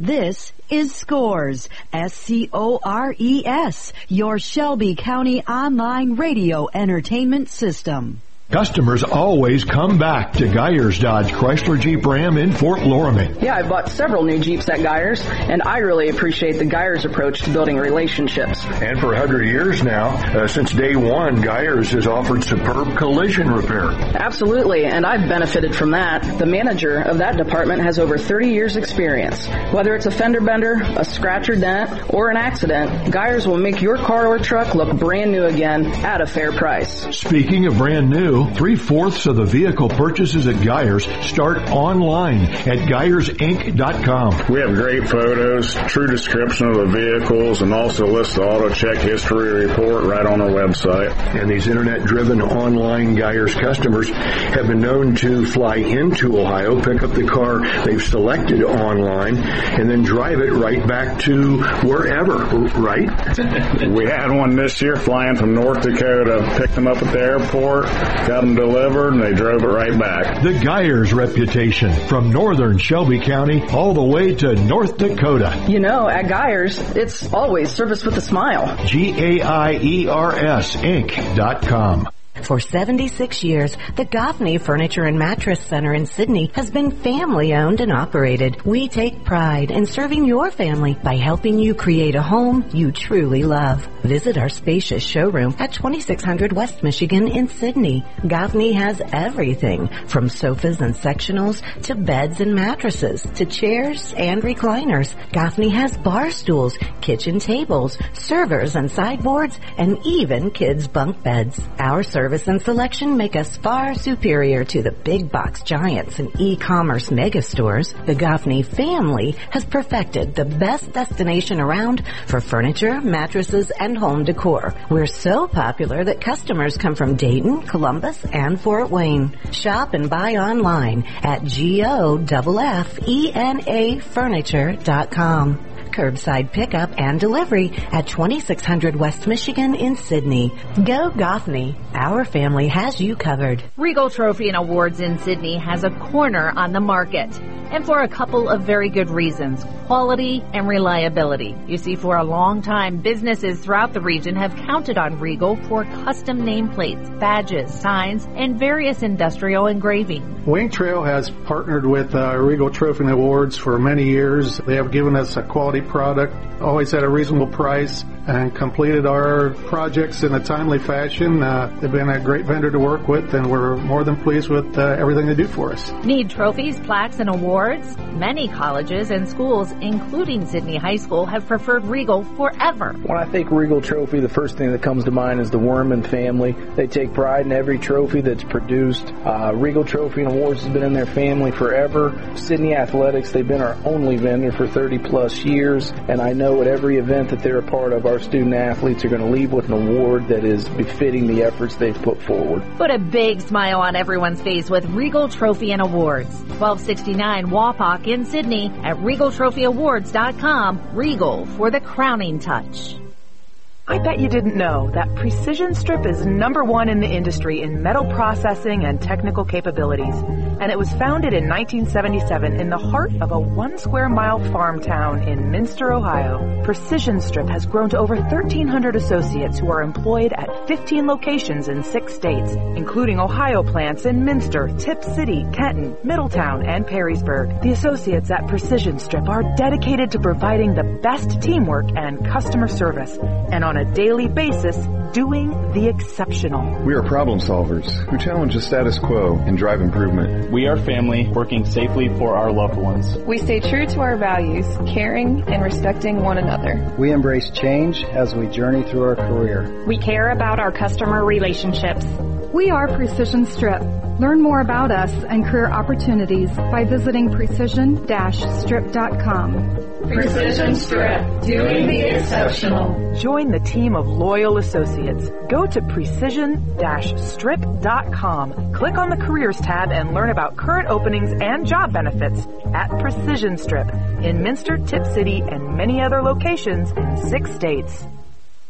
This is Scores, SCORES, your Shelby County online radio entertainment system. Customers always come back to Geyers Dodge Chrysler Jeep Ram in Fort Loraman. Yeah, I've bought several new Jeeps at Geyers, and I really appreciate the Geyers approach to building relationships. And for 100 years now, since day one, Geyers has offered superb collision repair. Absolutely, and I've benefited from that. The manager of that department has over 30 years experience. Whether it's a fender bender, a scratch or dent, or an accident, Geyers will make your car or truck look brand new again at a fair price. Speaking of brand new, 3/4 of the vehicle purchases at Geyers start online at GeyersInc.com. We have great photos, true description of the vehicles, and also list the auto check history report right on our website. And these internet-driven online Geyers customers have been known to fly into Ohio, pick up the car they've selected online, and then drive it right back to wherever, right? We had one this year flying from North Dakota, picked them up at the airport, got them delivered, and they drove it right back. The Geyers reputation, from northern Shelby County all the way to North Dakota. You know, at Geyers, it's always service with a smile. GAIERS Inc.com. For 76 years, the Goffney Furniture and Mattress Center in Sydney has been family-owned and operated. We take pride in serving your family by helping you create a home you truly love. Visit our spacious showroom at 2600 West Michigan in Sydney. Goffney has everything from sofas and sectionals to beds and mattresses to chairs and recliners. Goffney has bar stools, kitchen tables, servers and sideboards, and even kids' bunk beds. Our service and selection make us far superior to the big box giants and e-commerce mega stores. The Goffney family has perfected the best destination around for furniture, mattresses, and home decor. We're so popular that customers come from Dayton, Columbus, and Fort Wayne. Shop and buy online at GOFFENAFurniture.com. Curbside pickup and delivery at 2600 West Michigan in Sydney. Go Goffney. Our family has you covered. Regal Trophy and Awards in Sydney has a corner on the market, and for a couple of very good reasons: quality and reliability. You see, for a long time, businesses throughout the region have counted on Regal for custom nameplates, badges, signs, and various industrial engraving. Wing Trail has partnered with Regal Trophy and Awards for many years. They have given us a quality product, always at a reasonable price, and completed our projects in a timely fashion. They've been a great vendor to work with, and we're more than pleased with everything they do for us. Need trophies, plaques, and awards? Many colleges and schools, including Sydney High School, have preferred Regal forever. When I think Regal Trophy, the first thing that comes to mind is the Worman family. They take pride in every trophy that's produced. Regal Trophy and Awards has been in their family forever. Sydney Athletics, they've been our only vendor for 30 plus years, and I know at every event that they're a part of, our student athletes are going to leave with an award that is befitting the efforts they've put forward. Put a big smile on everyone's face with Regal Trophy and Awards. 1269 Wapak in Sydney at RegalTrophyAwards.com. Regal for the crowning touch. I bet you didn't know that Precision Strip is #1 in the industry in metal processing and technical capabilities. And it was founded in 1977 in the heart of a 1 square mile farm town in Minster, Ohio. Precision Strip has grown to over 1,300 associates who are employed at 15 locations in 6 states, including Ohio plants in Minster, Tip City, Kenton, Middletown, and Perrysburg. The associates at Precision Strip are dedicated to providing the best teamwork and customer service, and on a daily basis, doing the exceptional. We are problem solvers who challenge the status quo and drive improvement. We are family working safely for our loved ones. We stay true to our values, caring and respecting one another. We embrace change as we journey through our career. We care about our customer relationships. We are Precision Strip. Learn more about us and career opportunities by visiting precision-strip.com. Precision Strip, doing the exceptional. Join the team of loyal associates. Go to precision-strip.com. Click on the Careers tab and learn about current openings and job benefits at Precision Strip in Minster, Tip City, and many other locations in 6 states.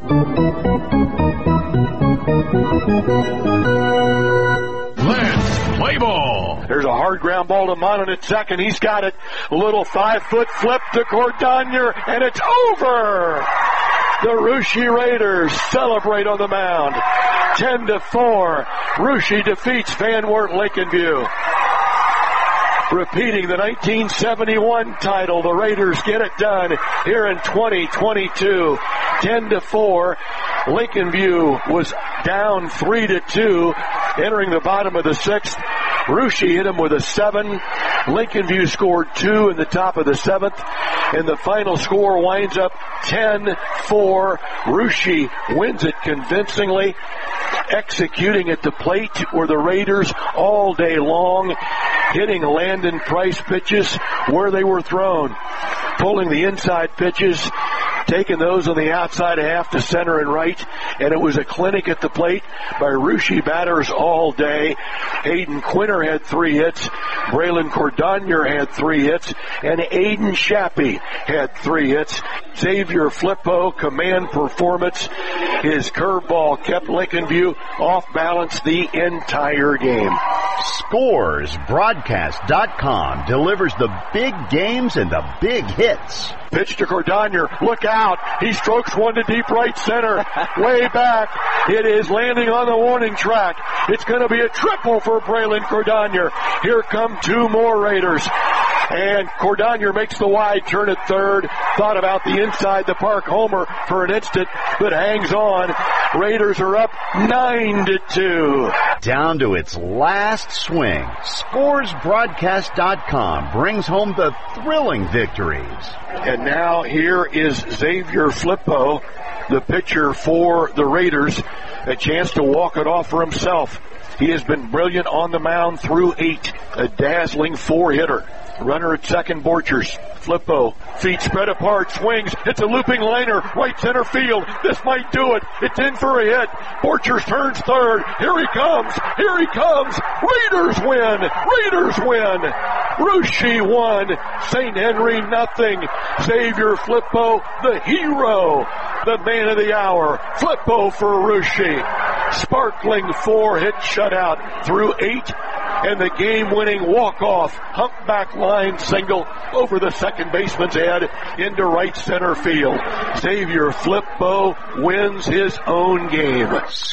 Lance Play ball. There's a hard ground ball to Monon at second. He's got it. A little 5-foot flip to Cordonier, and it's over. The Russia Raiders celebrate on the mound. 10-4. Russia defeats Van Wert Lincolnview. Repeating the 1971 title, the Raiders get it done here in 2022. 10-4. Lincolnview was down 3-2 entering the bottom of the sixth. Russia hit him with a 7. Lincolnview scored 2 in the top of the 7th. And the final score winds up 10-4. Russia wins it convincingly. Executing at the plate were the Raiders all day long, hitting Landon Price pitches where they were thrown, pulling the inside pitches, taking those on the outside half to center and right, and it was a clinic at the plate by Russia batters all day. Hayden Quinter had 3 hits, Braylon Cordonier had 3 hits, and Aiden Shappy had 3 hits. Xavier Flippo, command performance. His curveball kept Lincolnview off balance the entire game. ScoresBroadcast.com delivers the big games and the big hits. Pitch to Cordonier. Look out. He strokes one to deep right center. Way back. It is landing on the warning track. It's going to be a triple for Braylon Cordonier. Here come 2 more Raiders. And Cordonier makes the wide turn at third. Thought about the inside the park homer for an instant, but hangs on. Raiders are up 9-2. Down to its last swing, ScoresBroadcast.com brings home the thrilling victories. And now here is Xavier Flippo, the pitcher for the Raiders, a chance to walk it off for himself. He has been brilliant on the mound through 8, a dazzling 4-hitter. Runner at second, Borchers. Flippo, feet spread apart, swings. It's a looping liner, right center field. This might do it. It's in for a hit. Borchers turns third. Here he comes. Here he comes. Raiders win. Raiders win. Russia 1. St. Henry nothing. Xavier Flippo, the hero. The man of the hour. Flippo for Russia. Sparkling 4-hit shutout through 8. And the game-winning walk-off humpback line single over the second baseman's head into right center field. Xavier Flippo wins his own game.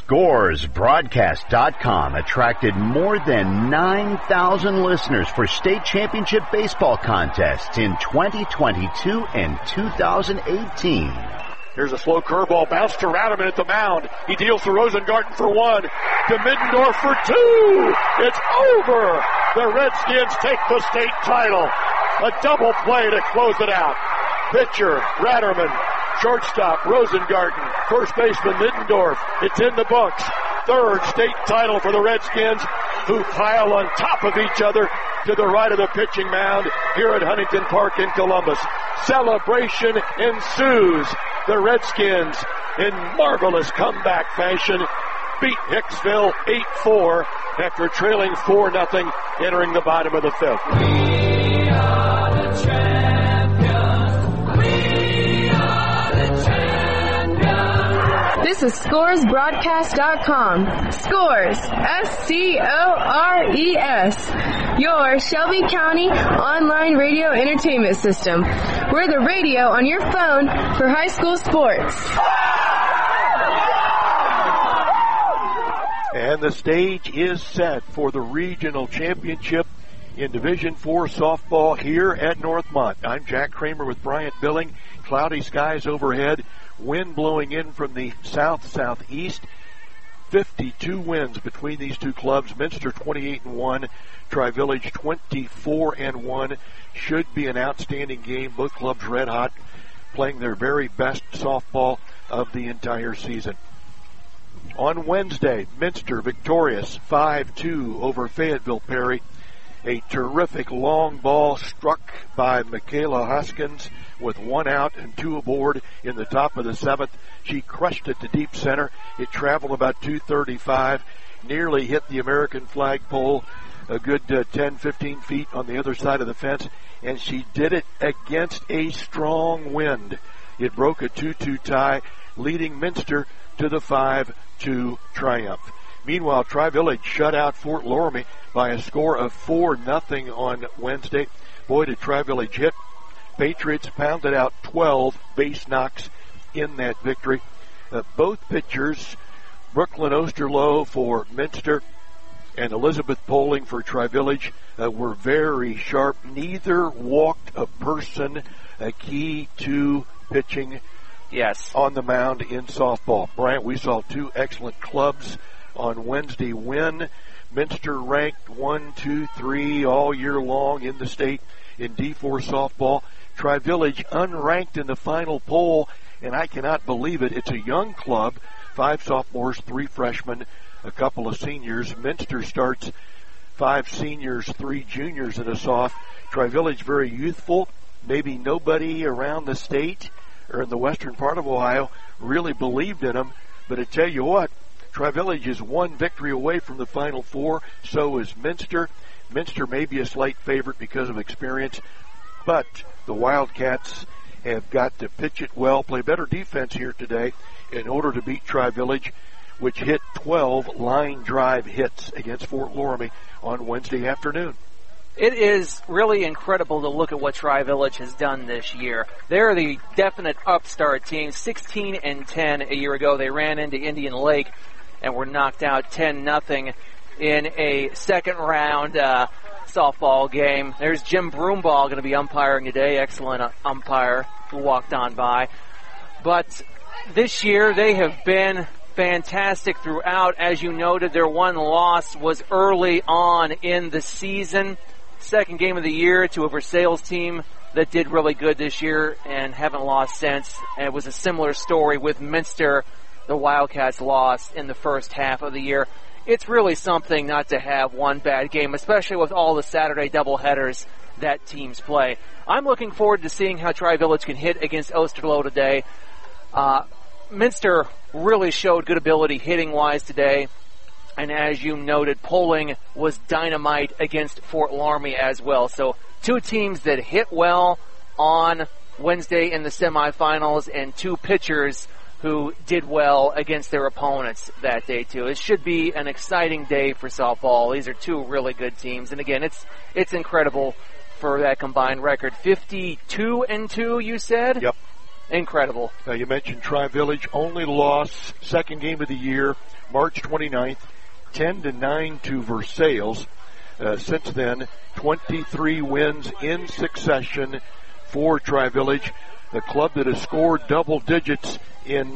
ScoresBroadcast.com attracted more than 9,000 listeners for state championship baseball contests in 2022 and 2018. Here's a slow curveball, bounce to Radaman at the mound. He deals to Rosengarten for 1, to Middendorf for 2. It's over. The Redskins take the state title. A double play to close it out. Pitcher, Radaman. Shortstop, Rosengarten. First baseman, Middendorf. It's in the books. Third state title for the Redskins, who pile on top of each other to the right of the pitching mound here at Huntington Park in Columbus. Celebration ensues. The Redskins, in marvelous comeback fashion, beat Hicksville 8-4 after trailing 4-0 entering the bottom of the 5th. We are the champions. We are the champions. This is ScoresBroadcast.com. Scores, S-C-O-R-E-S. Your Shelby County online radio entertainment system. We're the radio on your phone for high school sports. And the stage is set for the regional championship in Division IV softball here at Northmont. I'm Jack Kramer with Bryant Billing. Cloudy skies overhead, wind blowing in from the south-southeast. 52 wins between these two clubs. Minster 28-1, Tri-Village 24-1. Should be an outstanding game. Both clubs red hot, playing their very best softball of the entire season. On Wednesday, Minster victorious 5-2 over Fayetteville Perry. A terrific long ball struck by Michaela Hoskins with 1 out and 2 aboard in the top of the 7th. She crushed it to deep center. It traveled about 235, nearly hit the American flagpole a good 10-15 feet on the other side of the fence, and she did it against a strong wind. It broke a 2-2 tie, leading Minster to the 5-2 triumph. Meanwhile, Tri-Village shut out Fort Loramie by a score of 4-0 on Wednesday. Boy, did Tri-Village hit. Patriots pounded out 12 base knocks in that victory. Both pitchers, Brooklyn Osterloh for Minster and Elizabeth Poling for Tri-Village, were very sharp. Neither walked a person, a key to pitching on the mound in softball. Bryant, we saw two excellent clubs on Wednesday win. Minster ranked 1, 2, 3 all year long in the state in D4 softball. Tri-Village unranked in the final poll, and I cannot believe it. It's a young club, 5 sophomores, 3 freshmen, a couple of seniors. Minster starts 5 seniors, 3 juniors in a soft. Tri-Village very youthful. Maybe nobody around the state or in the western part of Ohio really believed in them. But I tell you what, Tri-Village is 1 victory away from the Final Four. So is Minster. Minster may be a slight favorite because of experience, but the Wildcats have got to pitch it well, play better defense here today in order to beat Tri-Village, which hit 12 line drive hits against Fort Loramie on Wednesday afternoon. It is really incredible to look at what Tri-Village has done this year. They're the definite upstart team. 16-10 a year ago. They ran into Indian Lake and were knocked out 10-0 in a second round softball game. There's Jim Broomball going to be umpiring today. Excellent umpire who walked on by. But this year they have been fantastic throughout. As you noted, their one loss was early on in the season. Second game of the year to a Versailles team that did really good this year and haven't lost since. And it was a similar story with Minster. The Wildcats lost in the first half of the year. It's really something not to have one bad game, especially with all the Saturday doubleheaders that teams play. I'm looking forward to seeing how Tri-Village can hit against Osterloh today. Minster really showed good ability hitting-wise today. And as you noted, Poling was dynamite against Fort Loramie as well. So 2 teams that hit well on Wednesday in the semifinals and 2 pitchers who did well against their opponents that day too. It should be an exciting day for softball. These are 2 really good teams. And again, it's incredible for that combined record. 52-2, you said? Yep. Incredible. Now you mentioned Tri-Village only lost second game of the year, March 29th. 10-9 to Versailles. Since then, 23 wins in succession for Tri-Village, the club that has scored double digits in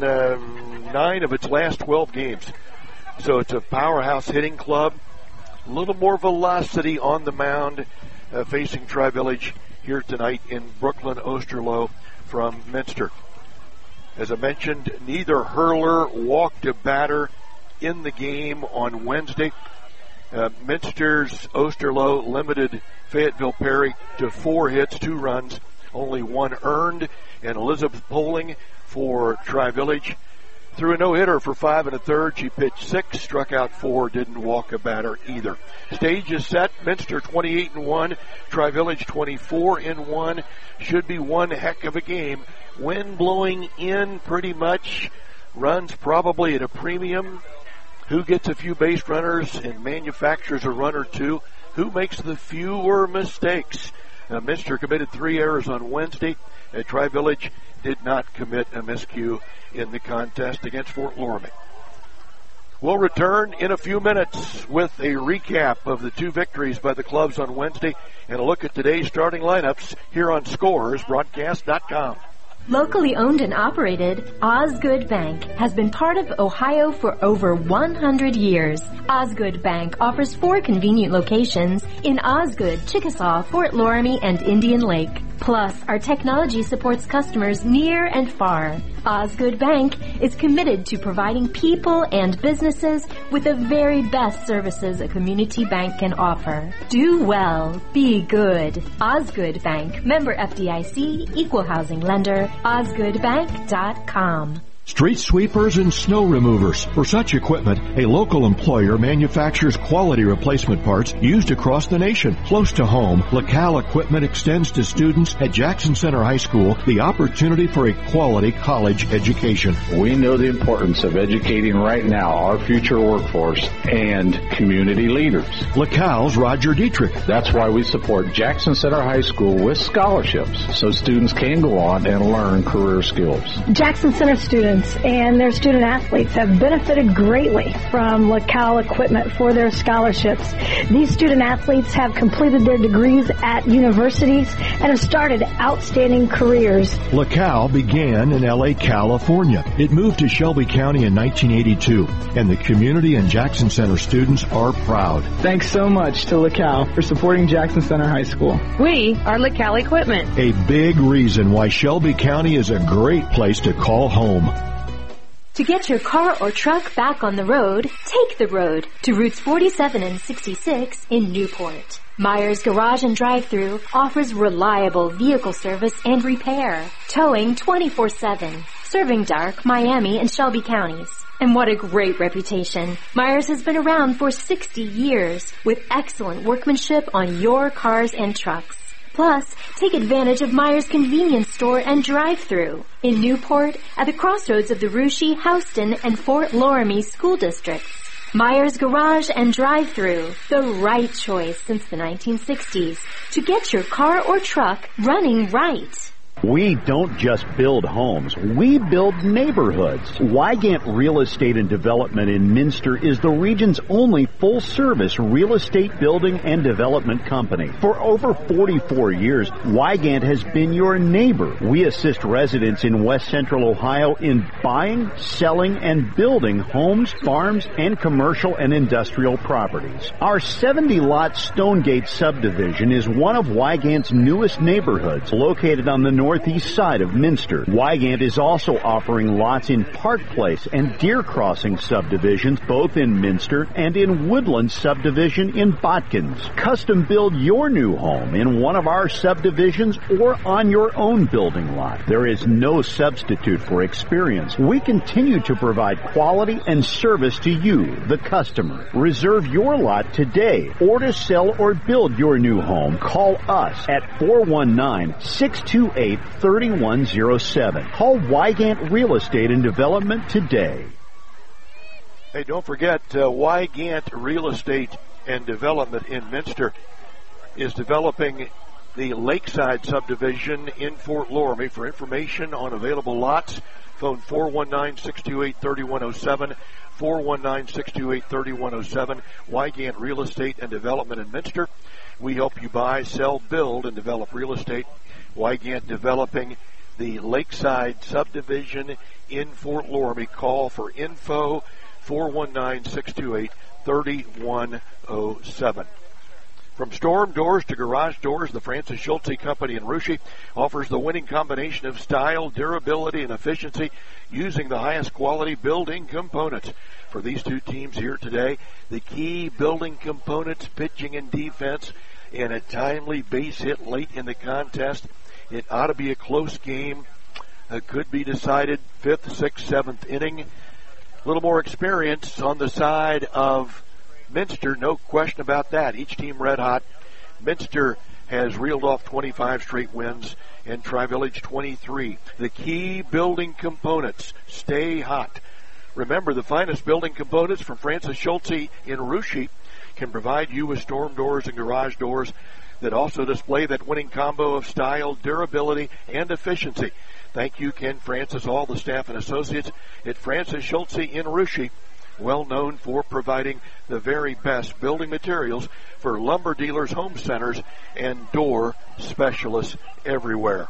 9 of its last 12 games. So it's a powerhouse hitting club. A little more velocity on the mound facing Tri-Village here tonight in Brooklyn Osterloh from Minster. As I mentioned, neither hurler walked a batter in the game on Wednesday. Minster's Osterloh limited Fayetteville Perry to 4 hits, 2 runs, only 1 earned, and Elizabeth Poling for Tri-Village threw a no-hitter for 5 1/3. She pitched 6, struck out 4, didn't walk a batter either. Stage is set. Minster 28-1, Tri-Village 24-1. Should be one heck of a game. Wind blowing in pretty much. Runs probably at a premium. Who gets a few base runners and manufactures a run or 2? Who makes the fewer mistakes? Minster committed 3 errors on Wednesday. Tri-Village did not commit a miscue in the contest against Fort Loramie. We'll return in a few minutes with a recap of the 2 victories by the clubs on Wednesday and a look at today's starting lineups here on ScorersBroadcast.com. Locally owned and operated, Osgood Bank has been part of Ohio for over 100 years. Osgood Bank offers 4 convenient locations in Osgood, Chickasaw, Fort Loramie, and Indian Lake. Plus, our technology supports customers near and far. Osgood Bank is committed to providing people and businesses with the very best services a community bank can offer. Do well. Be good. Osgood Bank. Member FDIC. Equal housing lender. OsgoodBank.com. street sweepers and snow removers. For such equipment, a local employer manufactures quality replacement parts used across the nation. Close to home, LaCal Equipment extends to students at Jackson Center High School the opportunity for a quality college education. We know the importance of educating right now our future workforce and community leaders. LaCal's Roger Dietrich. That's why we support Jackson Center High School with scholarships so students can go on and learn career skills. Jackson Center students and their student athletes have benefited greatly from LaCal Equipment for their scholarships. These student athletes have completed their degrees at universities and have started outstanding careers. LaCal began in L.A., California. It moved to Shelby County in 1982, and the community and Jackson Center students are proud. Thanks so much to LaCal for supporting Jackson Center High School. We are LaCal Equipment. A big reason why Shelby County is a great place to call home. To get your car or truck back on the road, take the road to routes 47 and 66 in Newport. Myers Garage and Drive-Thru offers reliable vehicle service and repair, towing 24/7, serving Dark, Miami, and Shelby counties. And what a great reputation. Myers has been around for 60 years with excellent workmanship on your cars and trucks. Plus, take advantage of Myers Convenience Store and Drive-Thru in Newport at the crossroads of the Russia, Houston, and Fort Loramie school districts. Myers Garage and Drive-Thru, the right choice since the 1960s to get your car or truck running right. We don't just build homes, we build neighborhoods. Wygant Real Estate and Development in Minster is the region's only full-service real estate building and development company. For over 44 years, Wygant has been your neighbor. We assist residents in West Central Ohio in buying, selling, and building homes, farms, and commercial and industrial properties. Our 70-lot Stonegate subdivision is one of Wygant's newest neighborhoods, located on the northeast side of Minster. Wygant is also offering lots in Park Place and Deer Crossing subdivisions, both in Minster, and in Woodland subdivision in Botkins. Custom build your new home in one of our subdivisions or on your own building lot. There is no substitute for experience. We continue to provide quality and service to you, the customer. Reserve your lot today, or to sell or build your new home, call us at 419-628-3107. Call Wygant Real Estate and Development today. Hey, don't forget, Wygant Real Estate and Development in Minster is developing the Lakeside subdivision in Fort Loramie. For information on available lots, phone 419-628-3107, 419-628-3107, Wygant Real Estate and Development in Minster. We help you buy, sell, build, and develop real estate. Wygant developing the Lakeside subdivision in Fort Loramie. Call for info 419-628-3107. From storm doors to garage doors, the Francis Schulte Company in Russia offers the winning combination of style, durability, and efficiency using the highest quality building components. For these two teams here today, the key building components, pitching and defense, and a timely base hit late in the contest. It ought to be a close game. It could be decided 5th, 6th, 7th inning. A little more experience on the side of Minster, no question about that. Each team red hot. Minster has reeled off 25 straight wins, and Tri-Village 23. The key building components, stay hot. Remember, the finest building components from Francis Schulte in Russia can provide you with storm doors and garage doors that also display that winning combo of style, durability, and efficiency. Thank you, Ken Francis, all the staff and associates at Francis Schulte in Russia, well known for providing the very best building materials for lumber dealers, home centers, and door specialists everywhere.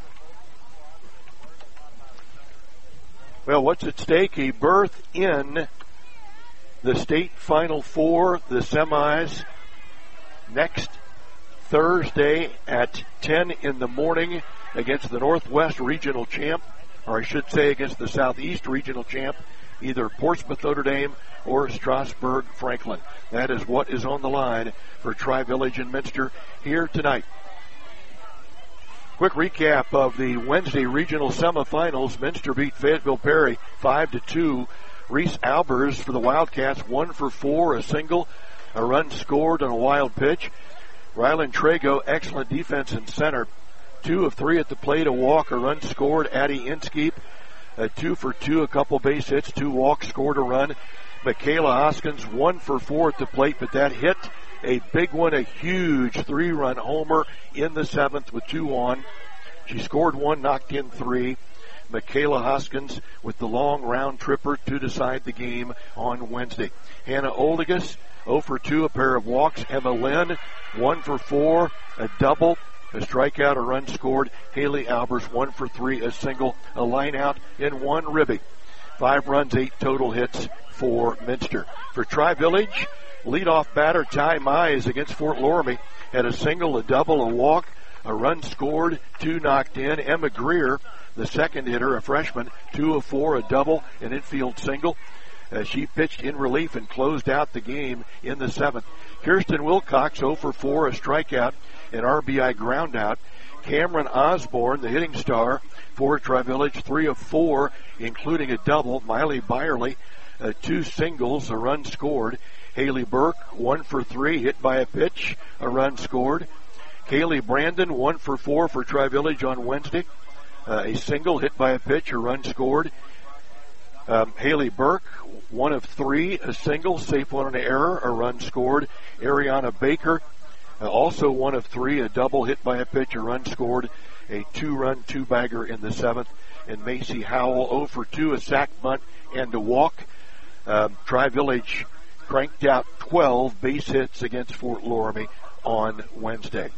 Well, what's at stake? A berth in the state Final Four, the semis, next Thursday at 10 in the morning against the Northwest Regional Champ, or I should say against the Southeast Regional Champ, either Portsmouth Notre Dame or Strasburg Franklin. That is what is on the line for Tri-Village and Minster here tonight. Quick recap of the Wednesday regional semifinals. Minster beat Fayetteville Perry 5-2. Reese Albers for the Wildcats, 1 for 4, a single, a run scored on a wild pitch. Rylan Trago, excellent defense in center, 2 of 3 at the plate, a walk, a run scored. Addie Inskeep, 2 for 2, a couple base hits, 2 walks, scored a run. Michaela Hoskins, 1 for 4 at the plate, but that hit a big one, a huge 3-run homer in the 7th with 2 on. She scored 1, knocked in 3. Michaela Hoskins with the long round tripper to decide the game on Wednesday. Hannah Oldigas, 0 for 2, a pair of walks. Emma Lynn, 1 for 4, a double, a strikeout, a run scored. Haley Albers, 1 for 3, a single, a line out, and 1 ribby. 5 runs, 8 total hits for Minster. For Tri-Village, leadoff batter Ty Mize against Fort Loramie had a single, a double, a walk, a run scored, 2 knocked in. Emma Greer, the second hitter, a freshman, 2 of 4, a double, an infield single. She pitched in relief and closed out the game in the 7th. Kirsten Wilcox, 0 for 4, a strikeout, an RBI groundout. Cameron Osborne, the hitting star for Tri-Village, 3 of 4, including a double. Miley Byerly, 2 singles, a run scored. Haley Burke, 1 for 3, hit by a pitch, a run scored. Kaylee Brandon, 1 for 4 for Tri-Village on Wednesday. A single, hit by a pitch, a run scored. Haley Burke, 1 of 3, a single, safe one, an error, a run scored. Ariana Baker, also 1 of 3, a double, hit by a pitch, a run scored. A 2-run, 2-bagger in the 7th. And Macy Howell, 0 for 2, a sac bunt, and a walk. Tri-Village cranked out 12 base hits against Fort Loramie on Wednesday.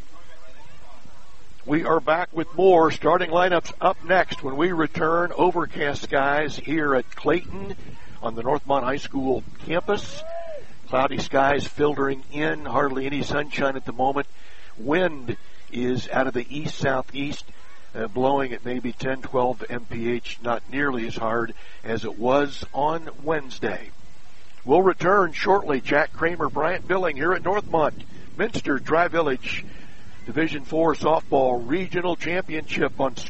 We are back with more starting lineups up next when we return. Overcast skies here at Clayton on the Northmont High School campus. Cloudy skies filtering in, hardly any sunshine at the moment. Wind is out of the east-southeast, blowing at maybe 10-12 mph, not nearly as hard as it was on Wednesday. We'll return shortly. Jack Kramer, Bryant Billing here at Northmont. Minster Tri-Village Division IV Softball Regional Championship on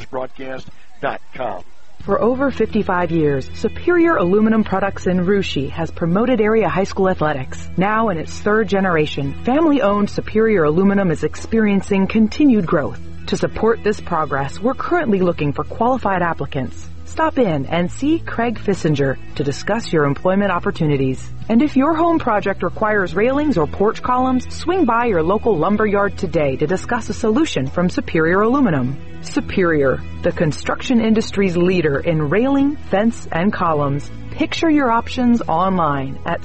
ScoresBroadcast.com. For over 55 years, Superior Aluminum Products in Russia has promoted area high school athletics. Now in its 3rd generation, family-owned Superior Aluminum is experiencing continued growth. To support this progress, we're currently looking for qualified applicants. Stop in and see Craig Fissinger to discuss your employment opportunities. And if your home project requires railings or porch columns, swing by your local lumber yard today to discuss a solution from Superior Aluminum. Superior, the construction industry's leader in railing, fence, and columns. Picture your options online at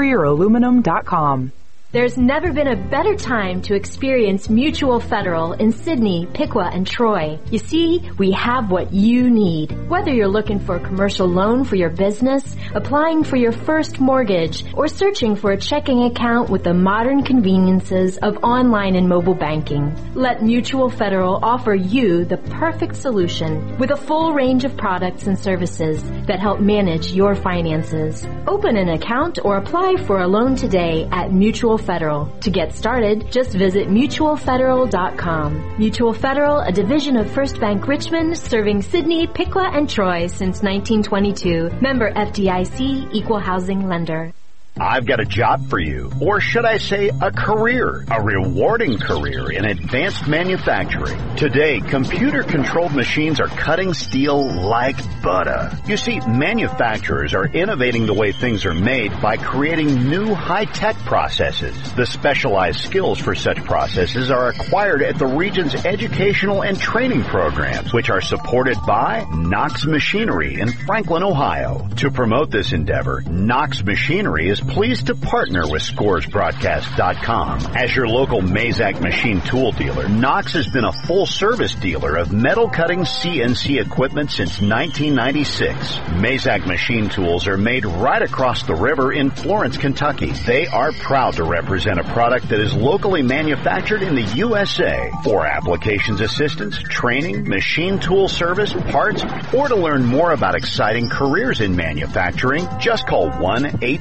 superiораluminum.com. There's never been a better time to experience Mutual Federal in Sydney, Piqua, and Troy. You see, we have what you need. Whether you're looking for a commercial loan for your business, applying for your first mortgage, or searching for a checking account with the modern conveniences of online and mobile banking, let Mutual Federal offer you the perfect solution with a full range of products and services that help manage your finances. Open an account or apply for a loan today at Mutual Federal. To get started, just visit mutualfederal.com. Mutual Federal, a division of First Bank Richmond, serving Sydney, Piqua, and Troy since 1922. Member FDIC, Equal Housing Lender. I've got a job for you, or should I say a career, a rewarding career in advanced manufacturing. Today, computer-controlled machines are cutting steel like butter. You see, manufacturers are innovating the way things are made by creating new high-tech processes. The specialized skills for such processes are acquired at the region's educational and training programs, which are supported by Knox Machinery in Franklin, Ohio. To promote this endeavor, Knox Machinery is pleased to partner with ScoresBroadcast.com. As your local Mazak machine tool dealer, Knox has been a full-service dealer of metal-cutting CNC equipment since 1996. Mazak machine tools are made right across the river in Florence, Kentucky. They are proud to represent a product that is locally manufactured in the USA. For applications assistance, training, machine tool service, parts, or to learn more about exciting careers in manufacturing, just call 1-877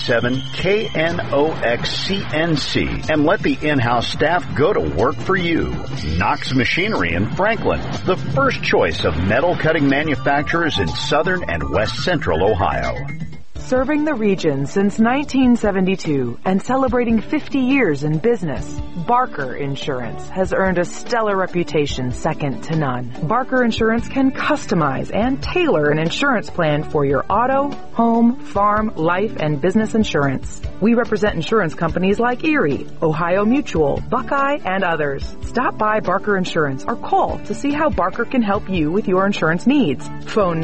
937-KNOXCNC and let the in-house staff go to work for you. Knox Machinery in Franklin, the first choice of metal cutting manufacturers in southern and west central Ohio. Serving the region since 1972 and celebrating 50 years in business, Barker Insurance has earned a stellar reputation second to none. Barker Insurance can customize and tailor an insurance plan for your auto, home, farm, life, and business insurance. We represent insurance companies like Erie, Ohio Mutual, Buckeye, and others. Stop by Barker Insurance or call to see how Barker can help you with your insurance needs. Phone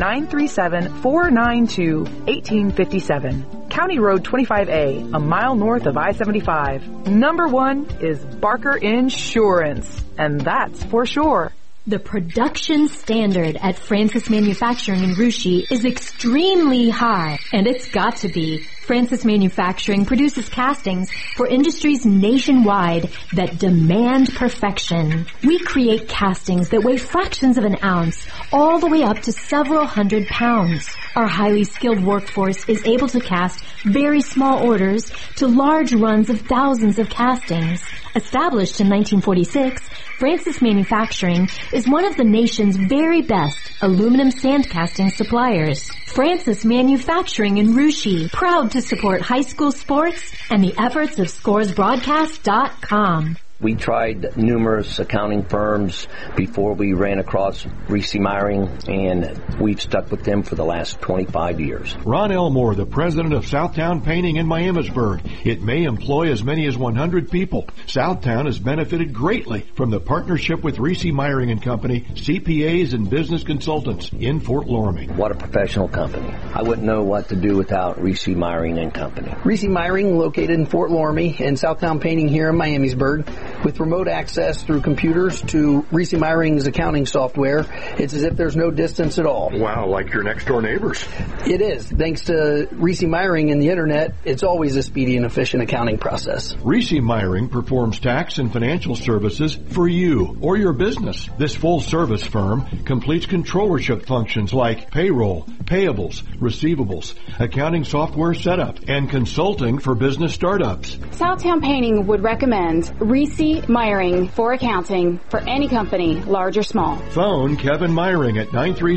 937-492-1857. County Road 25A, a mile north of I-75. Number one is Barker Insurance, and that's for sure. The production standard at Francis Manufacturing in Russia is extremely high, and it's got to be. Francis Manufacturing produces castings for industries nationwide that demand perfection. We create castings that weigh fractions of an ounce, all the way up to several hundred pounds. Our highly skilled workforce is able to cast very small orders to large runs of thousands of castings. Established in 1946, Francis Manufacturing is one of the nation's very best aluminum sand casting suppliers. Francis Manufacturing in Russia, proud to support high school sports and the efforts of ScoresBroadcast.com. We tried numerous accounting firms before we ran across Reese Meyering, and we've stuck with them for the last 25 years. Ron Elmore, the president of Southtown Painting in Miamisburg. It may employ as many as 100 people. Southtown has benefited greatly from the partnership with Reese Meyering and Company, CPAs and business consultants in Fort Loramie. What a professional company. I wouldn't know what to do without Reese Meyering and Company. Reese Meyering, located in Fort Loramie, and Southtown Painting here in Miamisburg. With remote access through computers to Reese Meyering's accounting software, it's as if there's no distance at all. Wow, like your next door neighbors. It is. Thanks to Reese Meyering and the internet, it's always a speedy and efficient accounting process. Reese Meyering performs tax and financial services for you or your business. This full-service firm completes controllership functions like payroll, payables, receivables, accounting software setup, and consulting for business startups. Southtown Painting would recommend Reese Meyering for accounting for any company, large or small. Phone Kevin Meyering at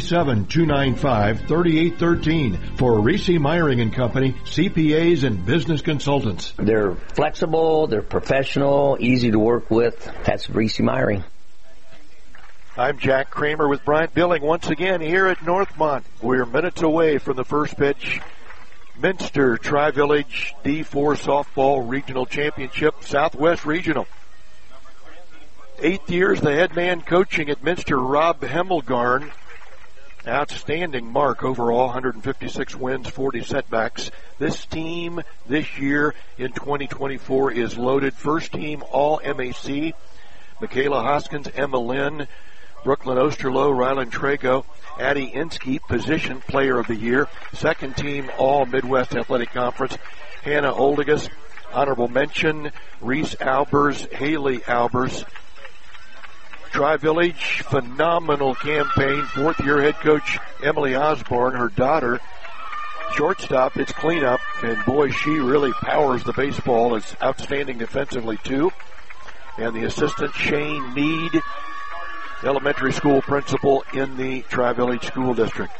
937-295-3813 for Reese Meyering and Company, CPAs and business consultants. They're flexible, they're professional, easy to work with. That's Reese Meyering. I'm Jack Kramer with Bryant Billing once again here at Northmont. We're minutes away from the first pitch. Minster Tri-Village D4 Softball Regional Championship, Southwest Regional. 8 years the head man coaching at Minster, Rob Hemmelgarn. Outstanding mark overall, 156 wins, 40 setbacks. This team this year in 2024 is loaded. First team All-MAC, Michaela Hoskins, Emma Lynn, Brooklyn Osterloh, Rylan Trago, Addie Inskeep, position player of the year. Second team All-Midwest Athletic Conference, Hannah Oldigas. Honorable mention, Reese Albers, Haley Albers. Tri-Village, phenomenal campaign. Fourth-year head coach Emily Osborne, her daughter, shortstop. It's cleanup, and boy, she really powers the baseball. Is outstanding defensively, too. And the assistant, Shane Mead, elementary school principal in the Tri-Village School District.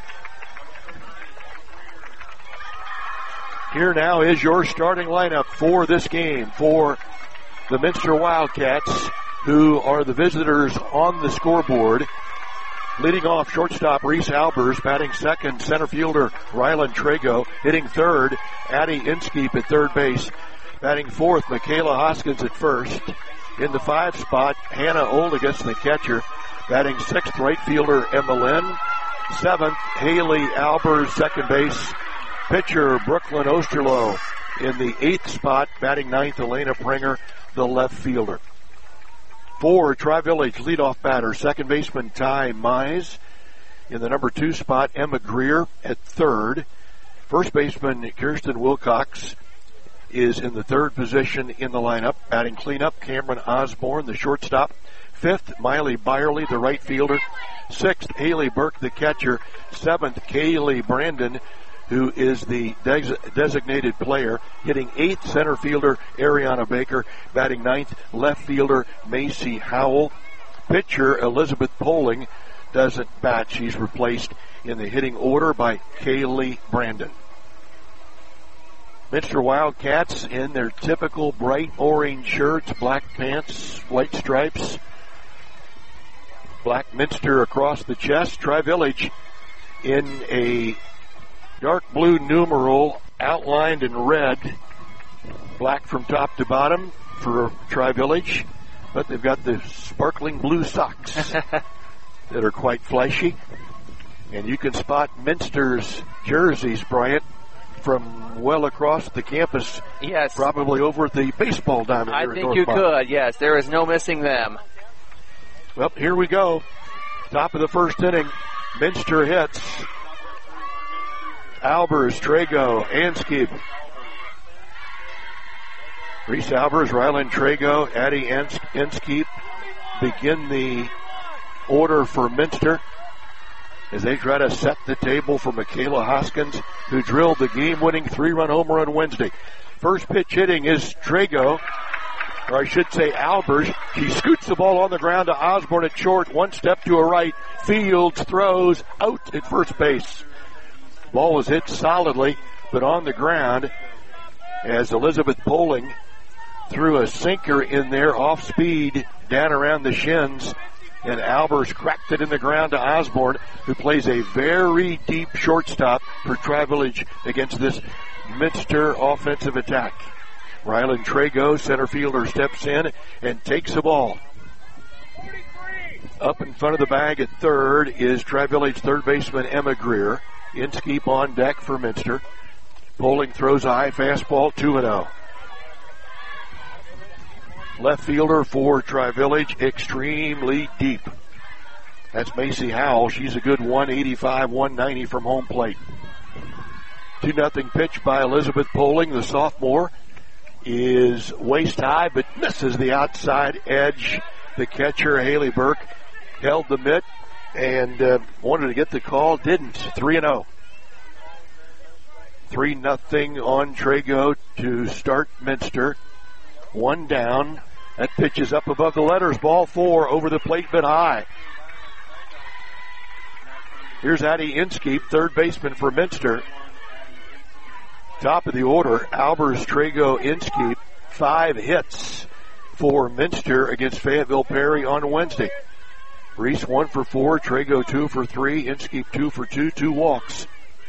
Here now is your starting lineup for this game for the Minster Wildcats, who are the visitors on the scoreboard. Leading off, shortstop Reese Albers, batting second, center fielder Rylan Trago, hitting third, Addie Inskeep at third base, batting fourth, Michaela Hoskins at first. In the 5 spot, Hannah Oldigas, the catcher, batting sixth, right fielder Emma Lynn. Seventh, Haley Albers, second base, pitcher Brooklyn Osterloh. In the 8th spot, batting ninth, Elena Pringer, the left fielder. For Tri-Village, leadoff batter, second baseman Ty Mize. In the number 2 spot, Emma Greer at third. First baseman Kirsten Wilcox is in the third position in the lineup. Batting cleanup, Cameron Osborne, the shortstop. Fifth, Miley Byerly, the right fielder. Sixth, Haley Burke, the catcher. Seventh, Kaylee Brandon, who is the designated player, hitting 8th. Center fielder Ariana Baker, batting 9th. Left fielder Macy Howell. Pitcher Elizabeth Poling doesn't bat. She's replaced in the hitting order by Kaylee Brandon. Minster Wildcats in their typical bright orange shirts, black pants, white stripes, black Minster across the chest. Tri-Village in a dark blue numeral outlined in red, black from top to bottom for Tri-Village, but they've got the sparkling blue socks that are quite flashy. And you can spot Minster's jerseys, Bryant, from well across the campus. Yes. Probably over at the baseball diamond. I think you could, yes. There is no missing them. Well, here we go. Top of the first inning. Minster hits. Albers, Trago, Anskeep. Reese Albers, Ryland Trago, Addie Anskeep begin the order for Minster as they try to set the table for Michaela Hoskins, who drilled the game-winning 3-run home run Wednesday. First pitch hitting is Trago, or I should say Albers. She scoots the ball on the ground to Osborne at short, one step to her right. Fields throws out at first base. Ball was hit solidly, but on the ground as Elizabeth Poling threw a sinker in there off speed down around the shins. And Albers cracked it in the ground to Osborne, who plays a very deep shortstop for Tri-Village against this Minster offensive attack. Ryland Trago, center fielder, steps in and takes the ball. Up in front of the bag at third is Tri-Village third baseman Emma Greer. Inskeep on deck for Minster. Poling throws a high fastball, 2-0. Left fielder for Tri-Village, extremely deep. That's Macy Howell. She's a good 185, 190 from home plate. 2-0 pitch by Elizabeth Poling. The sophomore is waist high, but misses the outside edge. The catcher, Haley Burke, held the mitt and wanted to get the call. Didn't. 3-0. 3-0 on Trago to start Minster. One down. That pitch is up above the letters. Ball 4 over the plate, but high. Here's Addie Inskeep, third baseman for Minster. Top of the order, Albers, Trago, Inskeep. 5 hits for Minster against Fayetteville Perry on Wednesday. Reese 1 for 4, Trago 2 for 3, Inskeep 2 for 2, 2 walks.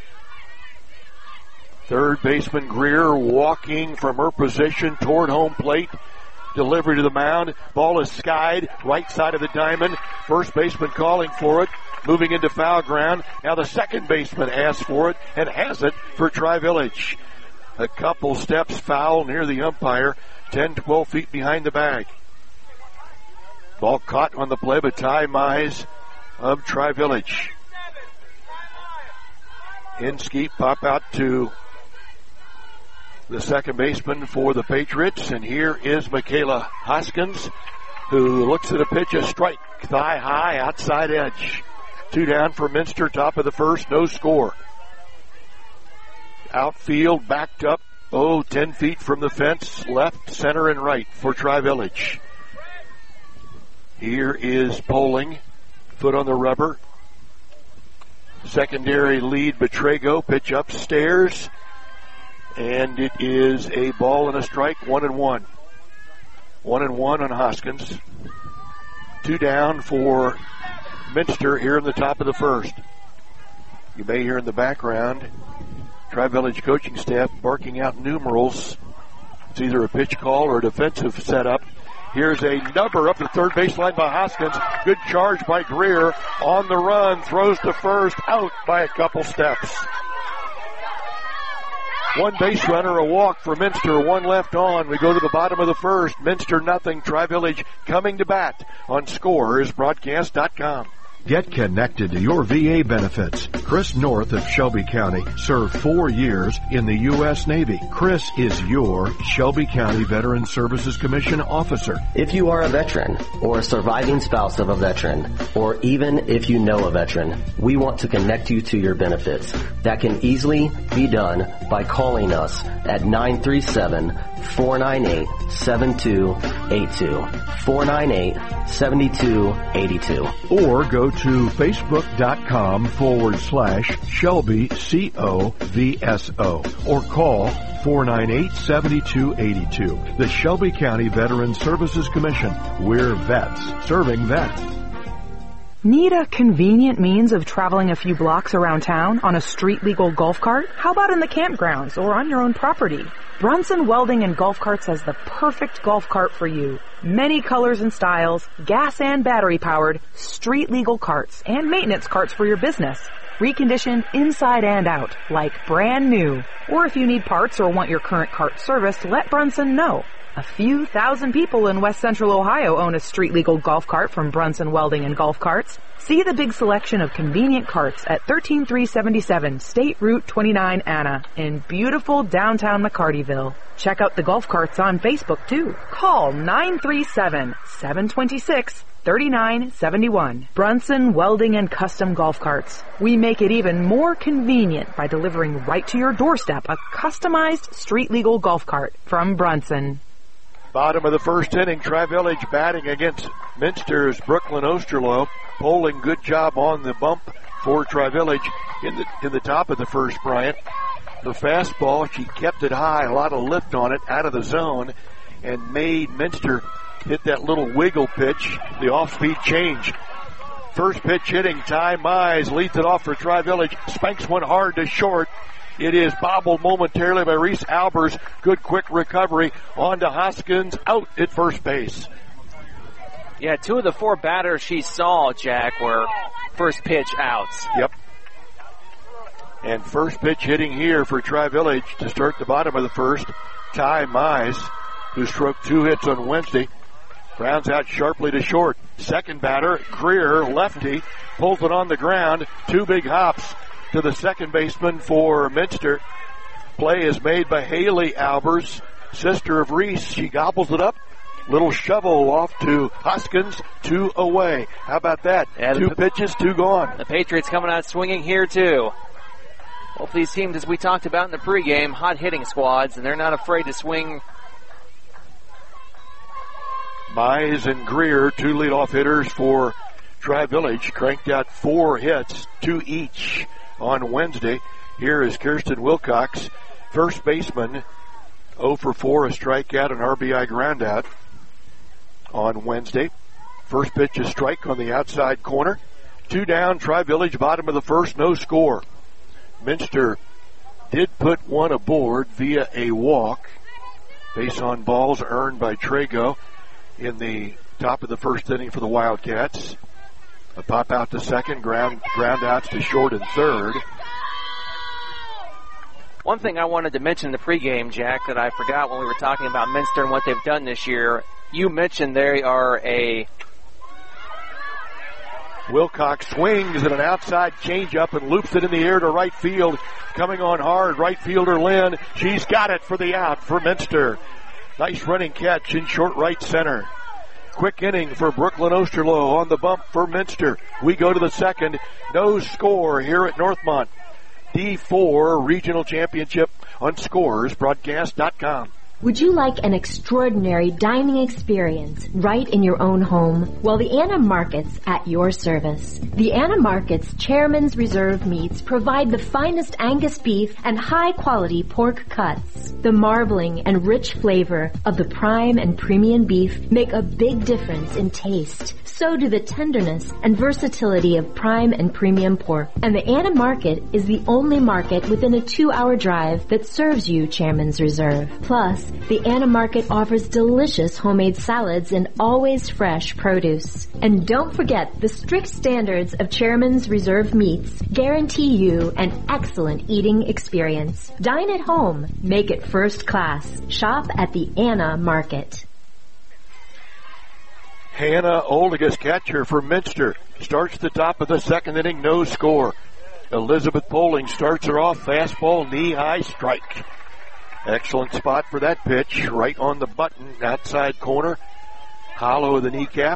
Third baseman Greer walking from her position toward home plate. Delivery to the mound. Ball is skied right side of the diamond. First baseman calling for it. Moving into foul ground. Now the second baseman asks for it and has it for Tri-Village. A couple steps foul near the umpire. 10, 12 feet behind the bag. Ball caught on the play by Ty Mize of Tri-Village. Inskeep pop out to the second baseman for the Patriots, and here is Michaela Hoskins, who looks at a pitch, a strike, thigh high, outside edge. 2 down for Minster, top of the first, no score. Outfield backed up, 10 feet from the fence, left, center, and right for Tri-Village. Here is Poling, foot on the rubber. Secondary lead, Betrago, pitch upstairs. And it is a ball and a strike, 1-1. 1-1 on Hoskins. 2 down for Minster here in the top of the first. You may hear in the background Tri-Village coaching staff barking out numerals. It's either a pitch call or a defensive setup. Here's a number up the third baseline by Hoskins. Good charge by Greer. On the run, throws to first, out by a couple steps. One base runner, a walk for Minster, 1 left on. We go to the bottom of the first. Minster 0, Tri-Village coming to bat on ScorersBroadcast.com. Get connected to your VA benefits. Chris North of Shelby County served 4 years in the U.S. Navy. Chris is your Shelby County Veteran Services Commission officer. If you are a veteran or a surviving spouse of a veteran, or even if you know a veteran, we want to connect you to your benefits. That can easily be done by calling us at 937-498-7282. 498-7282. Or go to facebook.com/Shelby COVSO or call 498-7282. The Shelby County Veteran Services Commission. We're vets serving vets. Need a convenient means of traveling a few blocks around town on a street-legal golf cart? How about in the campgrounds or on your own property? Brunson Welding and Golf Carts has the perfect golf cart for you. Many colors and styles, gas and battery powered, street-legal carts, and maintenance carts for your business. Reconditioned inside and out, like brand new. Or if you need parts or want your current cart serviced, let Brunson know. A few thousand people in West Central Ohio own a street-legal golf cart from Brunson Welding and Golf Carts. See the big selection of convenient carts at 13377 State Route 29 Anna in beautiful downtown McCartyville. Check out the golf carts on Facebook, too. Call 937-726-3971. Brunson Welding and Custom Golf Carts. We make it even more convenient by delivering right to your doorstep a customized street-legal golf cart from Brunson. Bottom of the first inning, Tri-Village batting against Minster's Brooklyn Osterloh. Poling, good job on the bump for Tri-Village in the top of the first, Bryant. The fastball, she kept it high, a lot of lift on it, out of the zone, and made Minster hit that little wiggle pitch, the off-speed change. First pitch hitting, Ty Mize leads it off for Tri-Village, spanks one hard to short. It is bobbled momentarily by Reese Albers. Good quick recovery on to Hoskins, out at first base. Yeah, 2 of the 4 batters she saw, Jack, were first pitch outs. Yep. And first pitch hitting here for Tri-Village to start the bottom of the first, Ty Mize, who stroked 2 hits on Wednesday. Grounds out sharply to short. Second batter, Greer, lefty, pulls it on the ground. 2 big hops to the second baseman for Minster. Play is made by Haley Albers, sister of Reese. She gobbles it up. Little shovel off to Hoskins, 2 away. How about that? Yeah, 2 pitches, 2 gone. The Patriots coming out swinging here, too. Both these teams, as we talked about in the pregame, hot hitting squads, and they're not afraid to swing. Mize and Greer, 2 leadoff hitters for Tri-Village, cranked out 4 hits, 2 each on Wednesday. Here is Kirsten Wilcox, first baseman, 0 for 4, a strikeout, an RBI groundout on Wednesday. First pitch a strike on the outside corner. 2 down, Tri-Village, bottom of the first, no score. Minster did put 1 aboard via a walk. Base on balls earned by Trago in the top of the first inning for the Wildcats. A pop out to second, ground outs to short and third. One thing I wanted to mention in the pregame, Jack, that I forgot when we were talking about Minster and what they've done this year. You mentioned they are a... Wilcox swings at an outside changeup and loops it in the air to right field. Coming on hard, right fielder Lynn. She's got it for the out for Minster. Nice running catch in short right center. Quick inning for Brooklyn Osterloh on the bump for Minster. We go to the second. No score here at Northmont. D4 Regional Championship on ScoresBroadcast.com. Would you like an extraordinary dining experience right in your own home? Well, the Anna Markets at your service. The Anna Markets Chairman's Reserve meats provide the finest Angus beef and high-quality pork cuts. The marbling and rich flavor of the prime and premium beef make a big difference in taste. So do the tenderness and versatility of prime and premium pork. And the Anna Market is the only market within a 2-hour drive that serves you Chairman's Reserve. Plus, the Anna Market offers delicious homemade salads and always fresh produce. And don't forget, the strict standards of Chairman's Reserve meats guarantee you an excellent eating experience. Dine at home. Make it first class. Shop at the Anna Market. Hannah Oldigas, catcher for Minster, starts the top of the second inning, no score. Elizabeth Poling starts her off, fastball, knee-high strike. Excellent spot for that pitch, right on the button, outside corner, hollow of the kneecap.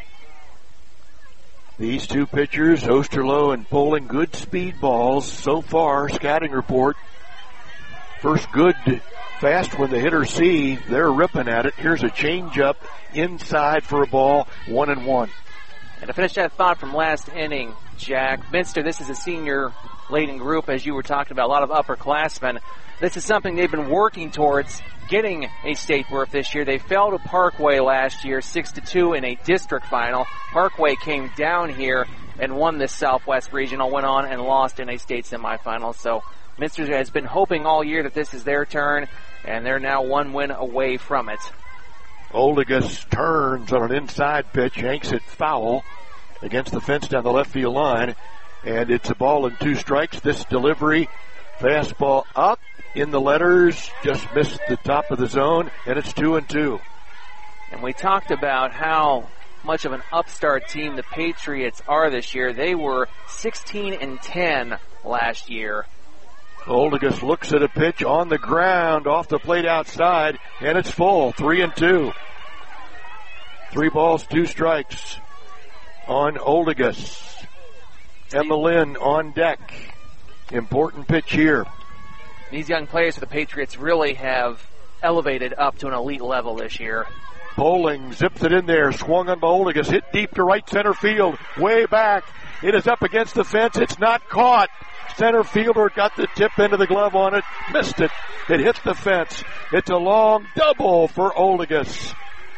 These two pitchers, Osterloh and Poling, good speed balls so far. Scouting report. First good fast when the hitters see they're ripping at it. Here's a changeup inside for a ball, 1-1. And to finish that thought from last inning, Jack, Minster, this is a senior-laden group, as you were talking about, a lot of upperclassmen. This is something they've been working towards, getting a state berth this year. They fell to Parkway last year, 6-2 in a district final. Parkway came down here and won this Southwest Regional, went on and lost in a state semifinal. So Minster has been hoping all year that this is their turn, and they're now one win away from it. Oldigas turns on an inside pitch, yanks it foul against the fence down the left field line, and it's a ball and 2 strikes. This delivery, fastball up in the letters, just missed the top of the zone, and it's 2-2. And we talked about how much of an upstart team the Patriots are this year. They were 16-10 last year. Oldigas looks at a pitch on the ground, off the plate outside, and it's full, 3-2. 3 balls, 2 strikes on Oldigas. Emma Lynn on deck. Important pitch here. These young players for the Patriots really have elevated up to an elite level this year. Poling zips it in there, swung on by Oldigas, hit deep to right center field, way back. It is up against the fence. It's not caught. Center fielder got the tip into the glove on it, missed it. It hit the fence. It's a long double for Oldigas.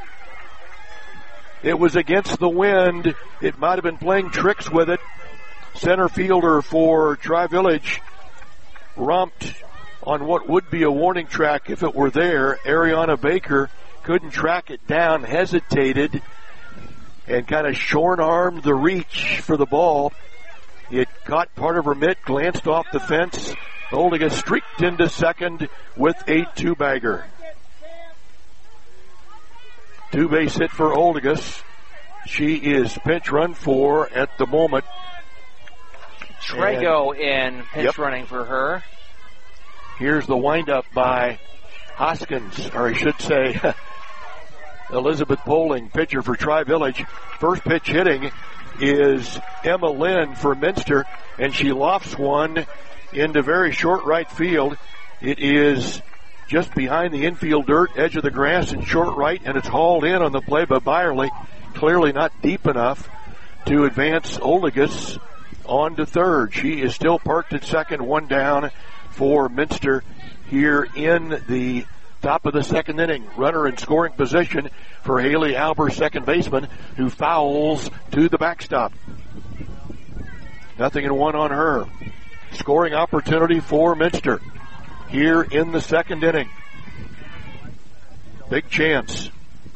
It was against the wind. It might have been playing tricks with it. Center fielder for Tri-Village romped on what would be a warning track if it were there. Ariana Baker couldn't track it down, hesitated, and kind of short-armed the reach for the ball. It caught part of her mitt, glanced off the fence. Oldigas streaked into second with a 2-bagger. 2-base hit for Oldigas. She is pinch run for at the moment. Trago in pinch running for her. Here's the windup by Hoskins, or I should say Elizabeth Poling, pitcher for Tri-Village. First pitch hitting is Emma Lynn for Minster, and she lofts one into very short right field. It is just behind the infield dirt, edge of the grass in short right, and it's hauled in on the play by Byerly. Clearly not deep enough to advance Oldigas on to third. She is still parked at second, 1 down for Minster here in the top of the second inning. Runner in scoring position for Haley Albers, second baseman, who fouls to the backstop. 0-1 on her. Scoring opportunity for Minster here in the second inning. Big chance.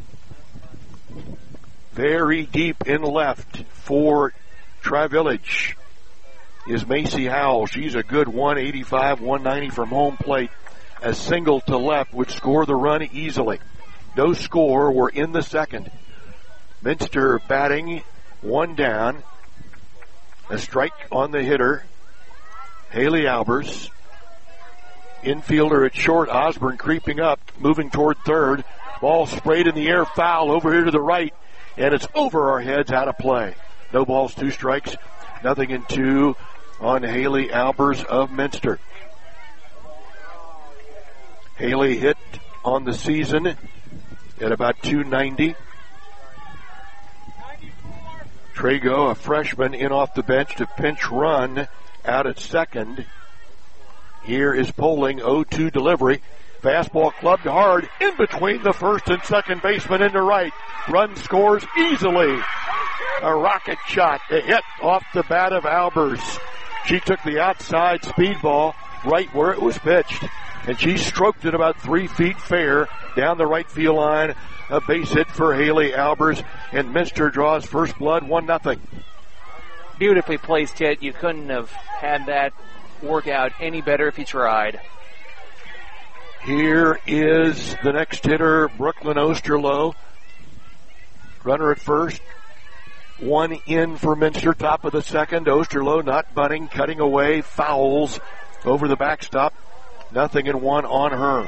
Very deep in left for Tri-Village is Macy Howell. She's a good 185, 190 from home plate. A single to left would score the run easily. No score. We're in the second. Minster batting, 1 down. A strike on the hitter, Haley Albers. Infielder at short, Osborne creeping up, moving toward third. Ball sprayed in the air, foul over here to the right, and it's over our heads, out of play. No balls, 2 strikes, 0-2 on Haley Albers of Minster. Haley hit on the season at about 290. Trago, a freshman, in off the bench to pinch run out at second. Here is Poling, 0-2 delivery. Fastball clubbed hard in between the first and second baseman into right. Run scores easily. A rocket shot, a hit off the bat of Albers. She took the outside speedball right where it was pitched, and she stroked it about 3 feet fair down the right field line. A base hit for Haley Albers, and Minster draws first blood, 1-0. Beautifully placed hit. You couldn't have had that work out any better if you tried. Here is the next hitter, Brooklyn Osterloh. Runner at first. One in for Minster, top of the second. Osterloh not bunting, cutting away, fouls over the backstop. 0-1 on her.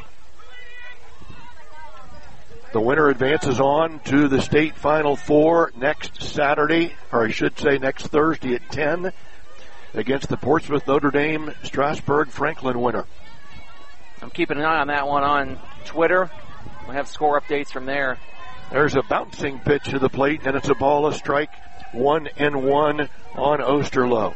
The winner advances on to the state Final Four next Saturday, or I should say next Thursday at 10 against the Portsmouth Notre Dame Strasburg Franklin winner. I'm keeping an eye on that one on Twitter. We'll have score updates from there. There's a bouncing pitch to the plate, and it's a ball, a strike. 1-1 on Osterloh.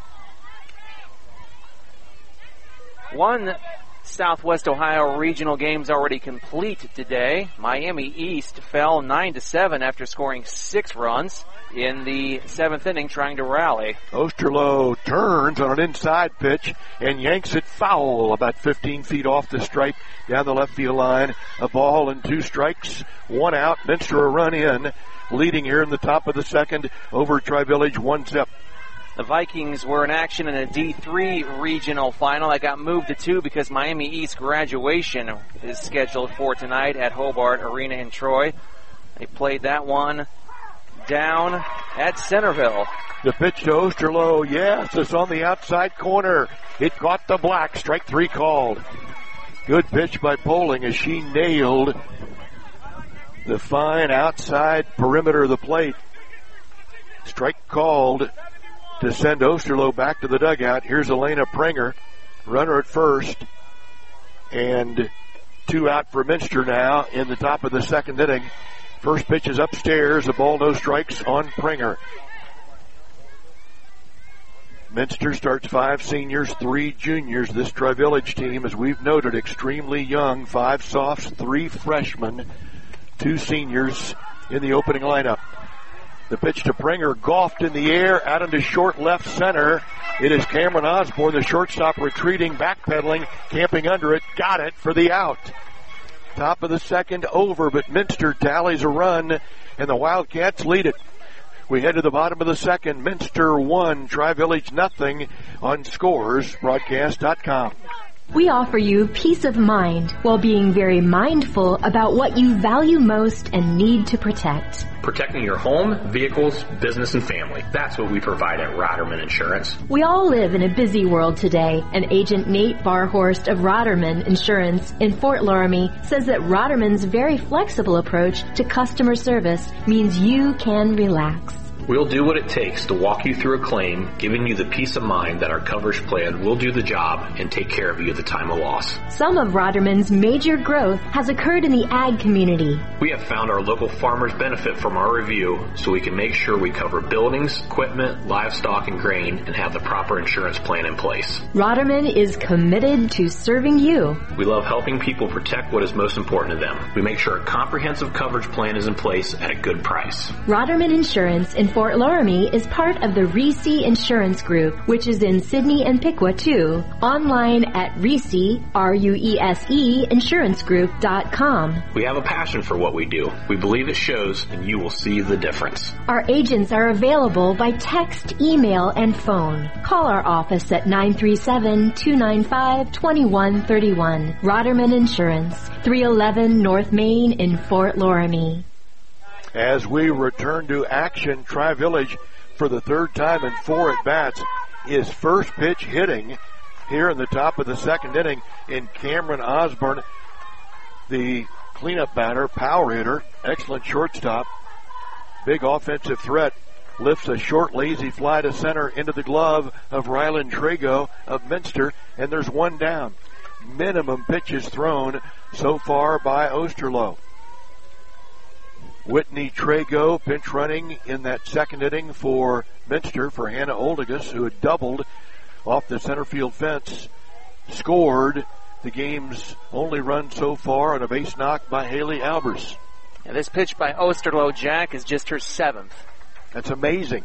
One Southwest Ohio regional game's already complete today. Miami East fell 9-7 after scoring 6 runs in the 7th inning trying to rally. Osterloh turns on an inside pitch and yanks it foul about 15 feet off the stripe down the left field line. A ball and 2 strikes, 1 out. Minster a run in, leading here in the top of the second over Tri-Village 1-0. The Vikings were in action in a D3 regional final that got moved to 2 because Miami East graduation is scheduled for tonight at Hobart Arena in Troy. They played that one down at Centerville. The pitch to Osterloh, yes, it's on the outside corner. It caught the black. Strike 3 called. Good pitch by Poling as she nailed the fine outside perimeter of the plate. Strike called to send Osterloh back to the dugout. Here's Elena Prenger, runner at first, and 2 out for Minster now in the top of the second inning. First pitch is upstairs, a ball, no strikes on Prenger. Minster starts 5 seniors, 3 juniors. This Tri-Village team, as we've noted, extremely young. 5 softs, 3 freshmen, 2 seniors in the opening lineup. The pitch to Prenger, golfed in the air, out into short left center. It is Cameron Osborne, the shortstop, retreating, backpedaling, camping under it, got it for the out. Top of the second over, but Minster tallies a run, and the Wildcats lead it. We head to the bottom of the second. Minster 1, Tri-Village nothing on scoresbroadcast.com. We offer you peace of mind while being very mindful about what you value most and need to protect. Protecting your home, vehicles, business, and family. That's what we provide at Roderman Insurance. We all live in a busy world today, and Agent Nate Barhorst of Roderman Insurance in Fort Loramie says that Roderman's very flexible approach to customer service means you can relax. We'll do what it takes to walk you through a claim, giving you the peace of mind that our coverage plan will do the job and take care of you at the time of loss. Some of Roderman's major growth has occurred in the ag community. We have found our local farmers benefit from our review, so we can make sure we cover buildings, equipment, livestock, and grain, and have the proper insurance plan in place. Roderman is committed to serving you. We love helping people protect what is most important to them. We make sure a comprehensive coverage plan is in place at a good price. Roderman Insurance in Fort Loramie is part of the Reese Insurance Group, which is in Sidney and Piqua too. Online at Reese, R-U-E-S-E, insurancegroup.com. We have a passion for what we do. We believe it shows, and you will see the difference. Our agents are available by text, email, and phone. Call our office at 937-295-2131. Roderman Insurance, 311 North Main in Fort Loramie. As we return to action, Tri-Village, for the 3rd time in 4 at-bats, is first pitch hitting here in the top of the second inning in Cameron Osborne, the cleanup batter, power hitter, excellent shortstop, big offensive threat, lifts a short, lazy fly to center into the glove of Rylan Trago of Minster, and there's 1 down. Minimum pitches thrown so far by Osterloh. Whitney Trago pinch running in that second inning for Minster for Hannah Oldegas, who had doubled off the center field fence, scored the game's only run so far on a base knock by Haley Albers. And this pitch by Osterloh, Jack, is just her 7th. That's amazing.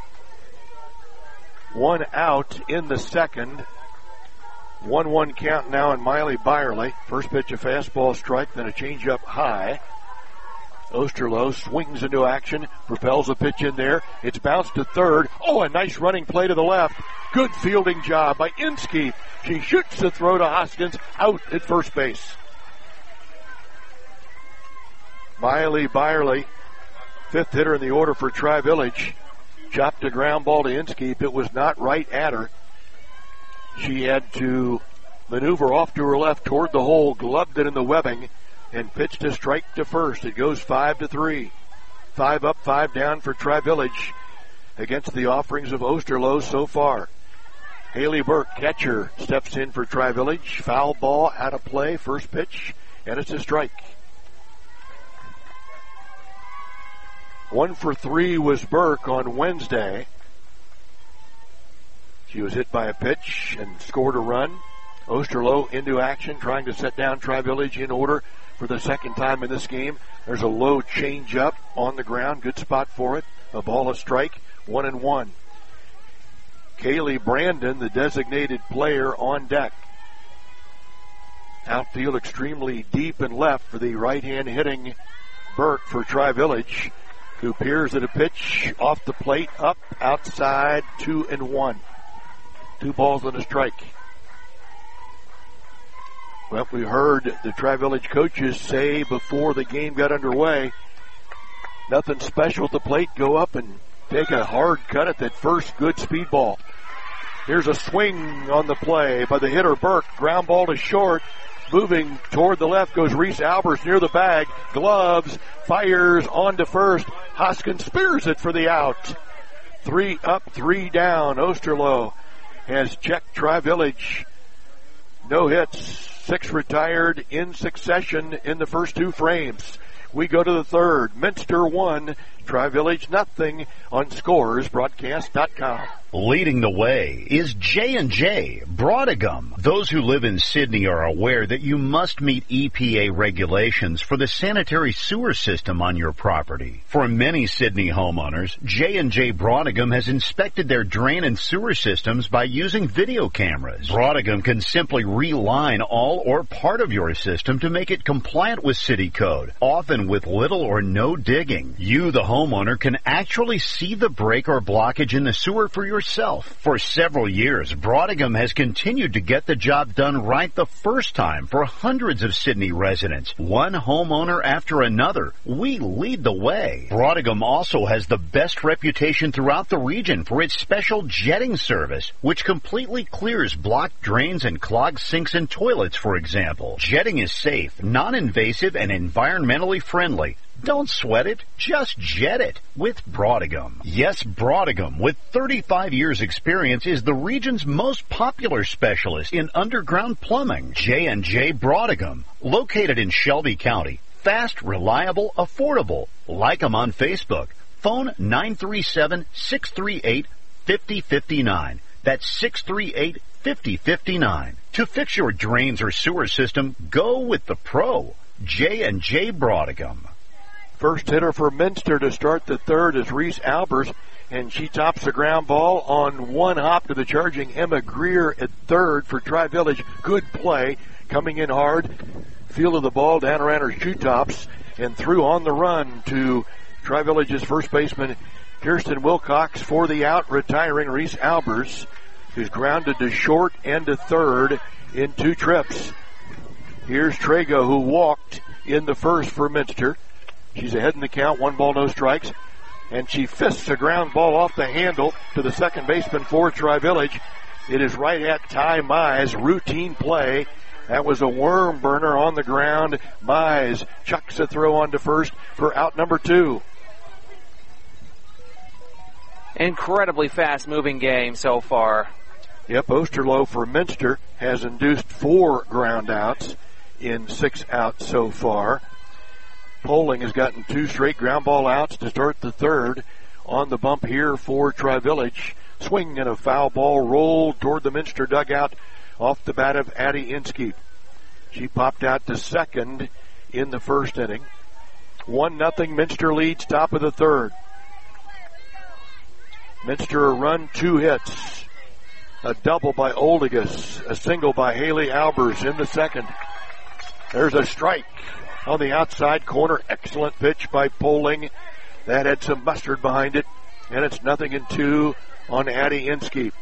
1 out in the second. 1-1 count now in Miley Byerly. First pitch a fastball strike, then a changeup high. Osterloh swings into action, propels a pitch in there. It's bounced to third. Oh, a nice running play to the left. Good fielding job by Inskeep. She shoots the throw to Hoskins, out at first base. Miley Byerly Fifth hitter in the order for Tri-Village. Chopped a ground ball to Inskeep. It was not right at her. She had to maneuver off to her left toward the hole, gloved it in the webbing, and pitched a strike to first. It goes 5-3. 5 up, 5 down for Tri-Village against the offerings of Osterloh so far. Haley Burke, catcher, steps in for Tri-Village. Foul ball out of play, first pitch, and it's a strike. 1 for 3 was Burke on Wednesday. She was hit by a pitch and scored a run. Osterloh into action, trying to set down Tri-Village in order for the second time in this game. There's a low change-up on the ground. Good spot for it. A ball, a strike. 1-1. Kaylee Brandon, the designated player, on deck. Outfield extremely deep and left for the right-hand hitting Burke for Tri-Village, who peers at a pitch off the plate, up, outside, 2-1. 2 balls and a strike. Well, we heard the Tri-Village coaches say before the game got underway, nothing special at the plate, go up and take a hard cut at that first good speed ball. Here's a swing on the play by the hitter Burke. Ground ball to short. Moving toward the left goes Reese Albers near the bag. Gloves, fires on to first. Hoskins spears it for the out. 3 up, 3 down. Osterloh has checked Tri-Village. No hits. 6 retired in succession in the first 2 frames. We go to the third. Minster 1, Tri-Village nothing on ScoresBroadcast.com. Leading the way is J&J Broadagum. Those who live in Sydney are aware that you must meet EPA regulations for the sanitary sewer system on your property. For many Sydney homeowners, J&J Broadagum has inspected their drain and sewer systems by using video cameras. Broadagum can simply reline all or part of your system to make it compliant with city code, often with little or no digging. You, the homeowner, can actually see the break or blockage in the sewer for yourself. For several years, Broadagum has continued to get the job done right the first time for hundreds of Sydney residents. One homeowner after another, we lead the way. Broadagum also has the best reputation throughout the region for its special jetting service, which completely clears blocked drains and clogged sinks and toilets, for example. Jetting is safe, non-invasive, and environmentally friendly. Don't sweat it, just jet it with Broadagum. Yes, Broadagum, with 35 years experience, is the region's most popular specialist in underground plumbing. J&J Broadagum, located in Shelby County. Fast, reliable, affordable. Like them on Facebook. Phone 937-638-5059. That's 638-5059. To fix your drains or sewer system, go with the pro. J&J Broadagum. First hitter for Minster to start the third is Reese Albers, and she tops the ground ball on one hop to the charging Emma Greer at third for Tri-Village. Good play, coming in hard. Feel of the ball down around her shoe tops and through on the run to Tri-Village's first baseman Kirsten Wilcox for the out, retiring Reese Albers, who's grounded to short and to third in 2 trips. Here's Trago, who walked in the first for Minster. She's ahead in the count, 1 ball, no strikes. And she fists a ground ball off the handle to the second baseman for Tri-Village. It is right at Ty Mize. Routine play. That was a worm burner on the ground. Mize chucks a throw on to first for out number 2. Incredibly fast-moving game so far. Yep, Osterloh for Minster has induced 4 ground outs in 6 outs so far. Poling has gotten 2 straight ground ball outs to start the third. On the bump here for Tri-Village. Swing and a foul ball rolled toward the Minster dugout off the bat of Addie Inskeep. She popped out to second in the first inning. 1-0 Minster leads, top of the third. Minster a run, 2 hits. A double by Oldigas, a single by Haley Albers in the second. There's a strike on the outside corner. Excellent pitch by Poling. That had some mustard behind it. And it's 0-2 on Addie Inskeep.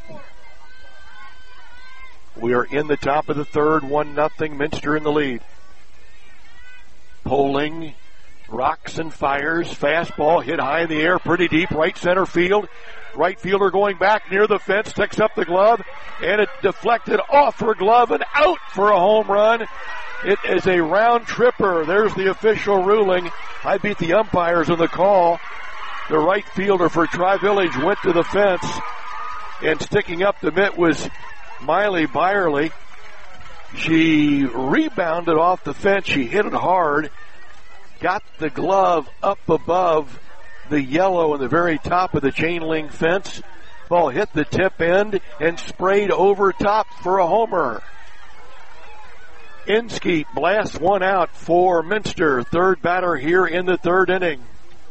We are in the top of the third. 1-0 Minster in the lead. Poling Rocks and fires. Fastball hit high in the air, pretty deep, right center field. Right fielder going back near the fence, picks up the glove, and it deflected off her glove and out for a home run. It is a round tripper. There's the official ruling. I beat the umpires in the call. The right fielder for Tri-Village went to the fence, and sticking up the mitt was Miley Byerly. She rebounded off the fence. She hit it hard, got the glove up above the yellow in the very top of the chain link fence. Ball hit the tip end and sprayed over top for a homer. Inskeep blasts one out for Minster. Third batter here in the third inning.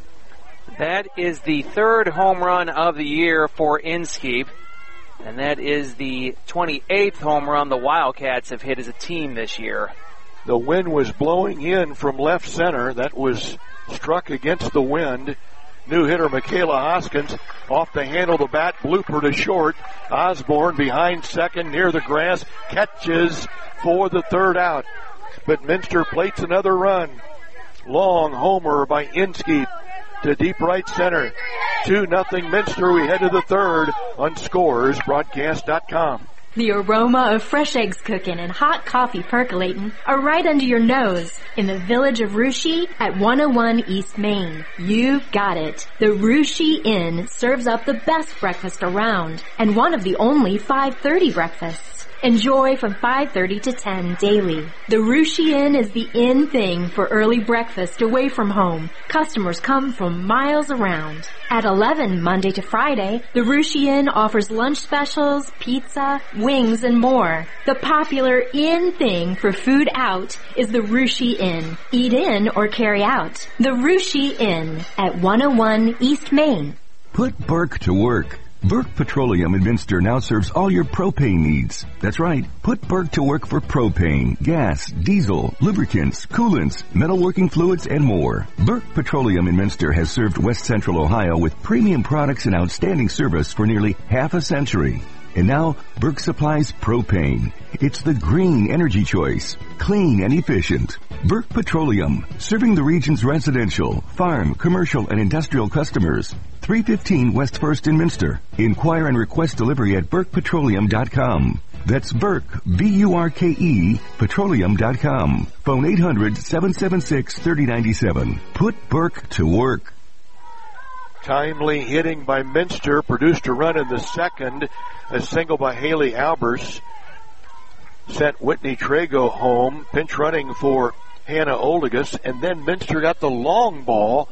That is the third home run of the year for Inskeep. And that is the 28th home run the Wildcats have hit as a team this year. The wind was blowing in from left center. That was struck against the wind. New hitter Michaela Hoskins off the handle of the bat, blooper to short. Osborne behind second near the grass, catches for the third out. But Minster plates another run. Long homer by Inskeep to deep right center. 2-0 Minster. We head to the third on ScoresBroadcast.com. The aroma of fresh eggs cooking and hot coffee percolating are right under your nose in the village of Russia at 101 East Main. You've got it. The Russia Inn serves up the best breakfast around and one of the only 5:30 breakfasts. Enjoy from 5:30 to 10 daily. The Russia Inn is the in thing for early breakfast away from home. Customers come from miles around. At 11 Monday to Friday, the Russia Inn offers lunch specials, pizza, wings, and more. The popular in thing for food out is the Russia Inn. Eat in or carry out. The Russia Inn at 101 East Main. Put Burke to work. Burke Petroleum in Minster now serves all your propane needs. That's right. Put Burke to work for propane, gas, diesel, lubricants, coolants, metalworking fluids, and more. Burke Petroleum in Minster has served West Central Ohio with premium products and outstanding service for nearly half a century. And now, Burke supplies propane. It's the green energy choice. Clean and efficient. Burke Petroleum, serving the region's residential, farm, commercial, and industrial customers. 315 West 1st in Minster. Inquire and request delivery at BurkePetroleum.com. That's Burke, B-U-R-K-E, petroleum.com. Phone 800-776-3097. Put Burke to work. Timely hitting by Minster produced a run in the second. A single by Haley Albers sent Whitney Trago home. Pinch running for Hannah Oldigus. And then Minster got the long ball.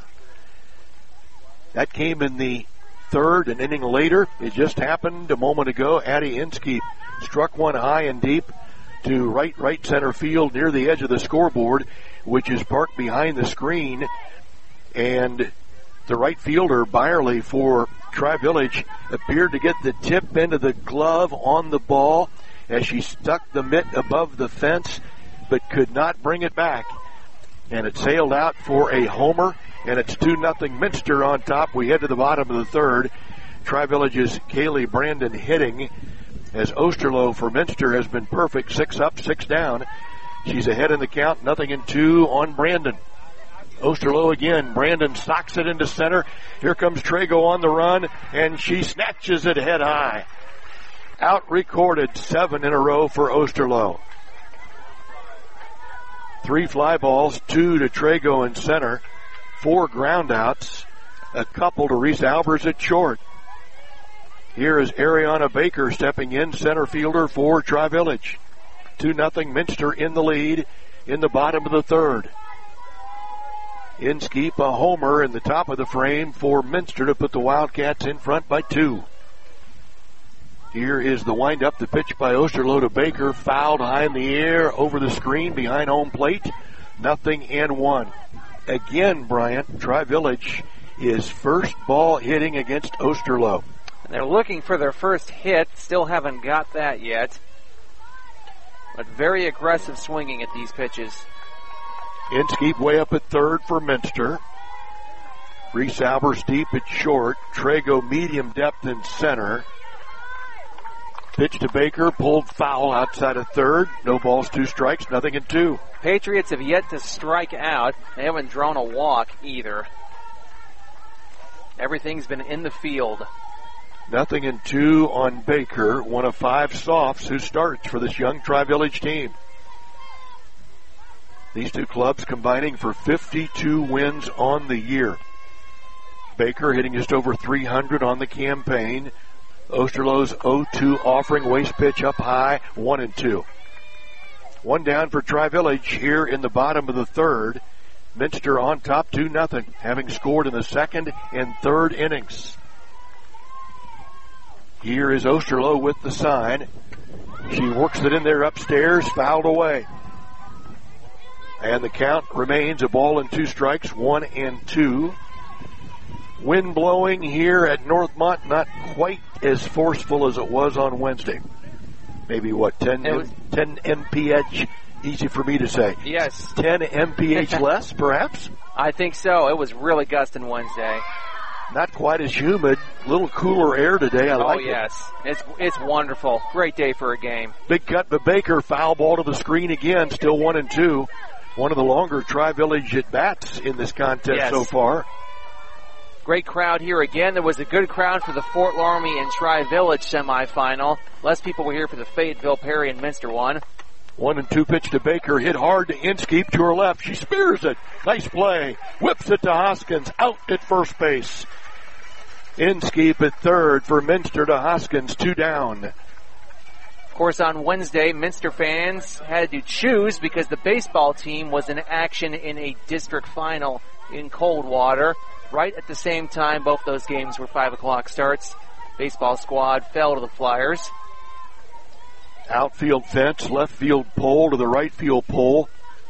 That came in the third, an inning later. It just happened a moment ago. Addie Inskeep struck one high and deep to right center field near the edge of the scoreboard, which is parked behind the screen. And the right fielder, Byerly, for Tri-Village, appeared to get the tip end of the glove on the ball as she stuck the mitt above the fence, but could not bring it back. And it sailed out for a homer, and it's 2-0 Minster on top. We head to the bottom of the third. Tri-Village's Kaylee Brandon hitting, as Osterloh for Minster has been perfect. 6 up, 6 down. She's ahead in the count, 0-2 on Brandon. Osterloh again. Brandon socks it into center. Here comes Trago on the run, and she snatches it head high. Out recorded, 7 in a row for Osterloh. 3 fly balls, 2 to Trago in center, 4 ground outs, a couple to Reese Albers at short. Here is Ariana Baker stepping in, center fielder for Tri-Village. 2-0 Minster in the lead in the bottom of the third. Inskeep a homer in the top of the frame for Minster to put the Wildcats in front by 2. Here is the windup, the pitch by Osterloh to Baker, fouled high in the air over the screen behind home plate. 0-1. Again, Bryant, Tri-Village is first ball hitting against Osterloh. And they're looking for their first hit, still haven't got that yet. But very aggressive swinging at these pitches. Inskeep way up at third for Minster. Reese Albers deep at short. Trago medium depth in center. Pitch to Baker, pulled foul outside of third. No balls, 2 strikes, nothing in 2. Patriots have yet to strike out. They haven't drawn a walk either. Everything's been in the field. Nothing in 2 on Baker, one of 5 softs who starts for this young Tri-Village team. These 2 clubs combining for 52 wins on the year. Baker hitting just over 300 on the campaign. Osterloh's 0-2 offering, waste pitch up high, 1-2. 1 down for Tri-Village here in the bottom of the third. Minster on top 2-0, having scored in the second and third innings. Here is Osterloh with the sign. She works it in there upstairs, fouled away. And the count remains a ball and 2 strikes, 1-2. Wind blowing here at Northmont, not quite as forceful as it was on Wednesday. Maybe 10 mph, easy for me to say. Yes. 10 mph less, perhaps? I think so. It was really gusting Wednesday. Not quite as humid, a little cooler air today. I like it. Oh, yes. It's wonderful. Great day for a game. Big cut by Baker, foul ball to the screen again, still 1-2. One of the longer Tri-Village at-bats in this contest so far. Great crowd here again. There was a good crowd for the Fort Loramie and Tri-Village semifinal. Less people were here for the Fayetteville, Perry, and Minster one. 1-2 pitch to Baker, hit hard to Inskeep to her left. She spears it. Nice play. Whips it to Hoskins, out at first base. Inskeep at third for Minster to Hoskins, 2 down. Of course, on Wednesday, Minster fans had to choose because the baseball team was in action in a district final in Coldwater. Right at the same time, both those games were 5 o'clock starts. Baseball squad fell to the Flyers. Outfield fence, left field pole to the right field pole.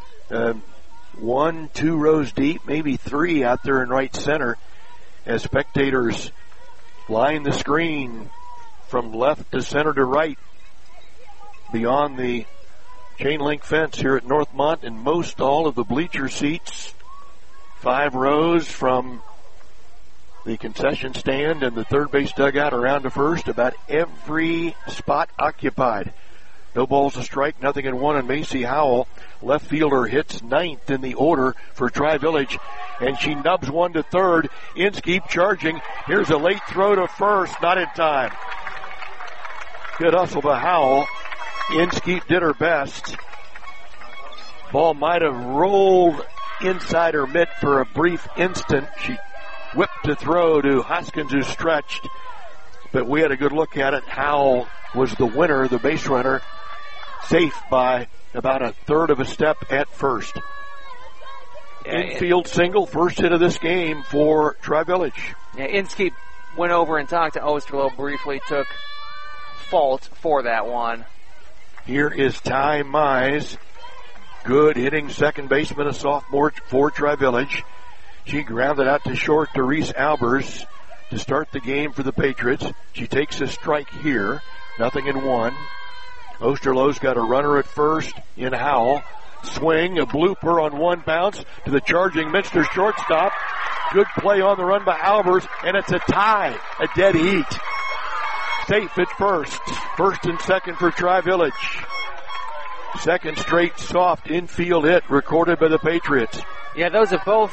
1, 2 rows deep, maybe 3 out there in right center as spectators line the screen from left to center to right beyond the chain link fence here at Northmont, and most all of the bleacher seats, 5 rows from the concession stand and the third base dugout around to first, about every spot occupied. No balls, a strike, nothing in 1 on Macy Howell. Left fielder hits 9th in the order for Tri-Village, and she nubs one to third. Inskeep charging. Here's a late throw to first, not in time. Good hustle by Howell. Inskeep did her best. Ball might have rolled inside her mitt for a brief instant. She whipped to throw to Hoskins, who stretched, but we had a good look at it. Howell was the winner, the base runner, safe by about a third of a step at first. Infield single, first hit of this game for Tri-Village. Yeah, Inskeep went over and talked to Osterloh briefly, took fault for that one. Here is Ty Mize, good hitting second baseman, a sophomore for Tri-Village. She grounded out to short to Reese Albers to start the game for the Patriots. She takes a strike here, nothing in 1. Osterloh's got a runner at first in Howell. Swing, a blooper on 1 bounce to the charging Minster shortstop. Good play on the run by Albers, and it's a tie, a dead heat. Safe at first. First and second for Tri-Village. Second straight soft infield hit recorded by the Patriots. Yeah, those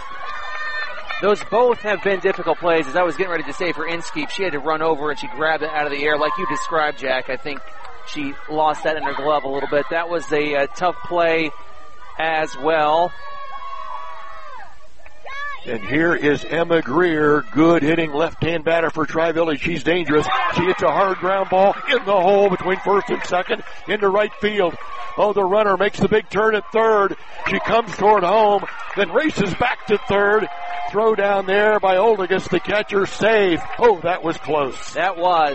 both have been difficult plays. As I was getting ready to say for Inskeep, she had to run over and she grabbed it out of the air like you described, Jack. I think she lost that in her glove a little bit. That was a tough play as well. And here is Emma Greer, good hitting left-hand batter for Tri-Village. She's dangerous. She hits a hard ground ball in the hole between first and second into right field. Oh, the runner makes the big turn at third. She comes toward home, then races back to third. Throw down there by Oldegas, the catcher, save. Oh, that was close. That was.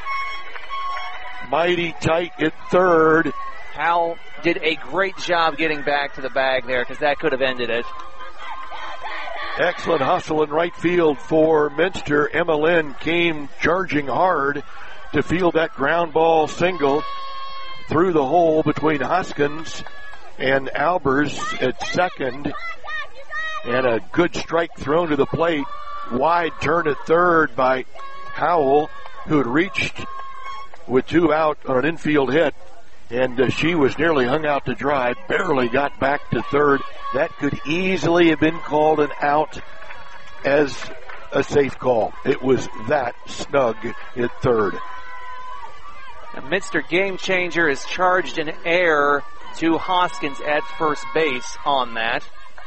Mighty tight at third. Howell did a great job getting back to the bag there because that could have ended it. Excellent hustle in right field for Minster. Emma Lynn came charging hard to field that ground ball single through the hole between Hoskins and Albers at second. And a good strike thrown to the plate. Wide turn at third by Howell, who had reached with 2 out on an infield hit. And she was nearly hung out to dry, barely got back to third. That could easily have been called an out as a safe call. It was that snug at third. A Minster game changer is charged in error to Hoskins at first base on that.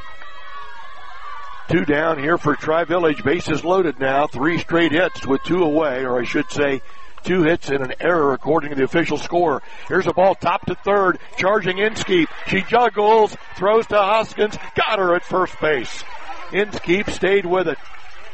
2 down here for Tri-Village. Bases loaded now. 3 straight hits with 2 away, or I should say 2 hits and an error according to the official score. Here's a ball top to third. Charging Inskeep. She juggles. Throws to Hoskins. Got her at first base. Inskeep stayed with it.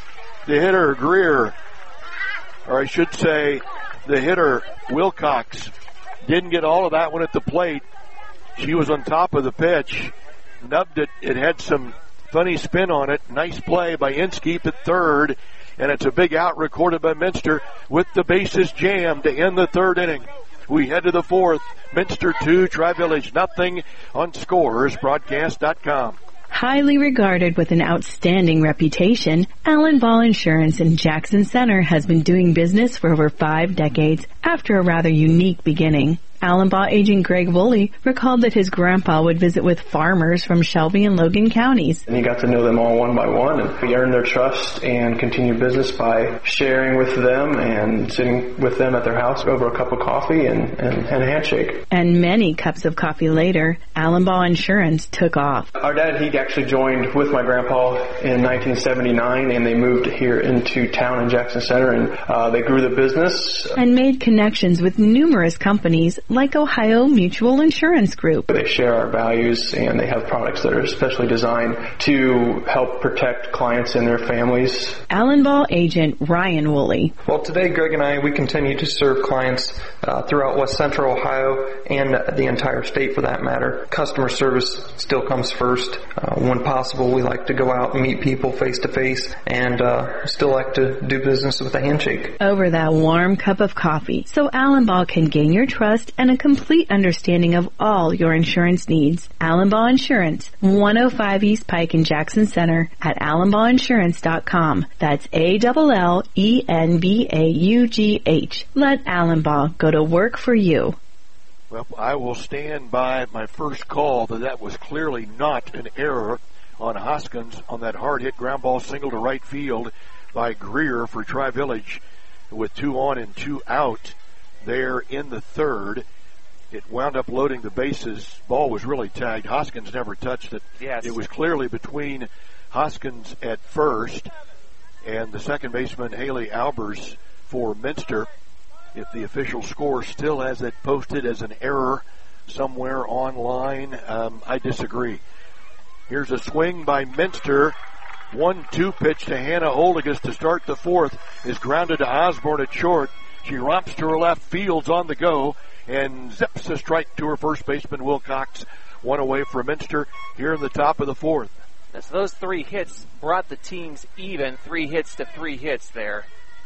The hitter, Greer, or I should say the hitter, Wilcox, didn't get all of that one at the plate. She was on top of the pitch. Nubbed it. It had some funny spin on it. Nice play by Inskeep at third. And it's a big out recorded by Minster with the bases jammed to end the third inning. We head to the fourth. Minster 2, Tri-Village nothing on ScorersBroadcast.com. Highly regarded with an outstanding reputation, Allen Ball Insurance in Jackson Center has been doing business for over 5 decades after a rather unique beginning. Allen Ball agent Greg Woolley recalled that his grandpa would visit with farmers from Shelby and Logan counties. And he got to know them all one by one, and we earned their trust and continued business by sharing with them and sitting with them at their house over a cup of coffee and a handshake. And many cups of coffee later, Allen Ball Insurance took off. Our dad, he actually joined with my grandpa in 1979, and they moved here into town in Jackson Center, and they grew the business. And made connections with numerous companies like Ohio Mutual Insurance Group. They share our values, and they have products that are especially designed to help protect clients and their families. Allen Ball agent Ryan Woolley. Well, today Greg and I, we continue to serve clients throughout West Central Ohio and the entire state for that matter. Customer service still comes first. When possible, we like to go out and meet people face to face, and still like to do business with a handshake. Over that warm cup of coffee, so Allen Ball can gain your trust and a complete understanding of all your insurance needs. Allen Ball Insurance, 105 East Pike in Jackson Center at AllenBallInsurance.com. That's ALLENBAUGH. Let Allen Ball go to work for you. Well, I will stand by my first call that was clearly not an error on Hoskins on that hard-hit ground ball single to right field by Greer for Tri-Village with 2 on and 2 out. There in the third. It wound up loading the bases. Ball was really tagged. Hoskins never touched it. Yes. It was clearly between Hoskins at first and the second baseman, Haley Albers, for Minster. If the official score still has it posted as an error somewhere online, I disagree. Here's a swing by Minster. 1-2 pitch to Hannah Oldigas to start the fourth is grounded to Osborne at short. She romps to her left, fields on the go, and zips a strike to her first baseman, Wilcox. 1 away for Minster here in the top of the fourth. So those 3 hits brought the teams even. 3 hits to 3 hits there.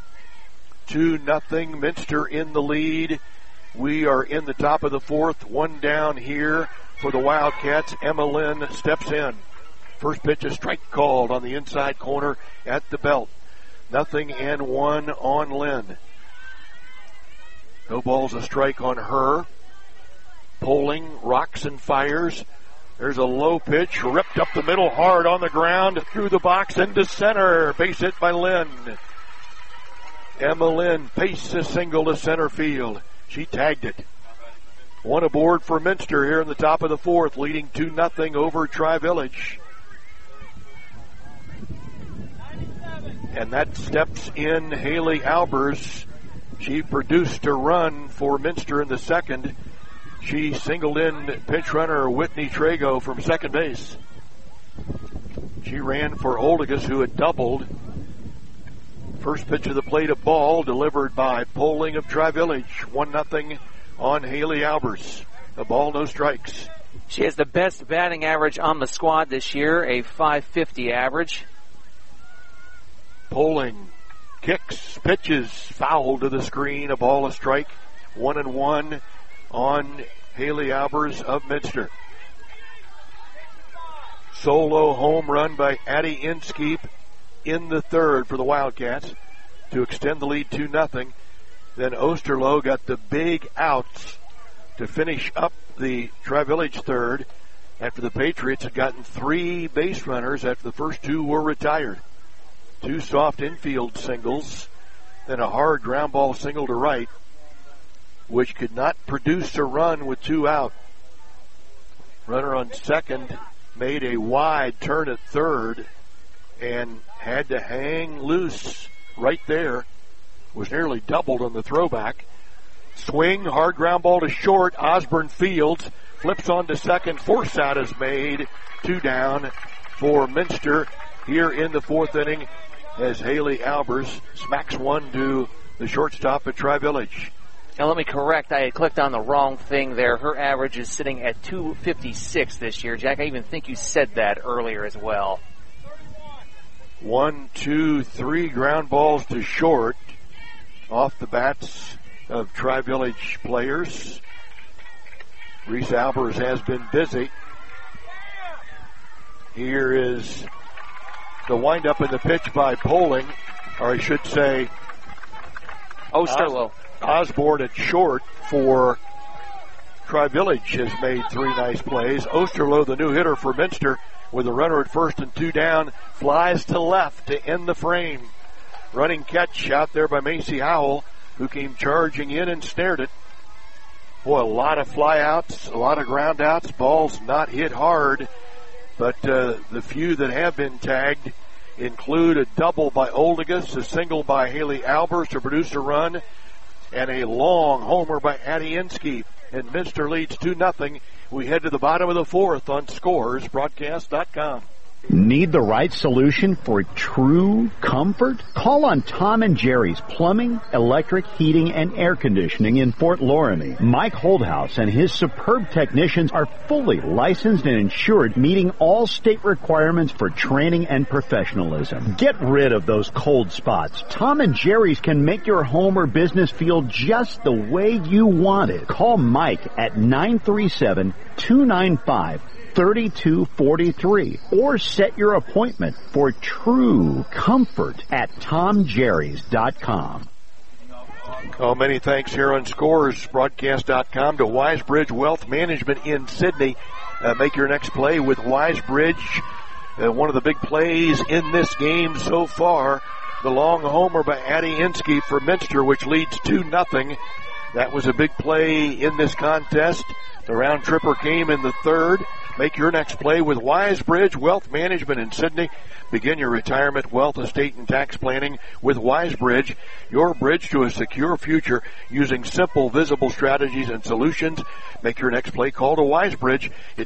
2-0, Minster in the lead. We are in the top of the fourth. 1 down here for the Wildcats. Emma Lynn steps in. First pitch, a strike called on the inside corner at the belt. 0-1 on Lynn. No balls, a strike on her. Poling, rocks and fires. There's a low pitch, ripped up the middle hard on the ground, through the box into center. Base hit by Lynn. Emma Lynn pastes a single to center field. She tagged it. 1 aboard for Minster here in the top of the fourth, leading 2-0 over Tri-Village. And that steps in Haley Albers. She produced a run for Minster in the second. She singled in pinch runner Whitney Trago from second base. She ran for Oldigas, who had doubled. First pitch of the plate, a ball delivered by Poling of Tri-Village. 1-0 on Haley Albers. A ball, no strikes. She has the best batting average on the squad this year, a .550 average. Poling kicks, pitches, foul to the screen, a ball, a strike. 1-1 on Haley Albers of Minster. Solo home run by Addie Inskeep in the third for the Wildcats to extend the lead 2-0. Then Osterloh got the big outs to finish up the Tri-Village third after the Patriots had gotten 3 base runners after the first 2 were retired. 2 soft infield singles, then a hard ground ball single to right, which could not produce a run with 2 out. Runner on second made a wide turn at third and had to hang loose right there. Was nearly doubled on the throwback. Swing, hard ground ball to short. Osborne fields, flips on to second. Force out is made. 2 down for Minster here in the 4th inning as Haley Albers smacks one to the shortstop at Tri-Village. Now let me correct, I had clicked on the wrong thing there. Her average is sitting at 256 this year. Jack, I even think you said that earlier as well. 1, 2, 3 ground balls to short off the bats of Tri-Village players. Reese Albers has been busy. Here is the windup in the pitch by Poling, or I should say Osterloh. Osborne at short for Tri-Village has made 3 nice plays. Osterloh, the new hitter for Minster, with a runner at first and 2 down, flies to left to end the frame. Running catch out there by Macy Howell, who came charging in and snared it. Boy, a lot of flyouts, a lot of ground outs, balls not hit hard, but the few that have been tagged include a double by Oldegas, a single by Haley Albers to produce a run, and a long homer by Adiensky. And Minster leads 2-0. We head to the bottom of the 4th on ScoresBroadcast.com. Need the right solution for true comfort? Call on Tom and Jerry's Plumbing, Electric, Heating, and Air Conditioning in Fort Loramie. Mike Holdhouse and his superb technicians are fully licensed and insured, meeting all state requirements for training and professionalism. Get rid of those cold spots. Tom and Jerry's can make your home or business feel just the way you want it. Call Mike at 937-295-3243 or set your appointment for true comfort at TomJerrys.com. Oh, many thanks here on ScoresBroadcast.com to Wisebridge Wealth Management in Sydney. Make your next play with Wisebridge. One of the big plays in this game so far, the long homer by Adiensky for Minster, which leads 2-0. That was a big play in this contest. The round tripper came in the 3rd. Make your next play with Wisebridge Wealth Management in Sydney. Begin your retirement, wealth, estate, and tax planning with Wisebridge, your bridge to a secure future using simple, visible strategies and solutions. Make your next play. Call to Wisebridge at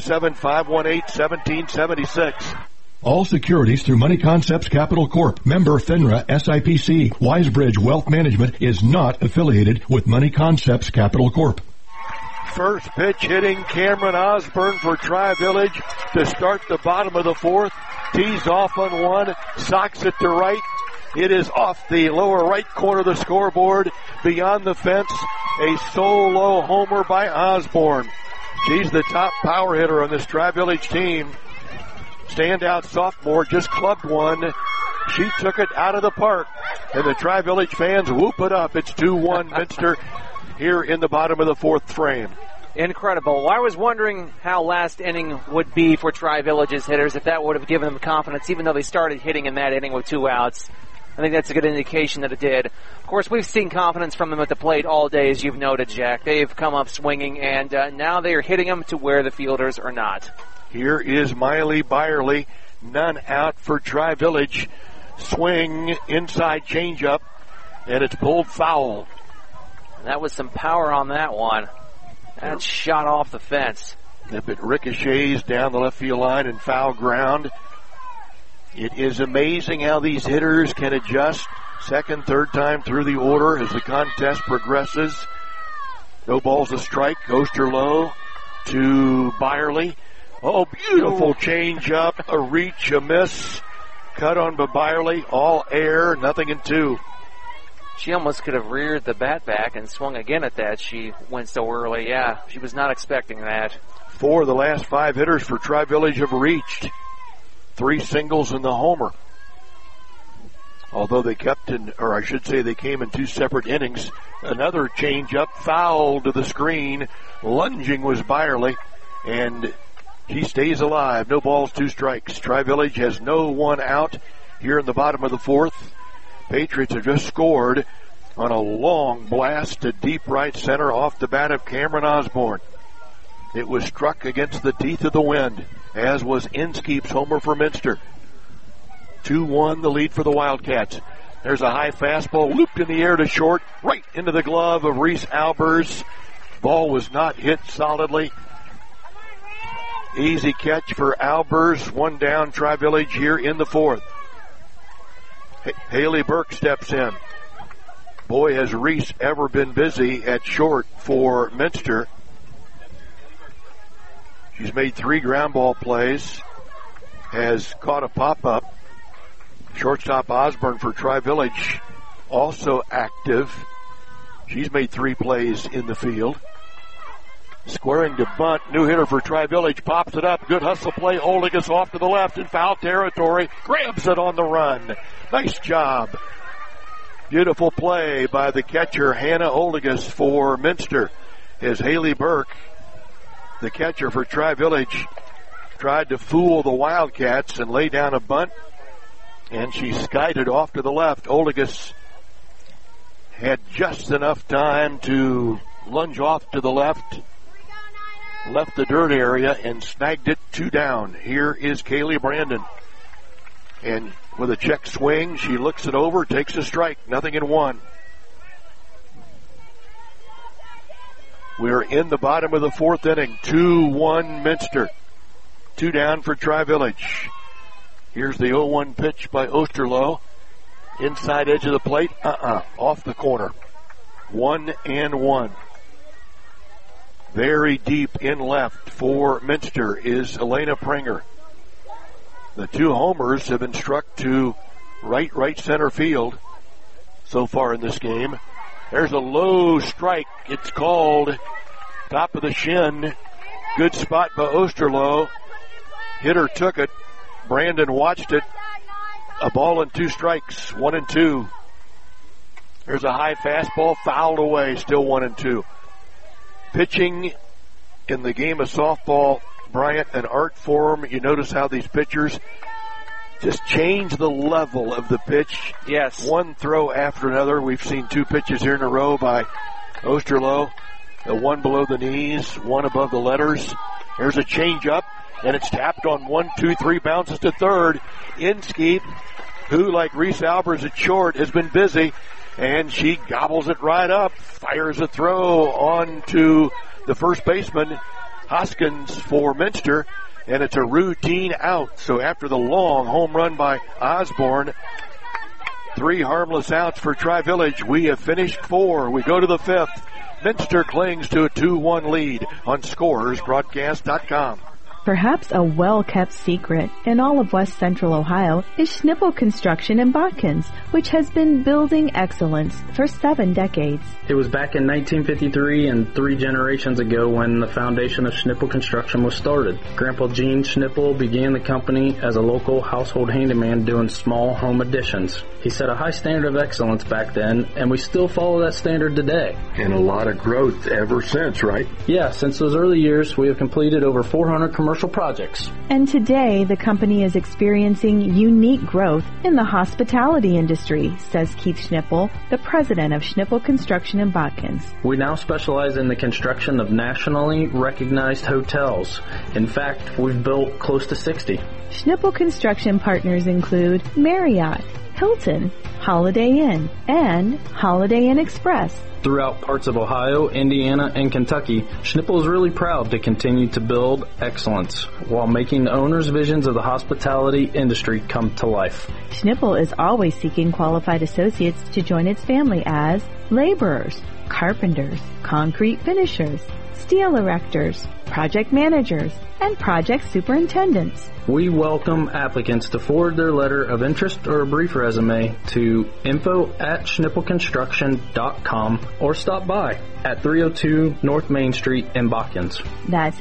937-518-1776. All securities through Money Concepts Capital Corp. Member FINRA SIPC. Wisebridge Wealth Management is not affiliated with Money Concepts Capital Corp. First pitch hitting Cameron Osborne for Tri-Village to start the bottom of the 4th. Tees off on one, socks it to right. It is off the lower right corner of the scoreboard, beyond the fence. A solo homer by Osborne. She's the top power hitter on this Tri-Village team. Standout sophomore just clubbed one. She took it out of the park, and the Tri-Village fans whoop it up. It's 2-1 Minster here in the bottom of the 4th frame. Incredible. Well, I was wondering how last inning would be for Tri-Village's hitters, if that would have given them confidence, even though they started hitting in that inning with 2 outs. I think that's a good indication that it did. Of course, we've seen confidence from them at the plate all day, as you've noted, Jack. They've come up swinging, and now they are hitting them to where the fielders are not. Here is Miley Byerly. None out for Tri-Village. Swing, inside changeup, and it's pulled foul. That was some power on that one. That shot off the fence. If it ricochets down the left field line and foul ground. It is amazing how these hitters can adjust second, third time through the order as the contest progresses. No balls a strike. Osterloh to Byerly. Oh, beautiful change up, a reach, a miss. Cut on by Byerly, all air, nothing in 2. She almost could have reared the bat back and swung again at that. She went so early. Yeah, she was not expecting that. 4 of the last 5 hitters for Tri-Village have reached. 3 singles and the homer. although they they came in two separate innings. Another changeup, foul to the screen. Lunging was Byerly, and she stays alive. No balls, 2 strikes. Tri-Village has no one out here in the bottom of the 4th. Patriots have just scored on a long blast to deep right center off the bat of Cameron Osborne. It was struck against the teeth of the wind, as was Inskeep's homer for Minster. 2-1 the lead for the Wildcats. There's a high fastball looped in the air to short, right into the glove of Reese Albers. Ball was not hit solidly. Easy catch for Albers. 1 down, Tri-Village here in the 4th. Haley Burke steps in. Boy, has Reese ever been busy at short for Minster. She's made 3 ground ball plays, has caught a pop-up. Shortstop Osborne for Tri-Village also active. She's made 3 plays in the field. Squaring to bunt, new hitter for Tri-Village, pops it up, good hustle play, Oldigas off to the left in foul territory, grabs it on the run. Nice job. Beautiful play by the catcher, Hannah Oldigas for Minster, as Haley Burke, the catcher for Tri-Village, tried to fool the Wildcats and lay down a bunt, and she skied it off to the left. Oldigas had just enough time to lunge off to the left the dirt area and snagged it 2 down. Here is Kaylee Brandon. And with a check swing, she looks it over, takes a strike, 0-1. We're in the bottom of the 4th inning, 2-1 Minster. 2 down for Tri-Village. Here's the 0-1 pitch by Osterloh. Inside edge of the plate, off the corner. 1-1. Very deep in left for Minster is Elena Prenger. The 2 homers have been struck to right center field so far in this game. There's a low strike. It's called top of the shin. Good spot by Osterloh. Hitter took it. Brandon watched it. A ball and 2 strikes, 1-2. There's a high fastball fouled away, still 1-2. Pitching in the game of softball, Bryant, an art form. You notice how these pitchers just change the level of the pitch. Yes. One throw after another. We've seen 2 pitches here in a row by Osterloh. The one below the knees, one above the letters. There's a changeup, and it's tapped on 1-2-3, bounces to third. Inskeep, who, like Reese Albers at short, has been busy, and she gobbles it right up, fires a throw on to the first baseman, Hoskins for Minster, and it's a routine out. So after the long home run by Osborne, 3 harmless outs for Tri-Village. We have finished 4. We go to the 5th. Minster clings to a 2-1 lead on ScorersBroadcast.com. Perhaps a well-kept secret in all of West Central Ohio is Schnipple Construction in Botkins, which has been building excellence for 7 decades. It was back in 1953 and 3 generations ago when the foundation of Schnipple Construction was started. Grandpa Gene Schnipple began the company as a local household handyman doing small home additions. He set a high standard of excellence back then, and we still follow that standard today. And a lot of growth ever since, right? Yeah, since those early years, we have completed over 400 commercial projects. And today, the company is experiencing unique growth in the hospitality industry, says Keith Schnipple, the president of Schnipple Construction in Botkins. We now specialize in the construction of nationally recognized hotels. In fact, we've built close to 60. Schnipple Construction partners include Marriott, Hilton, Holiday Inn, and Holiday Inn Express. Throughout parts of Ohio, Indiana, and Kentucky, Schnipple is really proud to continue to build excellence while making the owners' visions of the hospitality industry come to life. Schnipple is always seeking qualified associates to join its family as laborers, carpenters, concrete finishers, steel erectors, project managers, and project superintendents. We welcome applicants to forward their letter of interest or a brief resume to info@schnippleconstruction.com or stop by at 302 North Main Street in Botkins. That's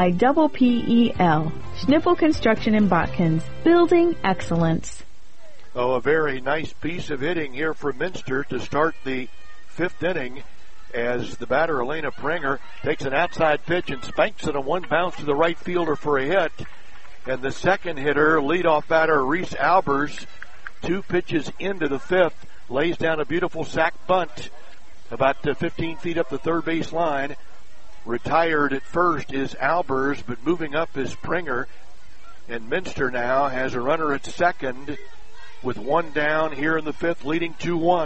SCHNIPPEL. Schnipple Construction in Botkins, building excellence. Oh, a very nice piece of hitting here for Minster to start the 5th inning as the batter, Elena Pringer, takes an outside pitch and spanks it on one bounce to the right fielder for a hit. And the second hitter, leadoff batter Reese Albers, 2 pitches into the 5th, lays down a beautiful sac bunt about 15 feet up the third base line. Retired at first is Albers, but moving up is Pringer. And Minster now has a runner at second with 1 down here in the 5th, leading 2-1.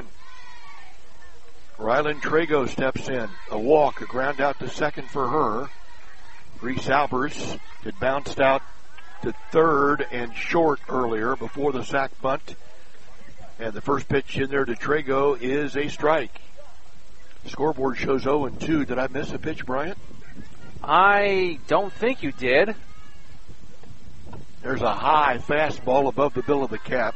Rylan Trago steps in. A walk, a ground out to second for her. Reese Albers had bounced out to third and short earlier before the sac bunt. And the first pitch in there to Trago is a strike. The scoreboard shows 0-2. Did I miss a pitch, Bryant? I don't think you did. There's a high fastball above the bill of the cap.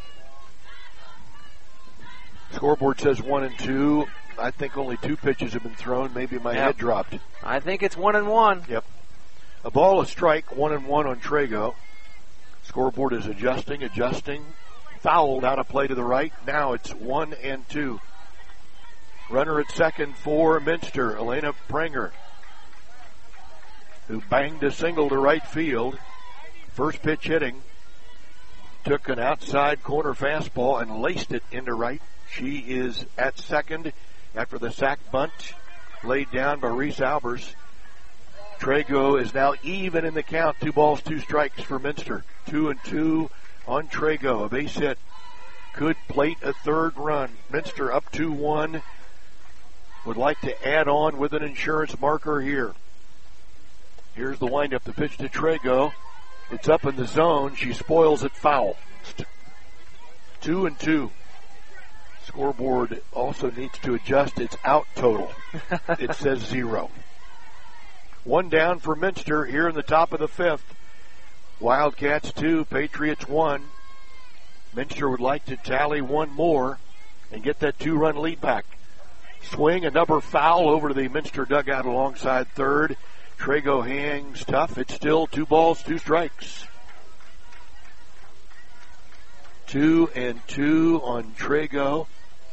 Scoreboard says 1-2. I think only 2 pitches have been thrown. Maybe my head dropped. I think it's 1-1. Yep. A ball, a strike, 1-1 on Trago. Scoreboard is adjusting. Fouled out of play to the right. Now it's 1-2. Runner at second for Minster, Elena Pringer, who banged a single to right field. First pitch hitting. Took an outside corner fastball and laced it into right. She is at second after the sac bunt laid down by Reese Albers. Trago is now even in the count. 2 balls, 2 strikes for Minster. 2-2 on Trago. A base hit could plate a third run. Minster up 2-1. Would like to add on with an insurance marker here. Here's the windup. The pitch to Trago. It's up in the zone. She spoils it foul. 2-2. Scoreboard also needs to adjust its out total. It says 0. 1 down for Minster here in the top of the 5th. Wildcats 2, Patriots 1. Minster would like to tally 1 more and get that 2-run lead back. Swing, another foul over to the Minster dugout alongside third. Trago hangs tough. It's still 2 balls, 2 strikes. 2-2 on Trago.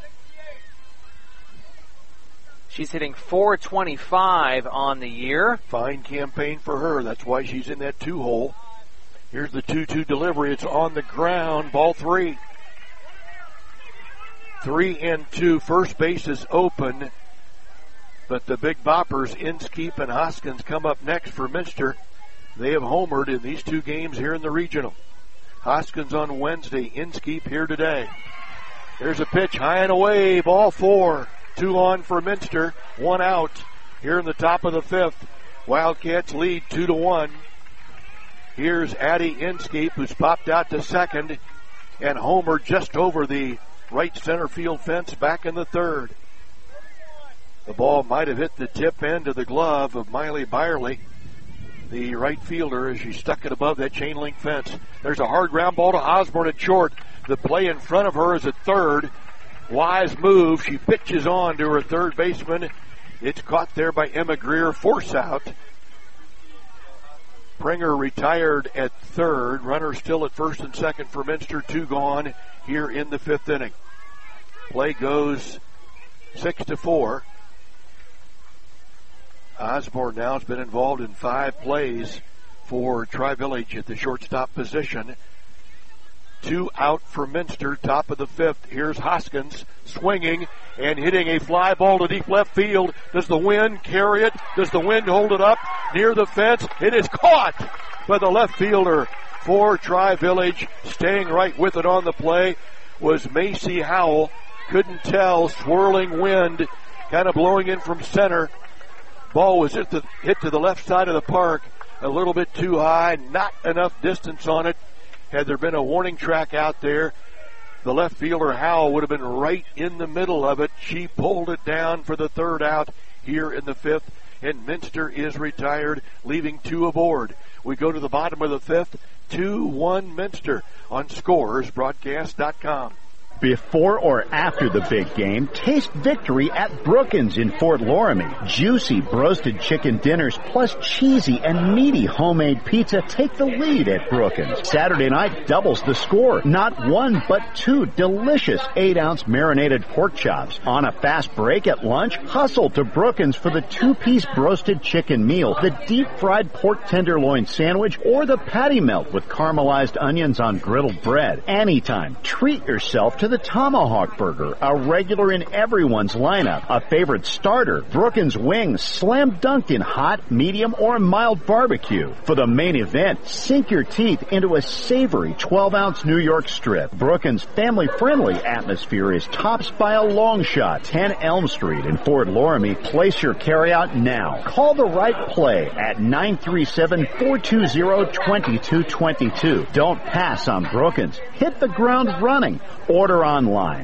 She's hitting .425 on the year. Fine campaign for her. That's why she's in that 2 hole. Here's the 2-2 delivery. It's on the ground. Ball 3. 3-2. First base is open. But the big boppers, Inskeep and Hoskins, come up next for Minster. They have homered in these 2 games here in the regional. Hoskins on Wednesday. Inskeep here today. There's a pitch high and away. Ball 4. 2 on for Minster. 1 out here in the top of the 5th. Wildcats lead 2-1. Here's Addie Inskeep, who's popped out to second and homered just over the right center field fence back in the 3rd. The ball might have hit the tip end of the glove of Miley Byerly, the right fielder, as she stuck it above that chain link fence. There's a hard ground ball to Osborne at short. The play in front of her is at third. Wise move. She pitches on to her third baseman. It's caught there by Emma Greer. Force out. Pringer retired at third. Runner still at first and second for Minster. 2 gone here in the 5th inning. Play goes 6-4. Osborne now has been involved in 5 plays for Tri-Village at the shortstop position. 2 out for Minster, top of the 5th. Here's Hoskins swinging and hitting a fly ball to deep left field. Does the wind carry it? Does the wind hold it up near the fence? It is caught by the left fielder for Tri-Village. Staying right with it on the play was Macy Howell. Couldn't tell. Swirling wind kind of blowing in from center. Ball was hit to the left side of the park. A little bit too high. Not enough distance on it. Had there been a warning track out there, the left fielder Howell would have been right in the middle of it. She pulled it down for the 3rd out here in the 5th, and Minster is retired, leaving 2 aboard. We go to the bottom of the 5th, 2-1 Minster on ScoresBroadcast.com. Before or after the big game, taste victory at Brookins in Fort Loramie. Juicy roasted chicken dinners plus cheesy and meaty homemade pizza take the lead at Brookins. Saturday night doubles the score. Not one, but two delicious 8-ounce marinated pork chops. On a fast break at lunch, hustle to Brookins for the 2-piece roasted chicken meal, the deep-fried pork tenderloin sandwich, or the patty melt with caramelized onions on griddled bread. Anytime, treat yourself to the Tomahawk Burger, a regular in everyone's lineup, a favorite starter, Brookins wings, slam dunked in hot, medium, or mild barbecue. For the main event, sink your teeth into a savory 12-ounce New York strip. Brookins' family-friendly atmosphere is topped by a long shot, 10 Elm Street in Fort Loramie. Place your carryout now. Call the right play at 937-420-2222. Don't pass on Brookins. Hit the ground running. Order online.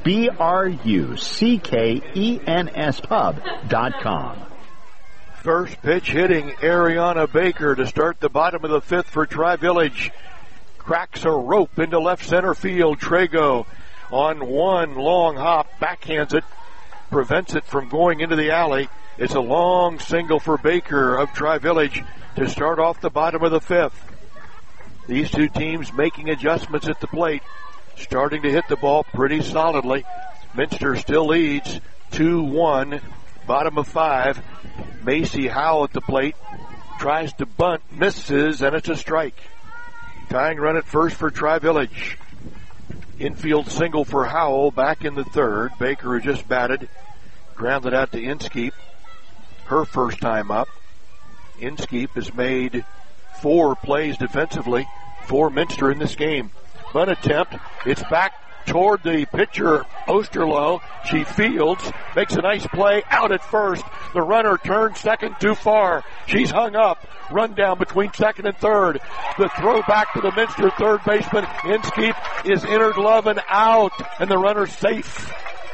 BRUCKENS First pitch hitting Ariana Baker to start the bottom of the fifth for Tri-Village. Cracks a rope into left center field. Trago on one long hop, backhands it, prevents it from going into the alley. It's a long single for Baker of Tri-Village to start off the bottom of the fifth. These two teams making adjustments at the plate, starting to hit the ball pretty solidly. Minster still leads 2-1, bottom of 5. Macy Howell at the plate, tries to bunt, misses, and it's a strike. Tying run at first for Tri-Village. Infield single for Howell, back in the third. Baker, who just batted, grounded out to Inskeep. Her first time up. Inskeep has made 4 plays defensively for Minster in this game. Bunt attempt. It's back toward the pitcher, Osterloh. She fields, makes a nice play out at first. The runner turns second too far. She's hung up. Run down between second and third. The throw back to the Minster third baseman. Inskeep is inner glove and out, and the runner's safe.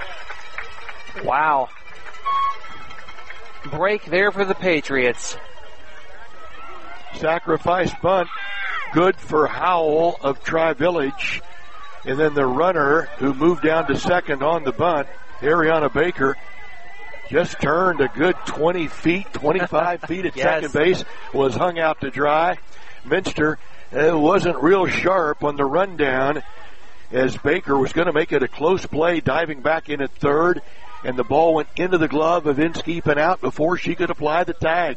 Wow. Break there for the Patriots. Sacrifice bunt. Good for Howell of Tri-Village. And then the runner who moved down to second on the bunt, Ariana Baker, just turned a good 20 feet, 25 feet at second base, was hung out to dry. Minster wasn't real sharp on the rundown as Baker was going to make it a close play, diving back in at third, and the ball went into the glove of Inskeep and out before she could apply the tag.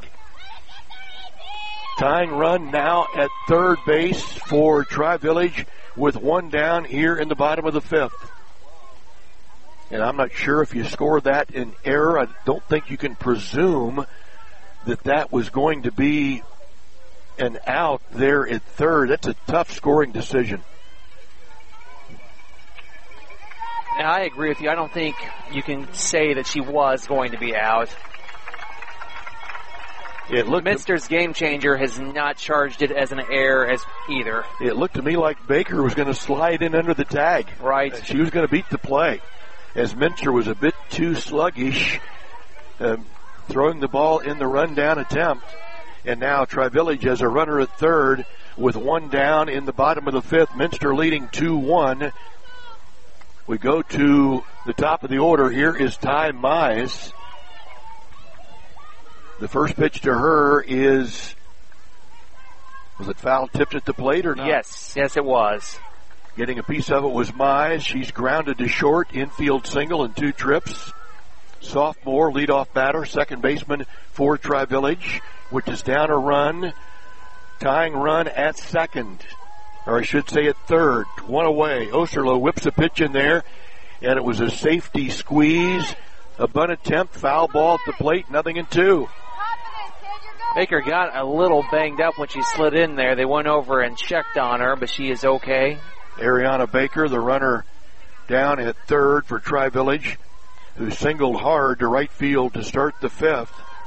Tying run now at third base for Tri-Village with one down here in the bottom of the fifth. And I'm not sure if you scored that in error. I don't think you can presume that that was going to be an out there at third. That's a tough scoring decision. And I agree with you. I don't think you can say that she was going to be out. Minster's game changer has not charged it as an error as either. It looked to me like Baker was going to slide in under the tag. Right. She was going to beat the play, as Minster was a bit too sluggish, throwing the ball in the rundown attempt. And now Tri-Village has a runner at third with one down in the bottom of the fifth. Minster leading 2-1. We go to the top of the order. Here is Ty Mize. The first pitch to her was it foul tipped at the plate or not? Yes, it was. Getting a piece of it was Mize. She's grounded to short, infield single and 2 trips. Sophomore, leadoff batter, second baseman for Tri-Village, which is down a run. Tying run at second, or I should say at third. One away. Osterloh whips a pitch in there, and it was a safety squeeze. A bunt attempt, foul ball at the plate, 0-2. Baker got a little banged up when she slid in there. They went over and checked on her, but she is okay. Ariana Baker, the runner down at third for Tri-Village, who singled hard to right field to start the fifth.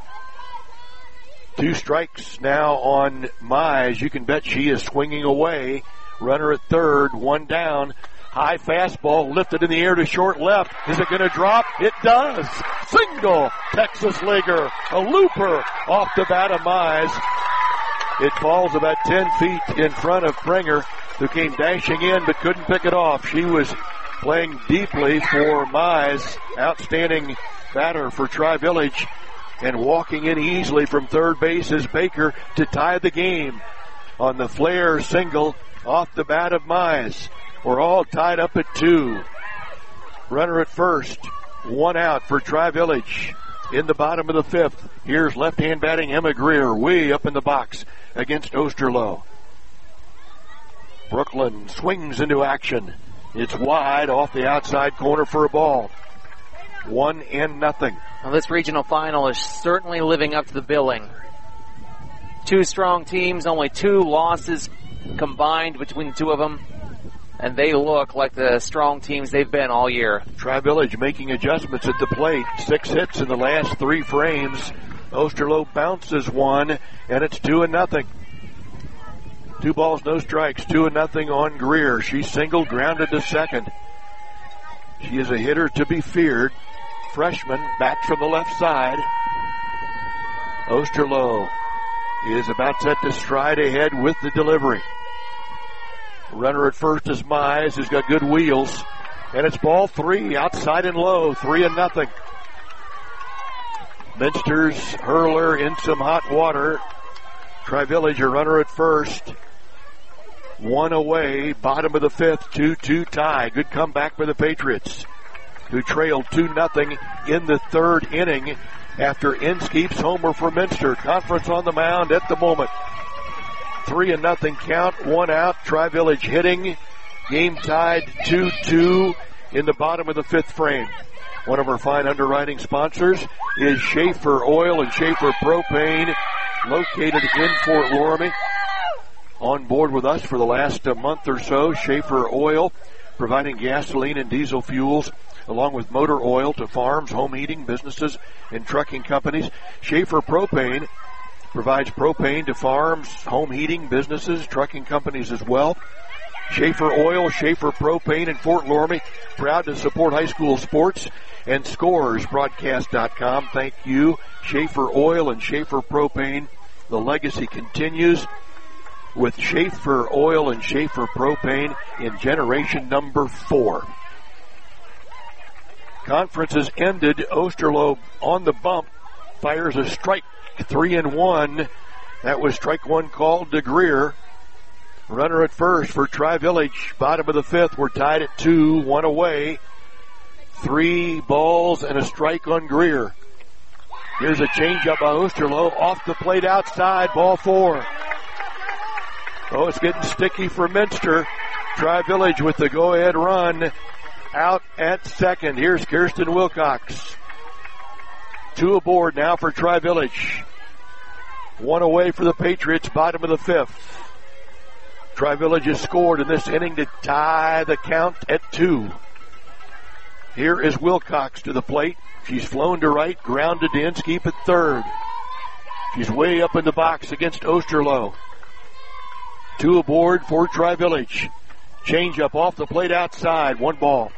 2 strikes now on Mize. You can bet she is swinging away. Runner at third, one down. High fastball lifted in the air to short left. Is it going to drop? It does. Single Texas Leaguer. A looper off the bat of Mize. It falls about 10 feet in front of Pringer, who came dashing in but couldn't pick it off. She was playing deeply for Mize. Outstanding batter for Tri-Village. And walking in easily from third base is Baker to tie the game on the flare single off the bat of Mize. We're all tied up at 2. Runner at first. 1 out for Tri-Village. In the bottom of the 5th, here's left-hand batting Emma Greer way up in the box against Osterloh. Brooklyn swings into action. It's wide off the outside corner for a ball. 1-0. Well, this regional final is certainly living up to the billing. 2 strong teams, only 2 losses combined between the 2 of them. And they look like the strong teams they've been all year. Tri-Village making adjustments at the plate. 6 hits in the last 3 frames. Osterloh bounces 1, and it's 2-0. 2 balls, no strikes. 2-0 on Greer. She singled, grounded to second. She is a hitter to be feared. Freshman back from the left side. Osterloh is about set to stride ahead with the delivery. Runner at first is Mize, who's got good wheels. And it's ball 3, outside and low, 3-0. Minster's hurler in some hot water. Tri-Village a runner at first. 1 away, bottom of the 5th, 2-2 tie. Good comeback for the Patriots, who trailed 2-0 in the 3rd inning after Inskeep's homer for Minster. Conference on the mound at the moment. 3-0 count, 1 out. Tri-Village hitting. Game tied 2-2 in the bottom of the 5th frame. One of our fine underwriting sponsors is Schaefer Oil and Schaefer Propane, located in Fort Loramie. On board with us for the last month or so, Schaefer Oil, providing gasoline and diesel fuels along with motor oil to farms, home heating, businesses, and trucking companies. Schaefer Propane provides propane to farms, home heating, businesses, trucking companies as well. Schaefer Oil, Schaefer Propane in Fort Loramie, proud to support high school sports. And ScoresBroadcast.com. Thank you, Schaefer Oil and Schaefer Propane. The legacy continues with Schaefer Oil and Schaefer Propane in generation number 4. Conference has ended. Osterloh on the bump fires a strike. 3-1. That was strike 1 called to Greer. Runner at first for Tri-Village. Bottom of the 5th. We're tied at 2. 1 away. 3 balls and a strike on Greer. Here's a changeup by Osterloh. Off the plate outside. Ball 4. Oh, it's getting sticky for Minster. Tri-Village with the go-ahead run. Out at second. Here's Kirsten Wilcox. 2 aboard now for Tri-Village. 1 away for the Patriots, bottom of the 5th. Tri-Village has scored in this inning to tie the count at 2. Here is Wilcox to the plate. She's flown to right, grounded to Inskeep at third. She's way up in the box against Osterloh. 2 aboard for Tri-Village. Change up off the plate outside, 1 ball.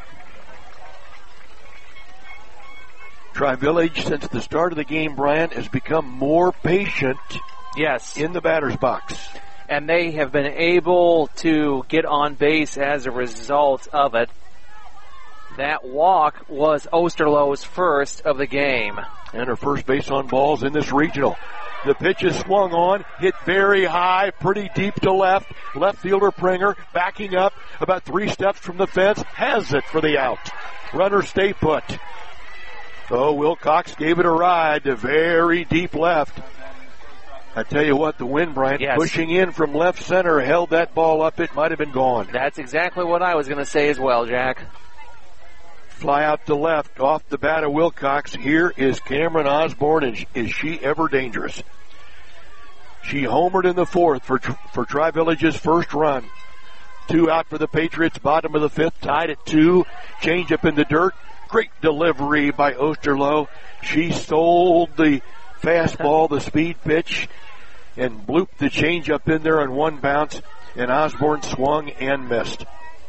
Tri-Village, since the start of the game, Brian, has become more patient. Yes. In the batter's box. And they have been able to get on base as a result of it. That walk was Osterloh's first of the game. And her first base on balls in this regional. The pitch is swung on, hit very high, pretty deep to left. Left fielder Pringer backing up about 3 steps from the fence, has it for the out. Runner stay put. So Wilcox gave it a ride to very deep left. I tell you what, the wind, Brian, pushing in from left center, held that ball up. It might have been gone. That's exactly what I was going to say as well, Jack. Fly out to left, off the bat of Wilcox. Here is Cameron Osborne, and is she ever dangerous? She homered in the 4th for Tri-Village's first run. 2 out for the Patriots, bottom of the 5th, tied at 2. Change up in the dirt. Great delivery by Osterloh. She sold the fastball, the speed pitch, and blooped the change up in there on 1 bounce, and Osborne swung and missed.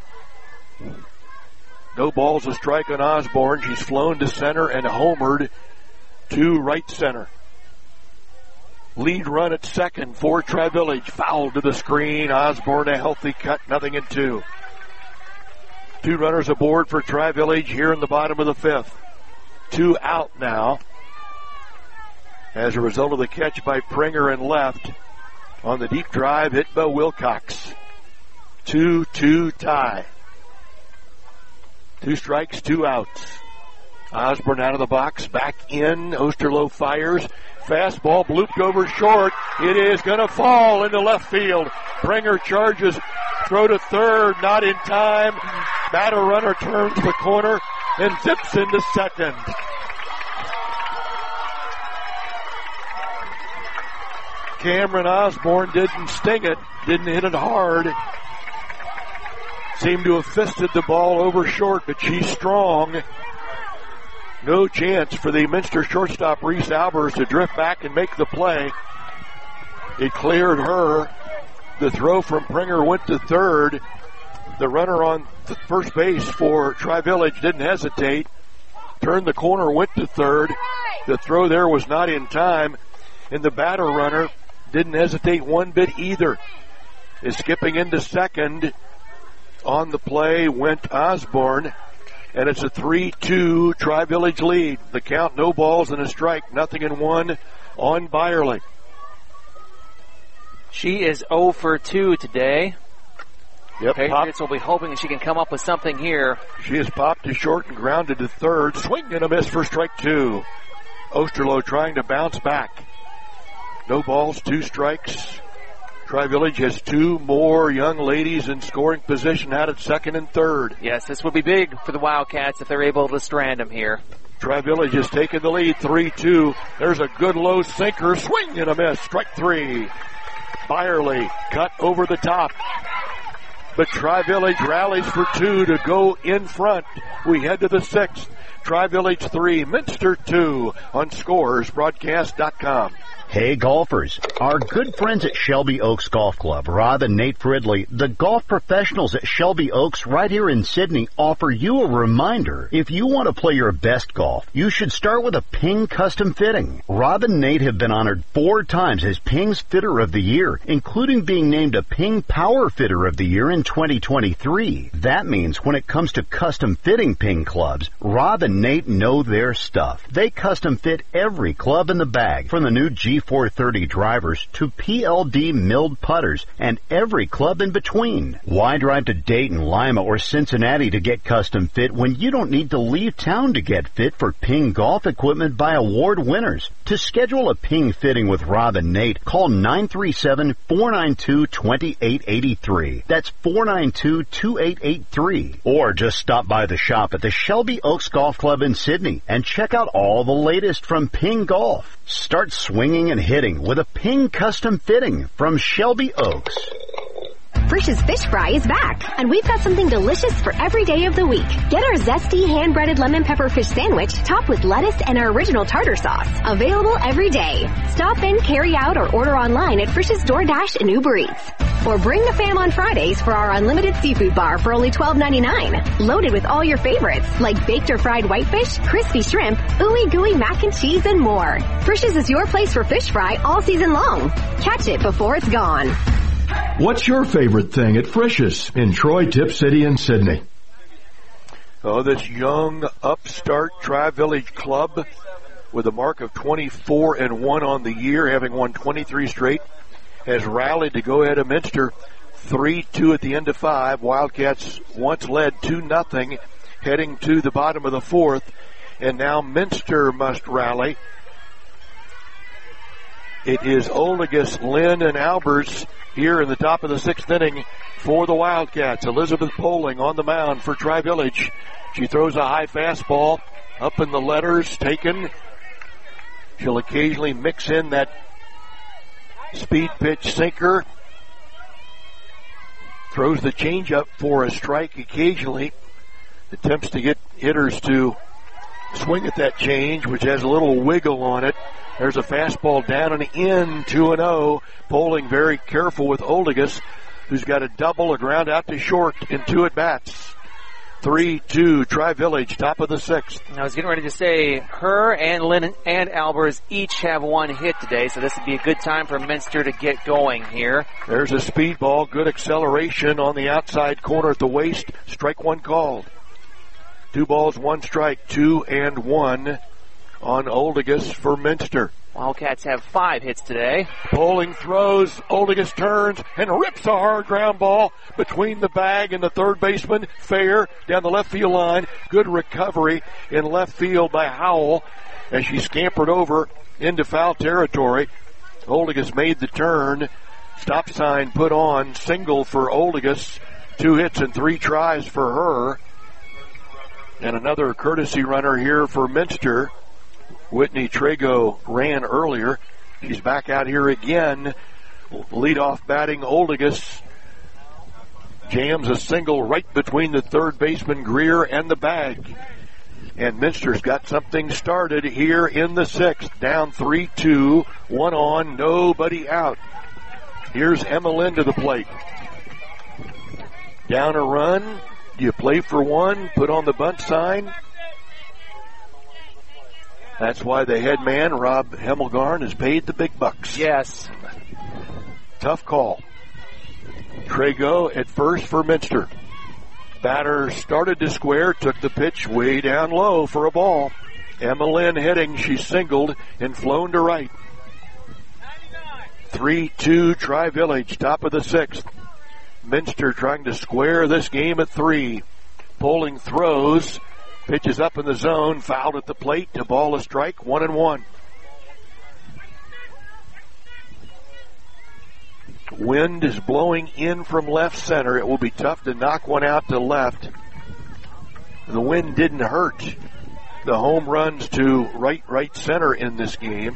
No balls, a strike on Osborne. She's flown to center and homered to right center. Lead run at second for Tri-Village. Foul to the screen. Osborne a healthy cut, 0-2. 2 runners aboard for Tri-Village here in the bottom of the 5th. 2 out now as a result of the catch by Pringer and left on the deep drive hit by Wilcox. 2-2 tie. 2 strikes, 2 outs. Osborne out of the box, back in. Osterloh fires. Fastball blooped over short. It is going to fall into left field. Pringer charges. Throw to third, not in time. Batter runner turns the corner and zips into second. Cameron Osborne didn't sting it, didn't hit it hard. Seemed to have fisted the ball over short, but she's strong. No chance for the Minster shortstop Reese Albers to drift back and make the play. It cleared her. The throw from Pringer went to third. The runner on first base for Tri-Village didn't hesitate. Turned the corner, went to third. The throw there was not in time. And the batter runner didn't hesitate one bit either. Is skipping into second. On the play went Osborne. And it's a 3-2 Tri-Village lead. The count, no balls and a strike, 0-1 on Byerly. She is 0 for 2 today. Yep, Patriots will be hoping she can come up with something here. She has popped to short and grounded to third. Swing and a miss for strike 2. Osterloh trying to bounce back. No balls, 2 strikes. Tri-Village has 2 more young ladies in scoring position out at second and third. Yes, this would be big for the Wildcats if they're able to strand them here. Tri-Village has taken the lead, 3-2. There's a good low sinker. Swing and a miss. Strike 3. Byerly cut over the top. But Tri-Village rallies for 2 to go in front. We head to the 6th. Tri-Village 3, Minster 2 on ScoresBroadcast.com. Hey golfers, our good friends at Shelby Oaks Golf Club, Rob and Nate Fridley, the golf professionals at Shelby Oaks right here in Sydney, offer you a reminder. If you want to play your best golf, you should start with a Ping custom fitting. Rob and Nate have been honored 4 times as Ping's Fitter of the Year, including being named a Ping Power Fitter of the Year in 2023. That means when it comes to custom fitting Ping clubs, Rob and Nate know their stuff. They custom fit every club in the bag, from the new G430 drivers to PLD milled putters and every club in between. Why drive to Dayton, Lima, or Cincinnati to get custom fit when you don't need to leave town to get fit for Ping golf equipment by award winners? To schedule a Ping fitting with Rob and Nate, call 937-492-2883. That's 492-2883. Or just stop by the shop at the Shelby Oaks Golf Club in Sydney and check out all the latest from Ping Golf. Start swinging and hitting with a Ping custom fitting from Shelby Oaks. Frisch's Fish Fry is back, and we've got something delicious for every day of the week. Get our zesty hand-breaded lemon pepper fish sandwich topped with lettuce and our original tartar sauce. Available every day. Stop in, carry out, or order online at Frisch's DoorDash and Uber Eats. Or bring the fam on Fridays for our unlimited seafood bar for only $12.99. Loaded with all your favorites, like baked or fried whitefish, crispy shrimp, ooey gooey mac and cheese, and more. Frisch's is your place for fish fry all season long. Catch it before it's gone. What's your favorite thing at Frisch's in Troy, Tip City, and Sydney? Oh, this young upstart Tri-Village club with a mark of 24-1 on the year, having won 23 straight, has rallied to go ahead of Minster 3-2 at the end of 5. Wildcats once led 2-0, heading to the bottom of the 4th, and now Minster must rally. It is Olegas, Lynn, and Albers here in the top of the 6th inning for the Wildcats. Elizabeth Poling on the mound for Tri-Village. She throws a high fastball up in the letters, taken. She'll occasionally mix in that speed pitch sinker. Throws the changeup for a strike occasionally. Attempts to get hitters to swing at that change, which has a little wiggle on it. There's a fastball down and in, 2-0. Poling very careful with Olegas, who's got a double, a ground out to short in 2 at-bats. 3-2, Tri-Village, top of the 6th. I was getting ready to say her and Lynn and Albers each have one hit today, so this would be a good time for Minster to get going here. There's a speed ball, good acceleration on the outside corner at the waist. Strike one called. 2 balls, 1 strike, 2-1 on Oldigus for Minster. Wildcats have 5 hits today. Poling throws, Oldigus turns and rips a hard ground ball between the bag and the third baseman. Fair down the left field line. Good recovery in left field by Howell as she scampered over into foul territory. Oldigus made the turn. Stop sign put on. Single for Oldigus. 2 hits and 3 tries for her. And another courtesy runner here for Minster. Whitney Trago ran earlier. She's back out here again. Leadoff batting Oldigus. Jams a single right between the third baseman Greer and the bag. And Minster's got something started here in the 6th. Down 3-2. 1 on, nobody out. Here's Emma Lynn to the plate. Down a run. You play for one, put on the bunt sign. That's why the head man, Rob Hemmelgarn, is paid the big bucks. Yes. Tough call. Trago at first for Minster. Batter started to square, took the pitch way down low for a ball. Emma Lynn hitting, she singled and flown to right. 3-2 Tri-Village, top of the 6th. Minster trying to square this game at 3. Poling throws. Pitches up in the zone, fouled at the plate, a ball, a strike, 1-1. Wind is blowing in from left center. It will be tough to knock one out to left. The wind didn't hurt the home runs to right center in this game.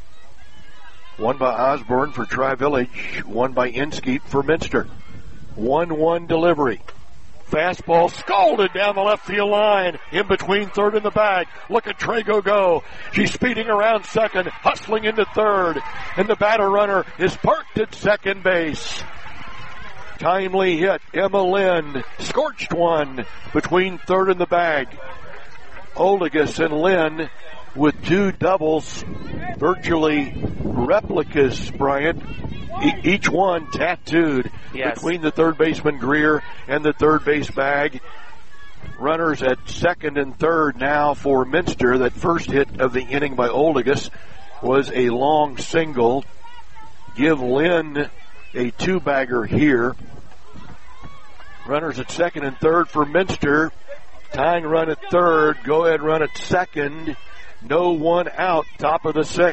One by Osborne for Tri-Village, one by Inskeep for Minster. 1-1 delivery. Fastball scalded down the left field line, in between third and the bag. Look at Trago go. She's speeding around second, hustling into third, and the batter runner is parked at second base. Timely hit, Emma Lynn, scorched one between third and the bag. Oldigus and Lynn with 2 doubles, virtually replicas, Bryant. Each one tattooed between the third baseman Greer and the third base bag. Runners at second and third now for Minster. That first hit of the inning by Oldigus was a long single. Give Lynn a 2-bagger here. Runners at second and third for Minster. Tying run at third. Go ahead run at second. No one out. Top of the 6th.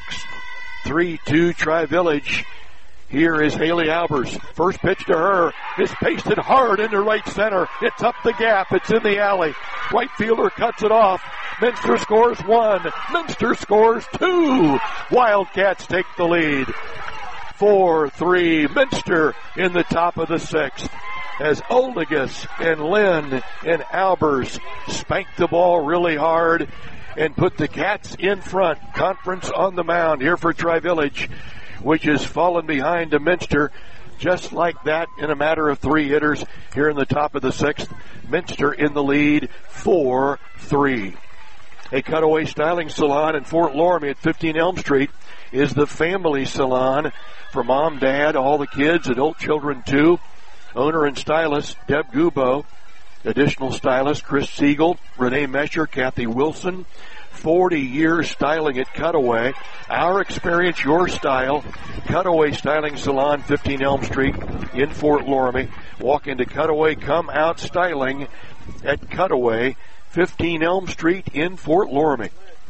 3-2 Tri-Village. Here is Haley Albers. First pitch to her is pasted hard into right center. It's up the gap. It's in the alley. Right fielder cuts it off. Minster scores 1. Minster scores 2. Wildcats take the lead. 4-3. Minster in the top of the 6th. As Oldigus and Lynn and Albers spank the ball really hard and put the Cats in front. Conference on the mound here for Tri-Village, which has fallen behind to Minster just like that in a matter of 3 hitters here in the top of the 6th. Minster in the lead, 4-3. A Cutaway Styling Salon in Fort Loramie at 15 Elm Street is the family salon for mom, dad, all the kids, adult children too. Owner and stylist Deb Gubo. Additional stylist Chris Siegel, Renee Mesher, Kathy Wilson. 40 years styling at Cutaway. Our experience, your style. Cutaway Styling Salon, 15 Elm Street in Fort Loramie. Walk into Cutaway, come out styling at Cutaway, 15 Elm Street in Fort Loramie.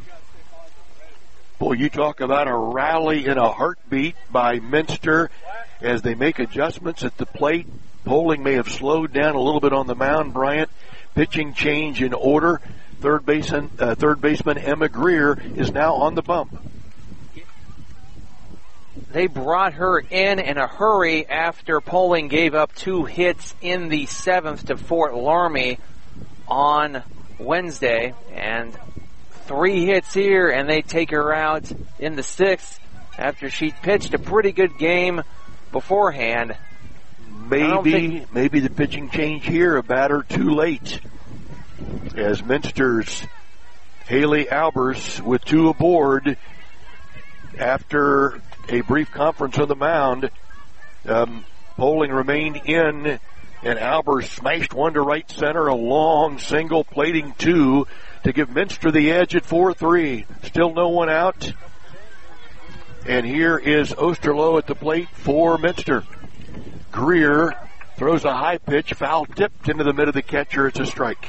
Boy, you talk about a rally in a heartbeat by Minster as they make adjustments at the plate. Poling may have slowed down a little bit on the mound, Bryant. Pitching change in order. Third baseman Emma Greer is now on the bump. They brought her in a hurry after Poling gave up 2 hits in the 7th to Fort Loramie on Wednesday. And 3 hits here, and they take her out in the 6th after she pitched a pretty good game beforehand. Maybe the pitching change here, a batter too late. as Minster's Haley Albers with 2 aboard after a brief conference on the mound. Poling remained in, and Albers smashed one to right center, a long single, plating 2 to give Minster the edge at 4-3. Still no one out. And here is Osterloh at the plate for Minster. Greer throws a high pitch, foul tipped into the mid of the catcher. It's a strike.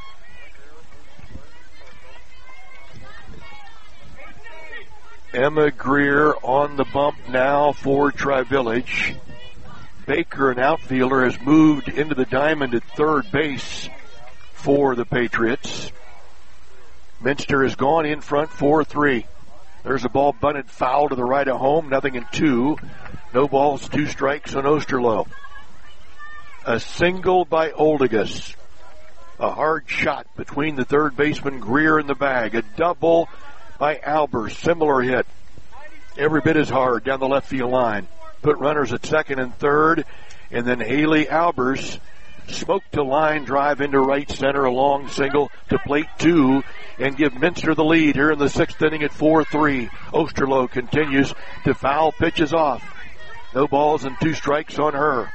Emma Greer on the bump now for Tri-Village. Baker, an outfielder, has moved into the diamond at third base for the Patriots. Minster has gone in front 4-3. There's a ball bunted foul to the right of home, 0-2. No balls, 2 strikes on Osterloh. A single by Oldigas. A hard shot between the third baseman Greer and the bag. A double by Albers. Similar hit. Every bit as hard down the left field line. Put runners at second and third. And then Haley Albers smoked a line drive into right center. A long single to plate 2 and give Minster the lead here in the 6th inning at 4-3. Osterloh continues to foul pitches off. No balls and 2 strikes on her.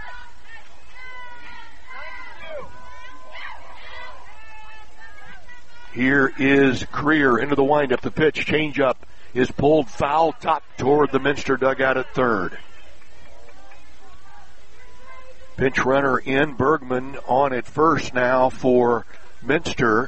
Here is Greer into the windup. The pitch, change up, is pulled foul top toward the Minster dugout at third. Pinch runner in, Bergman on at first now for Minster.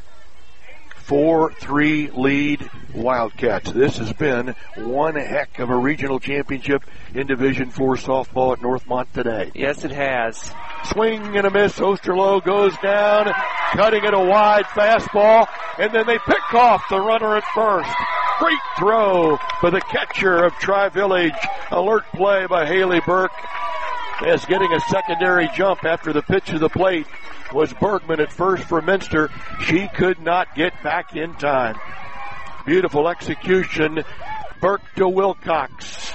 4-3 lead Wildcats. This has been one heck of a regional championship in Division IV softball at Northmont today. Yes, it has. Swing and a miss. Osterloh goes down, cutting it a wide fastball, and then they pick off the runner at first. Great throw by the catcher of Tri-Village. Alert play by Haley Burke, as getting a secondary jump after the pitch to the plate was Bergman at first for Minster. She could not get back in time. Beautiful execution. Burke to Wilcox.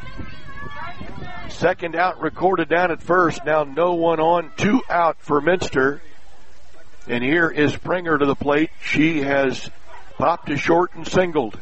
Second out recorded down at first. Now no one on, 2 out for Minster. And here is Springer to the plate. She has popped to short and singled.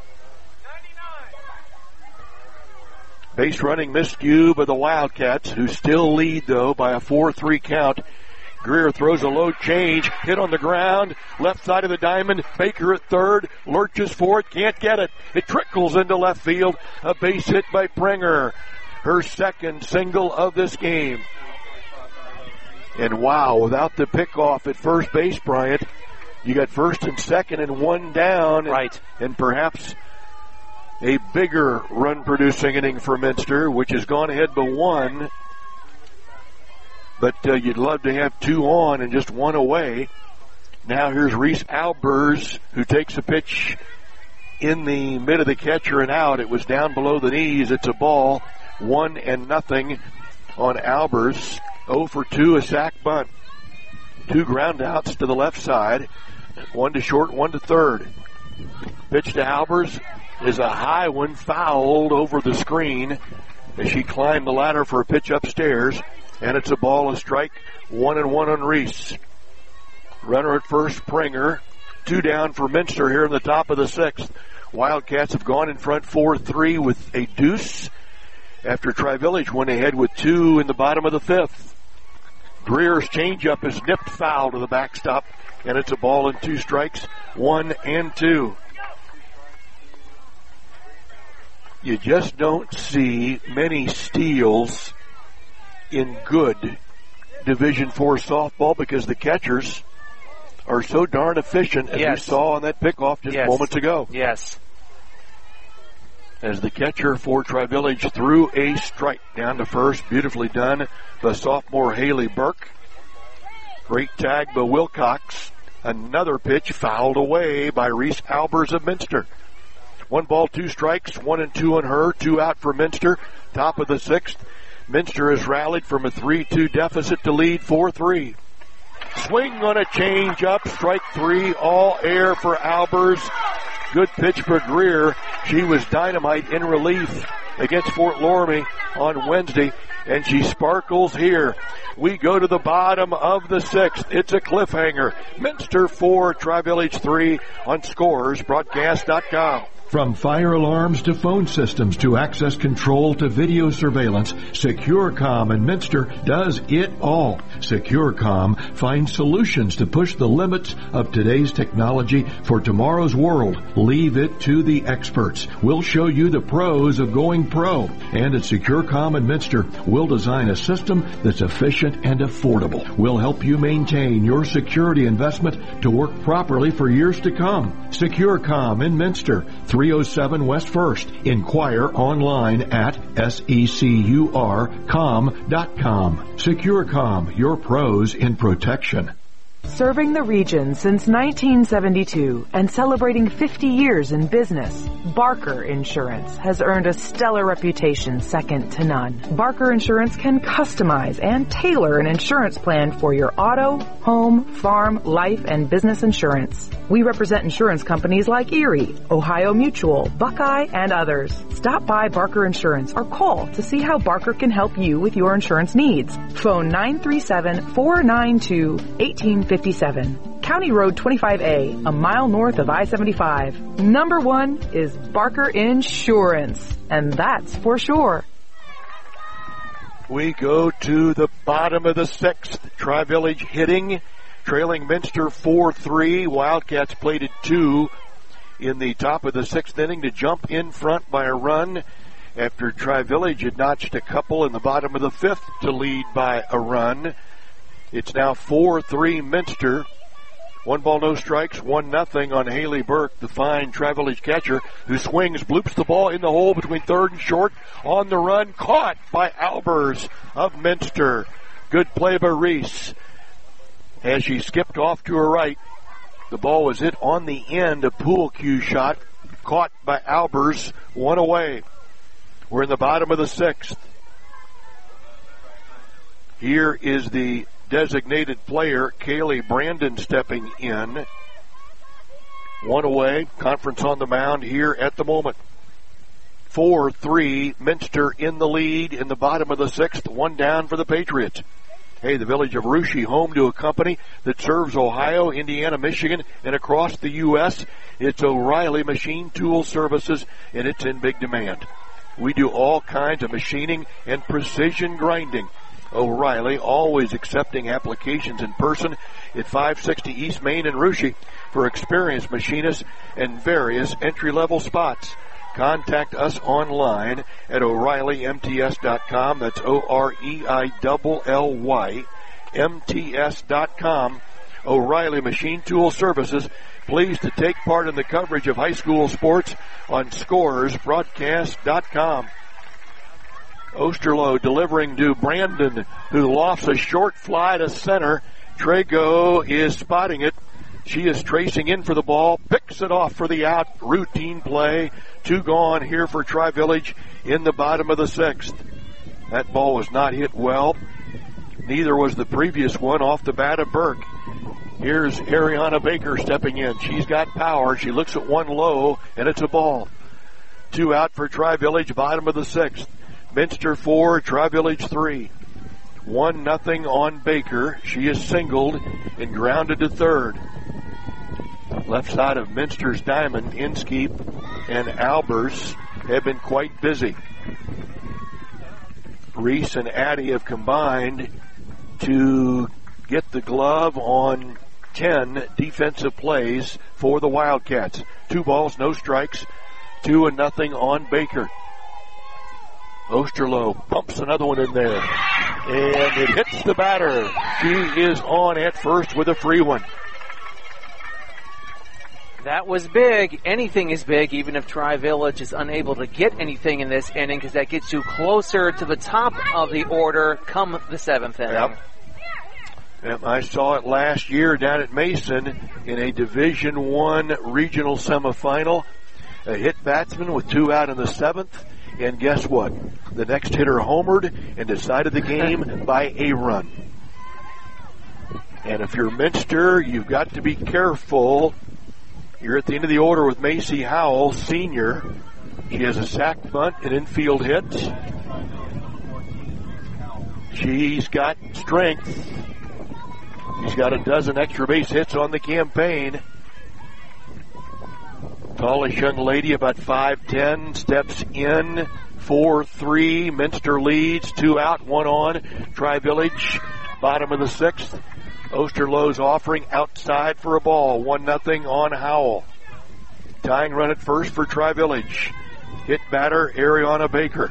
Base running miscue by the Wildcats, who still lead though by a 4-3 count. Greer throws a low change, hit on the ground, left side of the diamond. Baker at third, lurches for it, can't get it. It trickles into left field. A base hit by Springer. Her second single of this game. And wow, without the pickoff at first base, Bryant, you got first and second and 1 down. Right. And perhaps a bigger run-producing inning for Minster, which has gone ahead by 1. But you'd love to have 2 on and just 1 away. Now here's Reese Albers, who takes a pitch in the mid of the catcher and out. It was down below the knees. It's a ball. 1-0 on Albers. 0 for 2, a sac bunt. 2 ground outs to the left side. 1 to short, 1 to third. Pitch to Albers is a high one, fouled over the screen as she climbed the ladder for a pitch upstairs. And it's a ball, a strike, 1-1 on Reese. Runner at first, Springer. 2 down for Minster here in the top of the 6th. Wildcats have gone in front 4-3 with a deuce after Tri-Village went ahead with 2 in the bottom of the 5th. Greer's changeup is nipped foul to the backstop, and it's a ball and 2 strikes, 1-2. You just don't see many steals in good Division IV softball because the catchers are so darn efficient, as we saw on that pickoff just moments ago. Yes. As the catcher for Tri-Village threw a strike down to first. Beautifully done by sophomore Haley Burke. Great tag by Wilcox. Another pitch fouled away by Reese Albers of Minster. 1 ball, 2 strikes, 1-2 on her, 2 out for Minster. Top of the 6th. Minster has rallied from a 3-2 deficit to lead 4-3. Swing on a change up, strike 3, all air for Albers. Good pitch for Greer. She was dynamite in relief against Fort Loramie on Wednesday, and she sparkles here. We go to the bottom of the 6th. It's a cliffhanger. Minster 4, Tri-Village 3 on ScoresBroadcast.com. From fire alarms to phone systems to access control to video surveillance, SecureCom in Minster does it all. SecureCom finds solutions to push the limits of today's technology for tomorrow's world. Leave it to the experts. We'll show you the pros of going pro. And at SecureCom in Minster, we'll design a system that's efficient and affordable. We'll help you maintain your security investment to work properly for years to come. SecureCom in Minster, 307 West 1st. Inquire online at securcom.com. SecureCom, your pros in protection. Serving the region since 1972 and celebrating 50 years in business, Barker Insurance has earned a stellar reputation second to none. Barker Insurance can customize and tailor an insurance plan for your auto, home, farm, life, and business insurance. We represent insurance companies like Erie, Ohio Mutual, Buckeye, and others. Stop by Barker Insurance or call to see how Barker can help you with your insurance needs. Phone 937-492-1857. County Road 25A, a mile north of I-75. Number 1 is Barker Insurance, and that's for sure. We go to the bottom of the 6th. Tri-Village hitting, trailing Minster 4-3. Wildcats plated 2 in the top of the 6th inning to jump in front by a run after Tri-Village had notched a couple in the bottom of the 5th to lead by a run. It's now 4-3 Minster. 1 ball, no strikes, 1-0 on Haley Burke, the fine Tri-Village catcher, who swings, bloops the ball in the hole between third and short. On the run, caught by Albers of Minster. Good play by Reese. As she skipped off to her right, the ball was hit on the end, a pool cue shot, caught by Albers, 1 away. We're in the bottom of the 6th. Here is the designated player, Kaylee Brandon, stepping in. 1 away. Conference on the mound here at the moment. 4-3, Minster in the lead in the bottom of the 6th. 1 down for the Patriots. Hey, the village of Russia, home to a company that serves Ohio, Indiana, Michigan, and across the U.S. It's O'Reilly Machine Tool Services, and it's in big demand. We do all kinds of machining and precision grinding. O'Reilly, always accepting applications in person at 560 East Main in Russia for experienced machinists and various entry-level spots. Contact us online at O'ReillyMTS.com. That's OREILLY MTS.com. O'Reilly Machine Tool Services, pleased to take part in the coverage of high school sports on ScoresBroadcast.com. Osterloh delivering to Brandon, who lofts a short fly to center. Trago is spotting it. She is tracing in for the ball, picks it off for the out. Routine play. 2 gone here for Tri-Village in the bottom of the 6th. That ball was not hit well. Neither was the previous one off the bat of Burke. Here's Ariana Baker stepping in. She's got power. She looks at 1 low, and it's a ball. 2 out for Tri-Village, bottom of the 6th. Minster 4, Tri-Village 3. 1-0 on Baker. She is singled and grounded to third. Left side of Minster's diamond, Inskeep and Albers have been quite busy. Reese and Addy have combined to get the glove on 10 defensive plays for the Wildcats. 2 balls, no strikes, 2-0 on Baker. Osterloh pumps another one in there, and it hits the batter. She is on at first with a free one. That was big. Anything is big, even if Tri-Village is unable to get anything in this inning, because that gets you closer to the top of the order come the 7th inning. Yep, I saw it last year down at Mason in a Division I regional semifinal. A hit batsman with 2 out in the 7th. And guess what? The next hitter homered and decided the game by a run. And if you're Minster, you've got to be careful You're at the end of the order with Macy Howell, senior. She has a sack bunt and infield hits. She's got strength. She's got a dozen extra base hits on the campaign. Tallish young lady, about 5'10", steps in, 4-3. Minster leads, 2 out, 1 on. Tri-Village, bottom of the 6th. Osterloh's offering outside for a ball, 1-0 on Howell. Tying run at first for Tri-Village. Hit batter, Ariana Baker.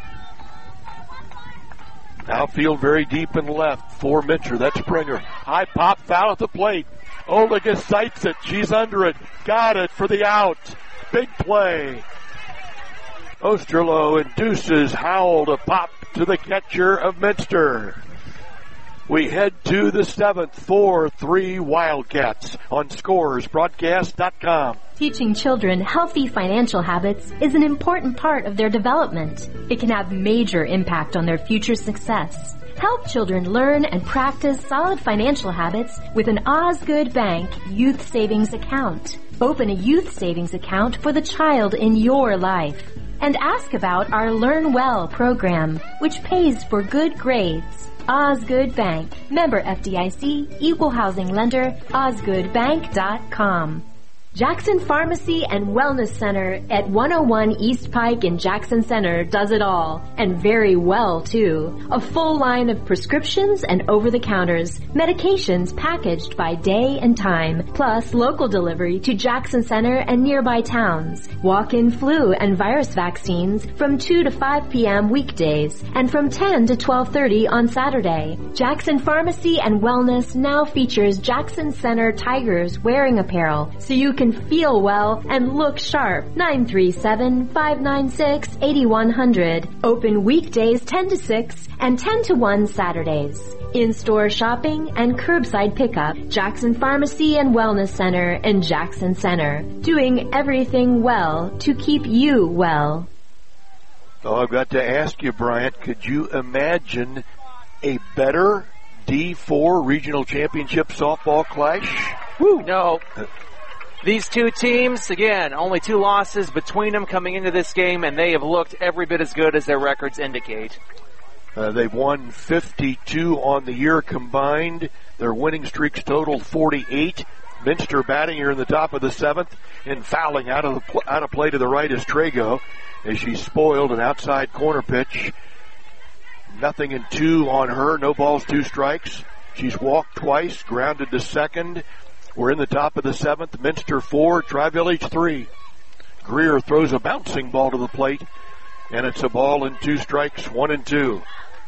Outfield very deep and left for Minster. That's Springer. High pop, foul at the plate. Olga sights it. She's under it. Got it for the out. Big play. Osterloh induces Howell to pop to the catcher of Minster. We head to the 7th, 4-3 Wildcats on ScoresBroadcast.com. Teaching children healthy financial habits is an important part of their development. It can have major impact on their future success. Help children learn and practice solid financial habits with an Osgood Bank Youth Savings Account. Open a youth savings account for the child in your life. And ask about our Learn Well program, which pays for good grades. Osgood Bank. Member FDIC. Equal housing lender. OsgoodBank.com. Jackson Pharmacy and Wellness Center at 101 East Pike in Jackson Center does it all, and very well too. A full line of prescriptions and over-the-counters, medications packaged by day and time, plus local delivery to Jackson Center and nearby towns. Walk-in flu and virus vaccines from 2 to 5 p.m. weekdays and from 10 to 12:30 on Saturday. Jackson Pharmacy and Wellness now features Jackson Center Tigers wearing apparel, so you can feel well and look sharp. 937-596-8100. Open weekdays 10 to 6 and 10 to 1 Saturdays. In-store shopping and curbside pickup. Jackson Pharmacy and Wellness Center in Jackson Center. Doing everything well to keep you well. Oh, I've got to ask you, Bryant, could you imagine a better D4 regional championship softball clash? Woo! No. These two teams, again, only 2 losses between them coming into this game, and they have looked every bit as good as their records indicate. They've won 52 on the year combined. Their winning streaks total 48. Minster batting here in the top of the 7th, and fouling out of play to the right is Trago as she spoiled an outside corner pitch. 0-2 on her. No balls, 2 strikes. She's walked twice, grounded to second. We're in the top of the 7th. Minster 4, Tri-Village 3. Greer throws a bouncing ball to the plate, and it's a ball and 2 strikes, 1-2.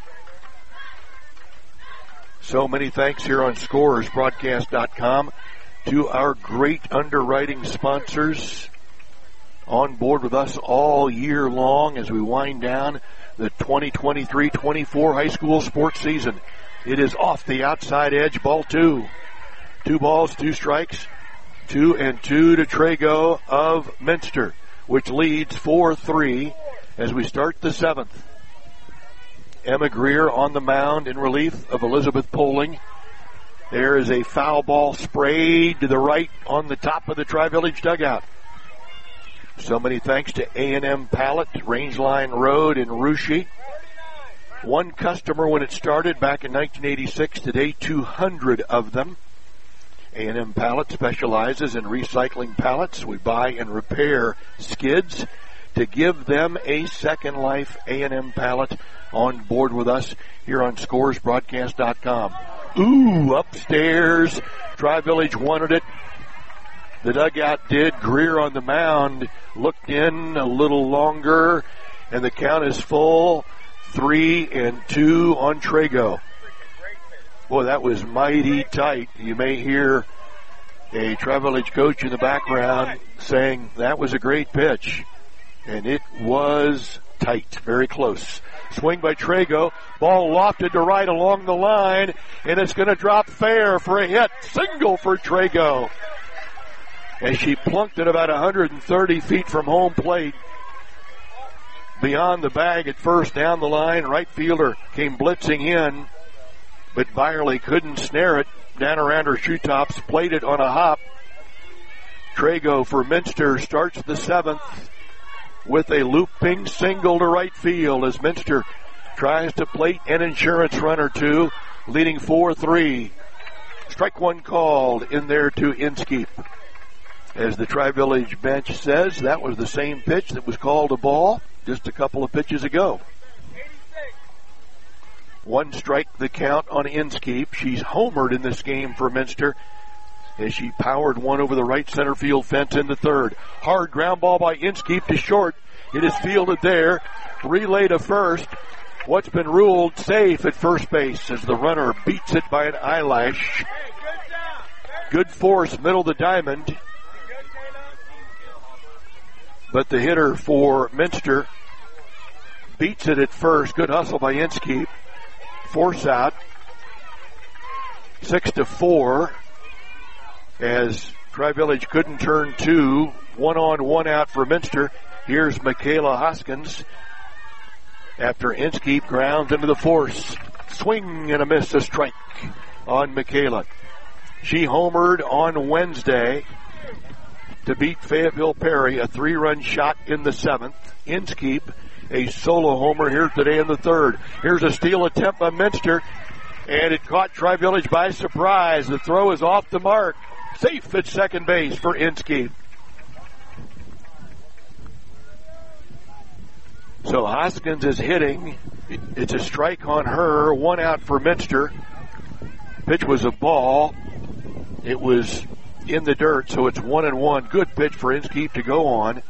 So many thanks here on ScoresBroadcast.com to our great underwriting sponsors on board with us all year long as we wind down the 2023-24 high school sports season. It is off the outside edge, ball 2. 2 balls, 2 strikes, 2-2 to Trago of Minster, which leads 4-3 as we start the 7th. Emma Greer on the mound in relief of Elizabeth Poling. There is a foul ball sprayed to the right on the top of the Tri-Village dugout. So many thanks to A&M Pallet, Rangeline Road in Russia. 1 customer when it started back in 1986. Today, 200 of them. A&M Pallet specializes in recycling pallets. We buy and repair skids to give them a second life. A&M Pallet on board with us here on ScoresBroadcast.com. Ooh, upstairs. Tri-Village wanted it. The dugout did. Greer on the mound looked in a little longer, and the count is full. 3-2 on Trago. Boy, that was mighty tight. You may hear a Tri-Village coach in the background saying that was a great pitch. And it was tight, very close. Swing by Trago. Ball lofted to right along the line, and it's going to drop fair for a hit. Single for Trago. As she plunked it about 130 feet from home plate. Beyond the bag at first, down the line. Right fielder came blitzing in, but Byerly couldn't snare it. Down around her shoe tops, played it on a hop. Trago for Minster starts the 7th with a looping single to right field as Minster tries to plate an insurance run or two, leading 4-3. Strike one called in there to Inskeep. As the Tri-Village bench says, that was the same pitch that was called a ball just a couple of pitches ago. 1 strike the count on Inskeep. She's homered in this game for Minster as she powered one over the right center field fence in the 3rd. Hard ground ball by Inskeep to short. It is fielded there. Relay to first. What's been ruled safe at first base as the runner beats it by an eyelash. Good force, middle of the diamond. But the hitter for Minster beats it at first. Good hustle by Inskeep. Force out. 6-4 as Tri-Village couldn't turn 2. 1 on, 1 out for Minster. Here's Michaela Hoskins after Inskeep grounds into the force. Swing and a miss, a strike on Michaela. She homered on Wednesday to beat Fayetteville Perry, a 3-run shot in the 7th. Inskeep, a solo homer here today in the 3rd. Here's a steal attempt by Minster, and it caught Tri-Village by surprise. The throw is off the mark. Safe at second base for Inskeep. So Hoskins is hitting. It's a strike on her. 1 out for Minster. Pitch was a ball. It was in the dirt, so it's 1-1. Good pitch for Inskeep to go on.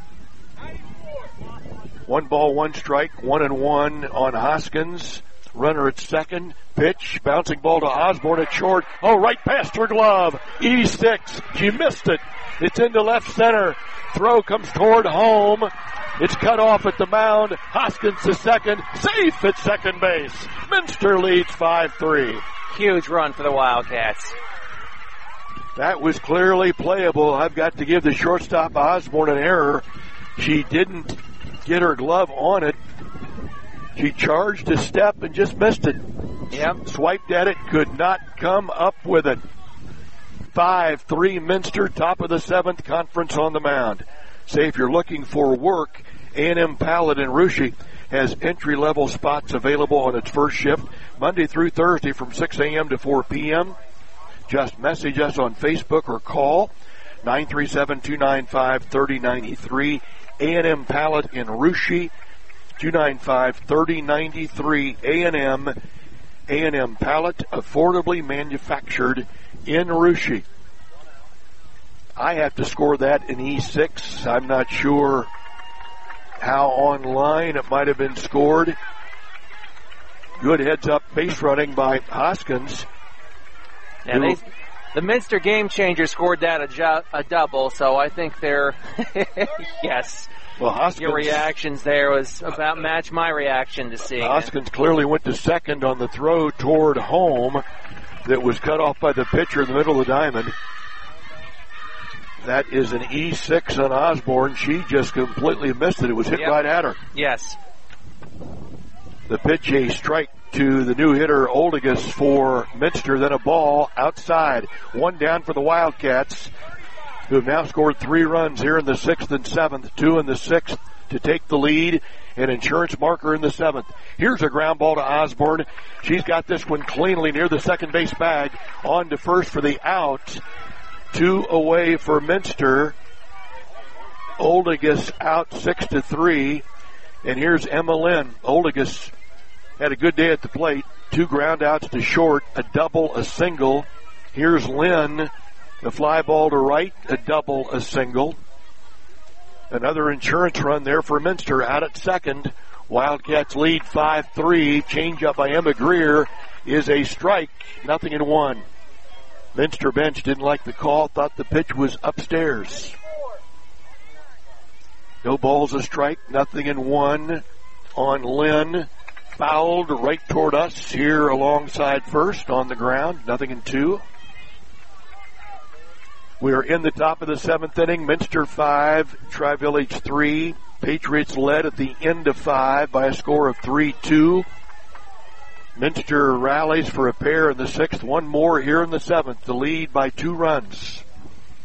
1 ball, 1 strike. 1-1 on Hoskins. Runner at second. Pitch. Bouncing ball to Osborne at short. Oh, right past her glove. E6. She missed it. It's into left center. Throw comes toward home. It's cut off at the mound. Hoskins to second. Safe at second base. Minster leads 5-3. Huge run for the Wildcats. That was clearly playable. I've got to give the shortstop Osborne an error. She didn't get her glove on it. She charged a step and just missed it. Yep. Swiped at it, could not come up with it. 5-3 Minster, top of the 7th, conference on the mound. Say if you're looking for work, A&M Pallet in Russia has entry-level spots available on its first shift, Monday through Thursday from 6 a.m. to 4 p.m. Just message us on Facebook or call 937-295-3093. A&M Pallet in Russia, 295-3093. A&M Pallet, affordably manufactured in Russia. I have to score that in E6. I'm not sure how online it might have been scored. Good heads-up base running by Hoskins. Yeah, the Minster Game Changer scored that a double, so I think they're yes. Well, Hoskins, your reactions there was about match my reaction to seeing Hoskins clearly went to second on the throw toward home that was cut off by the pitcher in the middle of the diamond. That is an E6 on Osborne. She just completely missed it. It was hit right at her. Yes. The pitch, a strike to the new hitter, Oldigas, for Minster, then a ball outside. 1 down for the Wildcats, who have now scored 3 runs here in the 6th and 7th, 2 in the 6th to take the lead, an insurance marker in the 7th. Here's a ground ball to Osborne. She's got this one cleanly near the second base bag, on to first for the out. 2 away for Minster. Oldigas out 6-3. And here's Emma Lynn. Oldigas had a good day at the plate. 2 ground outs to short, a double, a single. Here's Lynn, the fly ball to right, a double, a single. Another insurance run there for Minster out at second. Wildcats lead 5-3. Change up by Emma Greer is a strike, 0-1. Minster bench didn't like the call, thought the pitch was upstairs. No balls, a strike, 0-1 on Lynn. Fouled right toward us here alongside first on the ground, 0-2. We are in the top of the 7th inning. Minster 5, Tri-Village 3. Patriots led at the end of 5 by a score of 3-2. Minster rallies for a pair in the 6th. 1 more here in the 7th. The lead by 2 runs.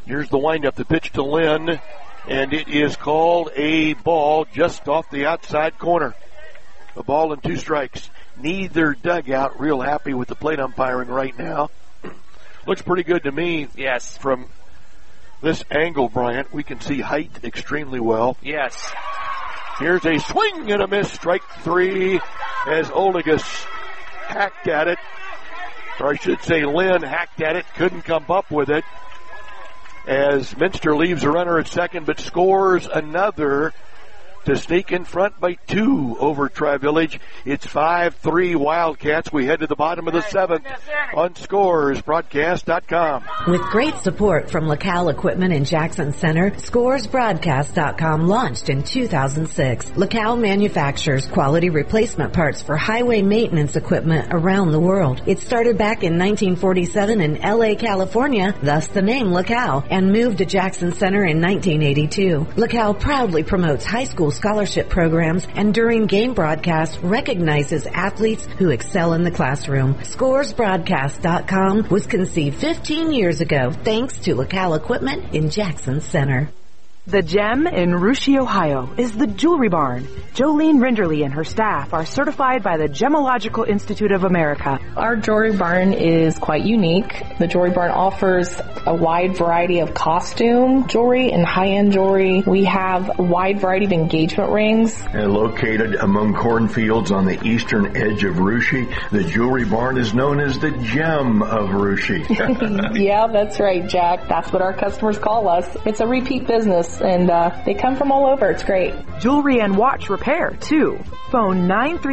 Here's the windup, the pitch to Lynn, and it is called a ball just off the outside corner. A ball and 2 strikes. Neither dugout real happy with the plate umpiring right now. Looks pretty good to me. Yes. From this angle, Bryant, we can see height extremely well. Yes. Here's a swing and a miss, strike 3, as Olegas hacked at it. Or I should say Lynn hacked at it, couldn't come up with it. As Minster leaves a runner at second, but scores another to sneak in front by 2 over Tri-Village. It's 5-3 Wildcats. We head to the bottom of the 7th on ScoresBroadcast.com. With great support from LaCal Equipment in Jackson Center, ScoresBroadcast.com launched in 2006. LaCal manufactures quality replacement parts for highway maintenance equipment around the world. It started back in 1947 in LA, California, thus the name LaCal, and moved to Jackson Center in 1982. LaCal proudly promotes high school scholarship programs and during game broadcasts recognizes athletes who excel in the classroom. ScoresBroadcast.com was conceived 15 years ago thanks to LaCal Equipment in Jackson Center. The Gem in Russia, Ohio is the Jewelry Barn. Jolene Rinderly and her staff are certified by the Gemological Institute of America. Our Jewelry Barn is quite unique. The Jewelry Barn offers a wide variety of costume jewelry and high-end jewelry. We have a wide variety of engagement rings. And located among cornfields on the eastern edge of Russia, the Jewelry Barn is known as the Gem of Russia. Yeah, that's right, Jack. That's what our customers call us. It's a repeat business. And they come from all over. It's great. Jewelry and watch repair, too. Phone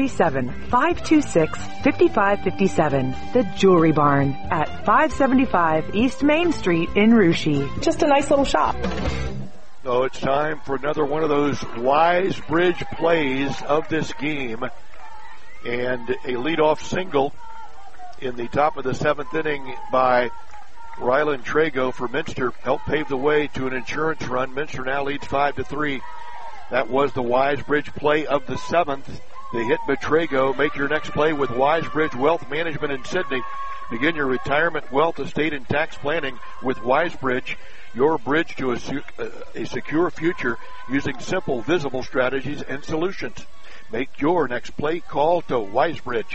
937-526-5557. The Jewelry Barn at 575 East Main Street in Russia. Just a nice little shop. So it's time for another one of those Wise Bridge plays of this game. And a leadoff single in the top of the 7th inning by Ryland Trago for Minster helped pave the way to an insurance run. Minster now leads 5-3. That was the Wisebridge play of the 7th. They hit Betrago. Make your next play with Wisebridge Wealth Management in Sydney. Begin your retirement, wealth, estate, and tax planning with Wisebridge. Your bridge to a secure future using simple, visible strategies and solutions. Make your next play. Call to Wisebridge.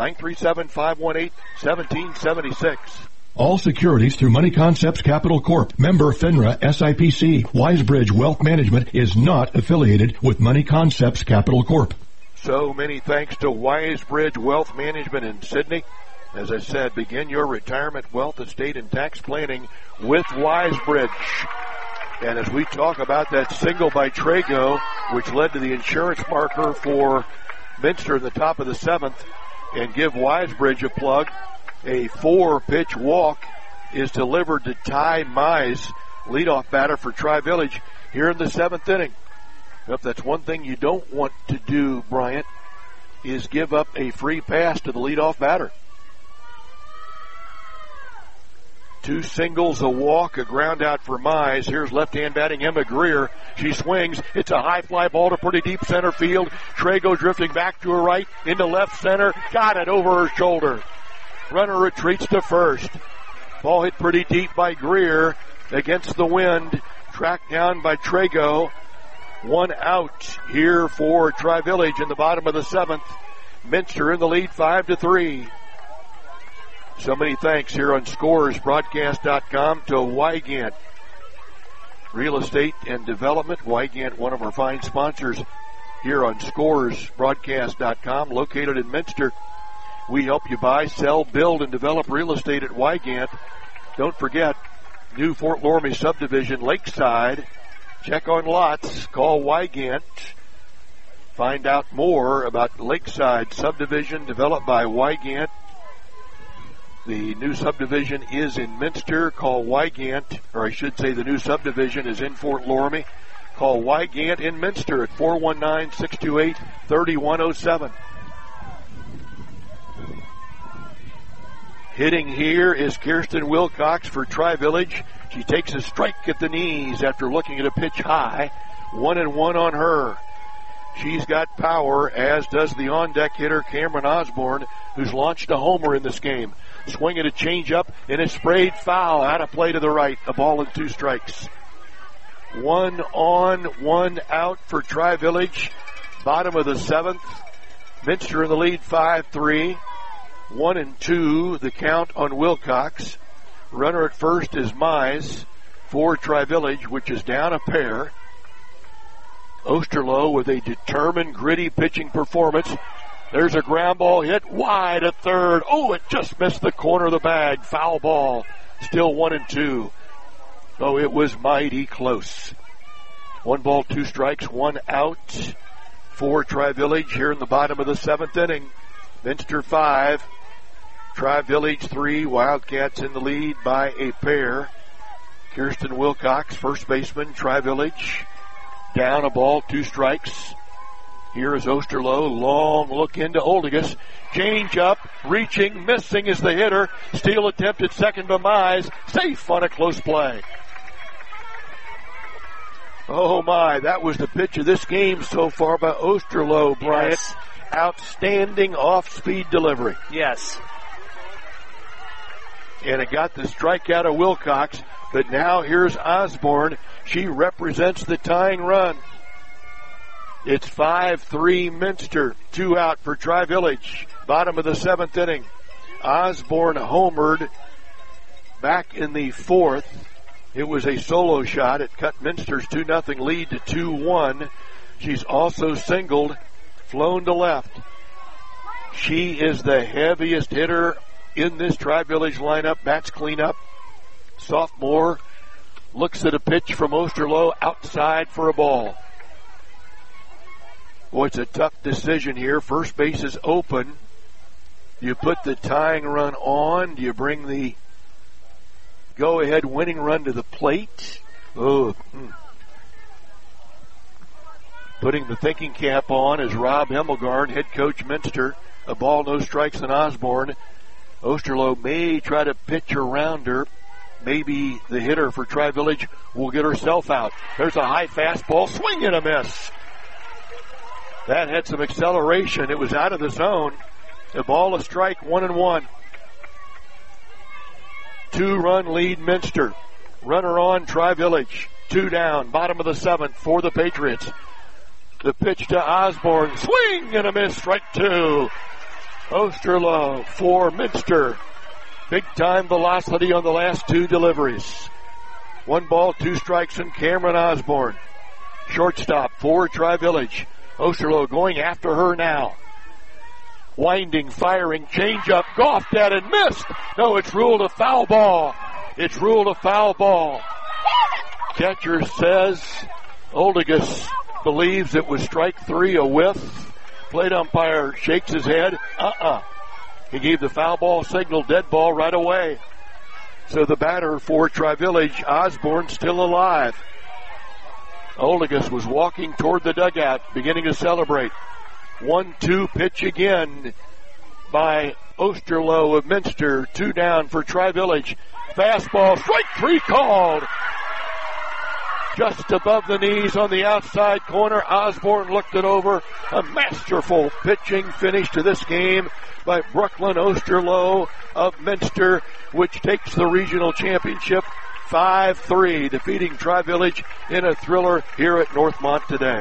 937-518-1776. All securities through Money Concepts Capital Corp. Member FINRA SIPC. Wisebridge Wealth Management is not affiliated with Money Concepts Capital Corp. So many thanks to Wisebridge Wealth Management in Sydney. As I said, begin your retirement, wealth, estate, and tax planning with Wisebridge. And as we talk about that single by Trago, which led to the insurance marker for Minster in the top of the 7th, and give Wisebridge a plug, a 4-pitch walk is delivered to Ty Mize, leadoff batter for Tri-Village here in the 7th inning. If that's one thing you don't want to do, Bryant, is give up a free pass to the leadoff batter. 2 singles, a walk, a ground out for Mize. Here's left-hand batting Emma Greer. She swings. It's a high fly ball to pretty deep center field. Trago drifting back to her right into left center. Got it over her shoulder. Runner retreats to first. Ball hit pretty deep by Greer against the wind. Tracked down by Trago. 1 out here for Tri-Village in the bottom of the 7th. Minster in the lead 5-3. So many thanks here on ScoresBroadcast.com to Wygant Real Estate and Development. Wygant, one of our fine sponsors here on ScoresBroadcast.com, located in Minster. We help you buy, sell, build, and develop real estate at Wygant. Don't forget, new Fort Loramie subdivision, Lakeside. Check on lots. Call Wygant. Find out more about Lakeside subdivision developed by Wygant. The new subdivision is in Minster. Call Wygant, or I should say the new subdivision is in Fort Loramie. Call Wygant in Minster at 419-628-3107. Hitting here is Kirsten Wilcox for Tri-Village. She takes a strike at the knees after looking at a pitch high. 1-1 on her. She's got power, as does the on-deck hitter Cameron Osborne, who's launched a homer in this game. Swinging a changeup, and it's sprayed foul. Out of play to the right. A ball and 2 strikes. 1 on, 1 out for Tri-Village. Bottom of the 7th. Minster in the lead 5-3. 1-2 the count on Wilcox. Runner at first is Mize for Tri-Village, which is down a pair. Osterloh with a determined, gritty pitching performance. There's a ground ball hit wide at third. Oh, it just missed the corner of the bag. Foul ball. Still 1-2. Oh, it was mighty close. 1 ball, 2 strikes, 1 out for Tri-Village here in the bottom of the 7th inning. Minster 5, Tri-Village 3. Wildcats in the lead by a pair. Kirsten Wilcox, first baseman, Tri-Village. Down a ball, 2 strikes. Here is Osterloh. Long look into Oldigas. Change up, reaching, missing is the hitter. Steal attempt at second by Mize. Safe on a close play. Oh my, that was the pitch of this game so far by Osterloh, Bryant. Yes. Outstanding off-speed delivery. Yes. And it got the strikeout of Wilcox, but now here's Osborne. She represents the tying run. It's 5-3 Minster, 2 out for Tri-Village. Bottom of the 7th inning. Osborne homered back in the 4th. It was a solo shot. It cut Minster's 2-0 lead to 2-1. She's also singled, flown to left. She is the heaviest hitter in this Tri-Village lineup. Bats cleanup. Sophomore looks at a pitch from Osterloh outside for a ball. Boy, it's a tough decision here. First base is open. Do you put the tying run on? Do you bring the go-ahead winning run to the plate? Putting the thinking cap on is Rob Hemmelgarn, head coach Minster. A ball, no strikes on Osborne. Osterloh may try to pitch around her. Maybe the hitter for Tri-Village will get herself out. There's a high fastball, swing and a miss. That had some acceleration. It was out of the zone. A ball, a strike, 1-1. 2-run lead Minster. Runner on Tri-Village. 2 down. Bottom of the 7th for the Patriots. The pitch to Osborne. Swing and a miss. Strike 2. Osterloh for Minster. Big time velocity on the last 2 deliveries. 1 ball, 2 strikes, and Cameron Osborne. Shortstop for Tri-Village. Osterloh going after her now. Winding, firing, changeup, golfed at and missed. No, it's ruled a foul ball. It's ruled a foul ball. Catcher says Oldigas believes it was strike 3, a whiff. Plate umpire shakes his head. He gave the foul ball signal, dead ball right away. So the batter for Tri-Village, Osborne, still alive. Oldigas was walking toward the dugout, beginning to celebrate. 1-2 pitch again by Osterloh of Minster. 2 down for Tri-Village. Fastball, strike 3 called. Just above the knees on the outside corner. Osborne looked it over. A masterful pitching finish to this game by Brooklyn Osterloh of Minster, which takes the regional championship 5-3, defeating Tri-Village in a thriller here at Northmont today.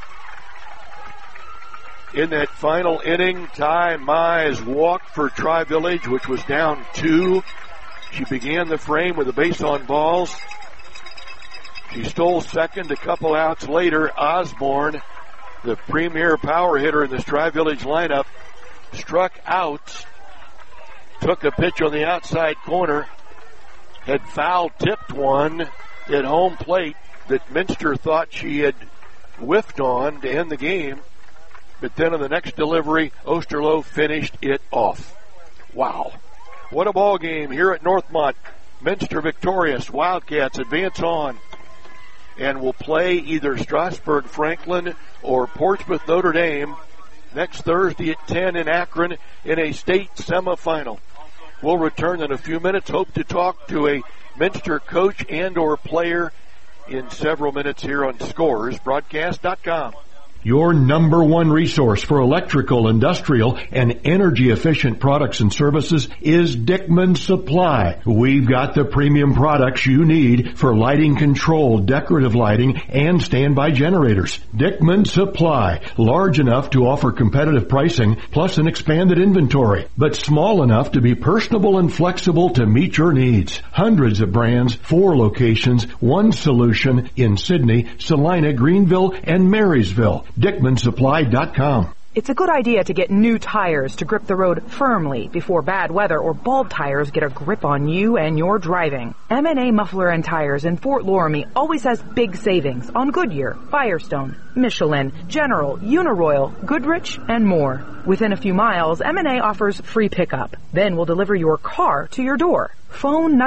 In that final inning, Ty Mize walked for Tri-Village, which was down 2. She began the frame with a base on balls. She stole second. A couple outs later, Osborne, the premier power hitter in this Tri-Village lineup, struck out, took a pitch on the outside corner, had foul tipped one at home plate that Minster thought she had whiffed on to end the game. But then on the next delivery, Osterloh finished it off. Wow. What a ball game here at Northmont. Minster victorious. Wildcats advance on and will play either Strasburg Franklin or Portsmouth Notre Dame next Thursday at 10 in Akron in a state semifinal. We'll return in a few minutes. Hope to talk to a Minster coach and or player in several minutes here on ScoresBroadcast.com. Your number one resource for electrical, industrial, and energy-efficient products and services is Dickman Supply. We've got the premium products you need for lighting control, decorative lighting, and standby generators. Dickman Supply, large enough to offer competitive pricing plus an expanded inventory, but small enough to be personable and flexible to meet your needs. Hundreds of brands, 4 locations, one solution in Sydney, Salina, Greenville, and Marysville. DickmanSupply.com. It's a good idea to get new tires to grip the road firmly before bad weather or bald tires get a grip on you and your driving. M&A Muffler and Tires in Fort Loramie always has big savings on Goodyear, Firestone, Michelin, General, Uniroyal, Goodrich, and more. Within a few miles, M&A offers free pickup. Then we'll deliver your car to your door. Phone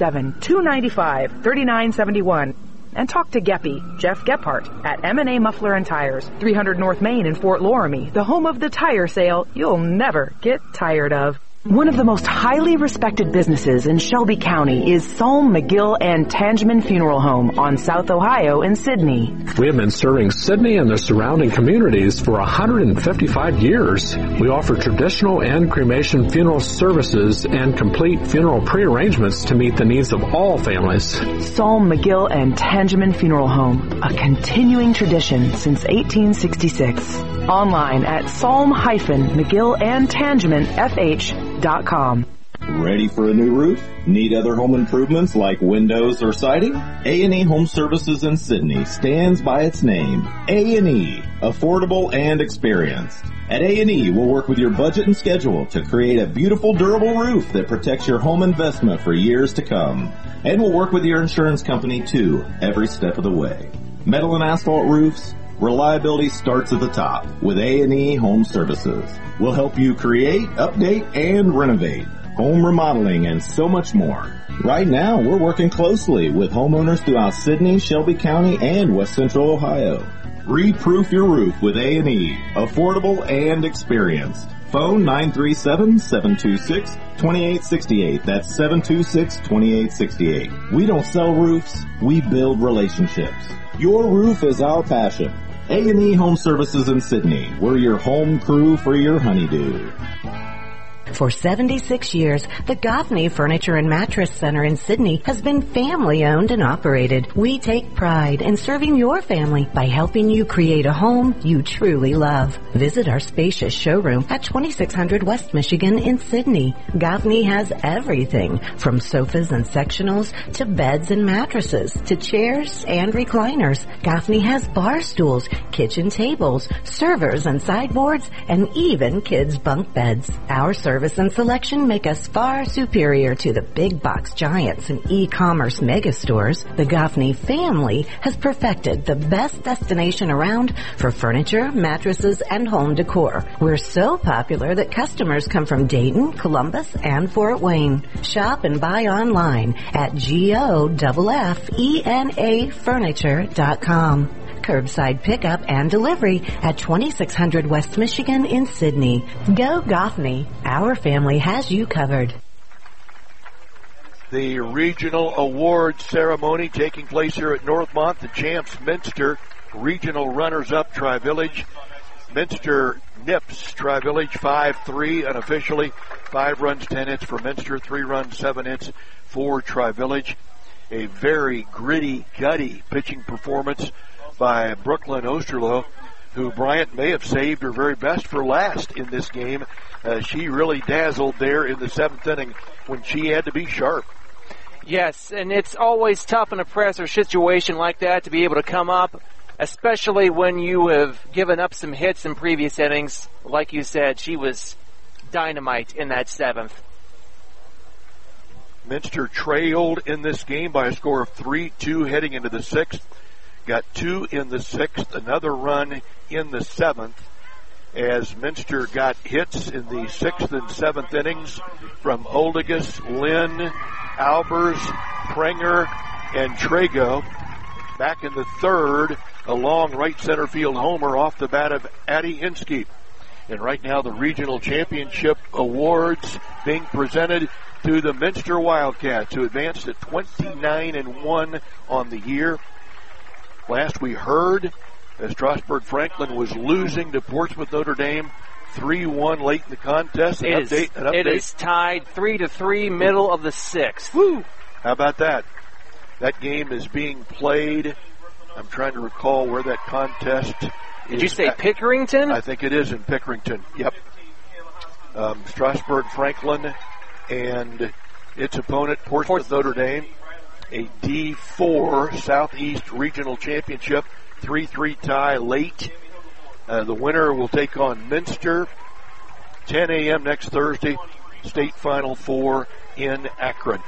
937-295-3971. And talk to Geppy, Jeff Gephardt, at M&A Muffler and Tires, 300 North Main in Fort Loramie, the home of the tire sale you'll never get tired of. One of the most highly respected businesses in Shelby County is Salm, McGill, and Tangeman Funeral Home on South Ohio in Sydney. We have been serving Sydney and the surrounding communities for 155 years. We offer traditional and cremation funeral services and complete funeral pre-arrangements to meet the needs of all families. Salm, McGill, and Tangeman Funeral Home, a continuing tradition since 1866. Online at salm-mcgillandtangemanfh.com. Ready for a new roof? Need other home improvements like windows or siding? A&E Home Services in Sydney stands by its name. A&E, affordable and experienced. At A&E, we'll work with your budget and schedule to create a beautiful, durable roof that protects your home investment for years to come. And we'll work with your insurance company, too, every step of the way. Metal and asphalt roofs? Reliability starts at the top with A&E Home Services. We'll help you create, update, and renovate, home remodeling, and so much more. Right now, we're working closely with homeowners throughout Sydney, Shelby County, and West Central Ohio. Re-proof your roof with A&E, affordable and experienced. Phone 937-726-2868. That's 726-2868. We don't sell roofs, we build relationships. Your roof is our passion. A&E Home Services in Sydney. We're your home crew for your honeydew. For 76 years, the Goffney Furniture and Mattress Center in Sydney has been family-owned and operated. We take pride in serving your family by helping you create a home you truly love. Visit our spacious showroom at 2600 West Michigan in Sydney. Goffney has everything from sofas and sectionals to beds and mattresses to chairs and recliners. Goffney has bar stools, kitchen tables, servers and sideboards, and even kids' bunk beds. Our service and selection make us far superior to the big box giants and e-commerce mega stores. The Goffney family has perfected the best destination around for furniture, mattresses, and home decor. We're so popular that customers come from Dayton, Columbus, and Fort Wayne. Shop and buy online at GOFFENAFurniture.com. Curbside pickup and delivery at 2600 West Michigan in Sydney. Go Goffney. Our family has you covered. The regional award ceremony taking place here at Northmont. The champs Minster, regional runners-up Tri-Village. Minster nips Tri-Village 5-3 unofficially. 5 runs, 10 hits for Minster, 3 runs, 7 hits for Tri-Village. A very gritty, gutty pitching performance by Brooklyn Osterloh, who Bryant may have saved her very best for last in this game. She really dazzled there in the 7th inning when she had to be sharp. Yes, and it's always tough in a pressure situation like that to be able to come up, especially when you have given up some hits in previous innings. Like you said, she was dynamite in that 7th. Minster trailed in this game by a score of 3-2 heading into the 6th. Got 2 in the 6th, another run in the 7th, as Minster got hits in the 6th and 7th innings from Oldigas, Lynn, Albers, Prenger, and Trago. Back in the 3rd, a long right center field homer off the bat of Addie Hinsky. And right now the regional championship awards being presented to the Minster Wildcats, who advanced at 29-1 on the year. Last we heard, as Strasburg Franklin was losing to Portsmouth Notre Dame 3-1 late in the contest. It is tied 3-3, middle of the sixth. Woo! How about that? That game is being played. I'm trying to recall where that contest is. Did you say Pickerington? I think it is in Pickerington. Yep. Strasburg Franklin and its opponent, Portsmouth Notre Dame, a D4 Southeast Regional Championship, 3-3 tie late. The winner will take on Minster, 10 a.m. next Thursday, state Final Four in Akron.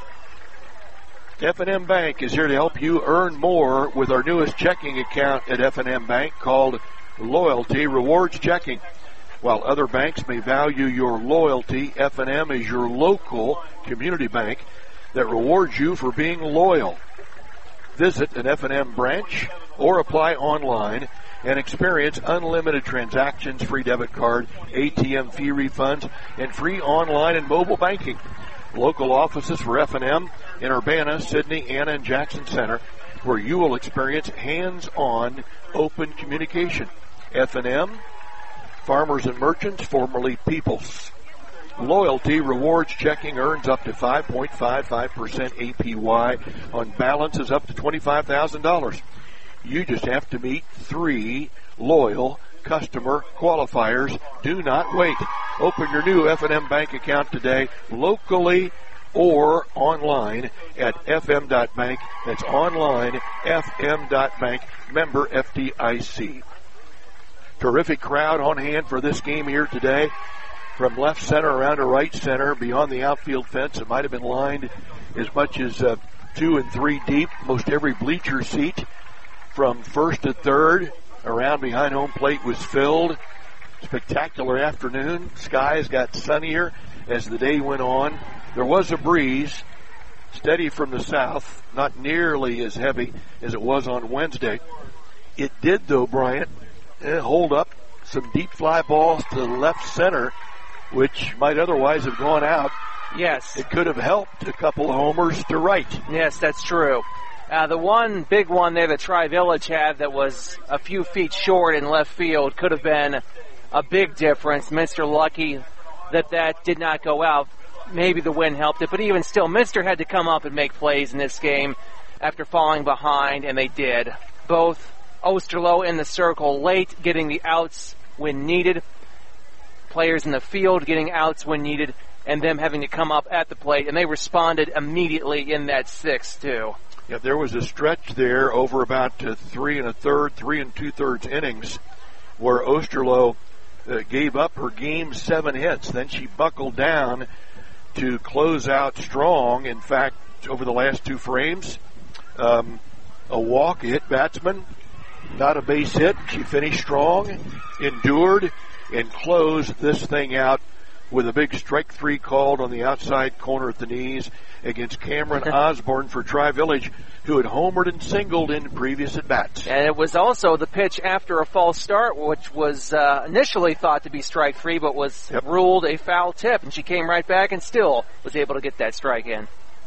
F&M Bank is here to help you earn more with our newest checking account at F&M Bank called Loyalty Rewards Checking. While other banks may value your loyalty, F&M is your local community bank that rewards you for being loyal. Visit an F&M branch or apply online and experience unlimited transactions, free debit card, ATM fee refunds, and free online and mobile banking. Local offices for F&M in Urbana, Sydney, Anna, and Jackson Center, where you will experience hands-on open communication. F&M, Farmers and Merchants, formerly Peoples. Loyalty Rewards Checking earns up to 5.55% APY on balances up to $25,000. You just have to meet 3 loyal customer qualifiers. Do not wait. Open your new F&M Bank account today, locally or online at fm.bank. That's online, fm.bank, member FDIC. Terrific crowd on hand for this game here today. From left center around to right center, beyond the outfield fence, it might have been lined as much as 2 and 3 deep. Most every bleacher seat from first to third around behind home plate was filled. Spectacular afternoon. Skies got sunnier as the day went on. There was a breeze, steady from the south, not nearly as heavy as it was on Wednesday. It did, though, Bryant, hold up some deep fly balls to left center, which might otherwise have gone out. Yes. It could have helped a couple of homers to right. Yes, that's true. The one big one there that Tri-Village had that was a few feet short in left field could have been a big difference. Minster lucky that did not go out. Maybe the wind helped it, but even still, Minster had to come up and make plays in this game after falling behind, and they did. Both Osterloh in the circle late, getting the outs when needed. Players in the field getting outs when needed, and them having to come up at the plate, and they responded immediately in that sixth, too. Yeah, there was a stretch there over about 3 2/3 innings where Osterloh gave up her game 7 hits. Then she buckled down to close out strong. In fact, over the last 2 frames, a walk, a hit batsman, not a base hit. She finished strong, endured, and closed this thing out with a big strike 3 called on the outside corner at the knees against Cameron Osborne for Tri-Village, who had homered and singled in previous at-bats. And it was also the pitch after a false start, which was initially thought to be strike 3, but was ruled a foul tip, and she came right back and still was able to get that strike in.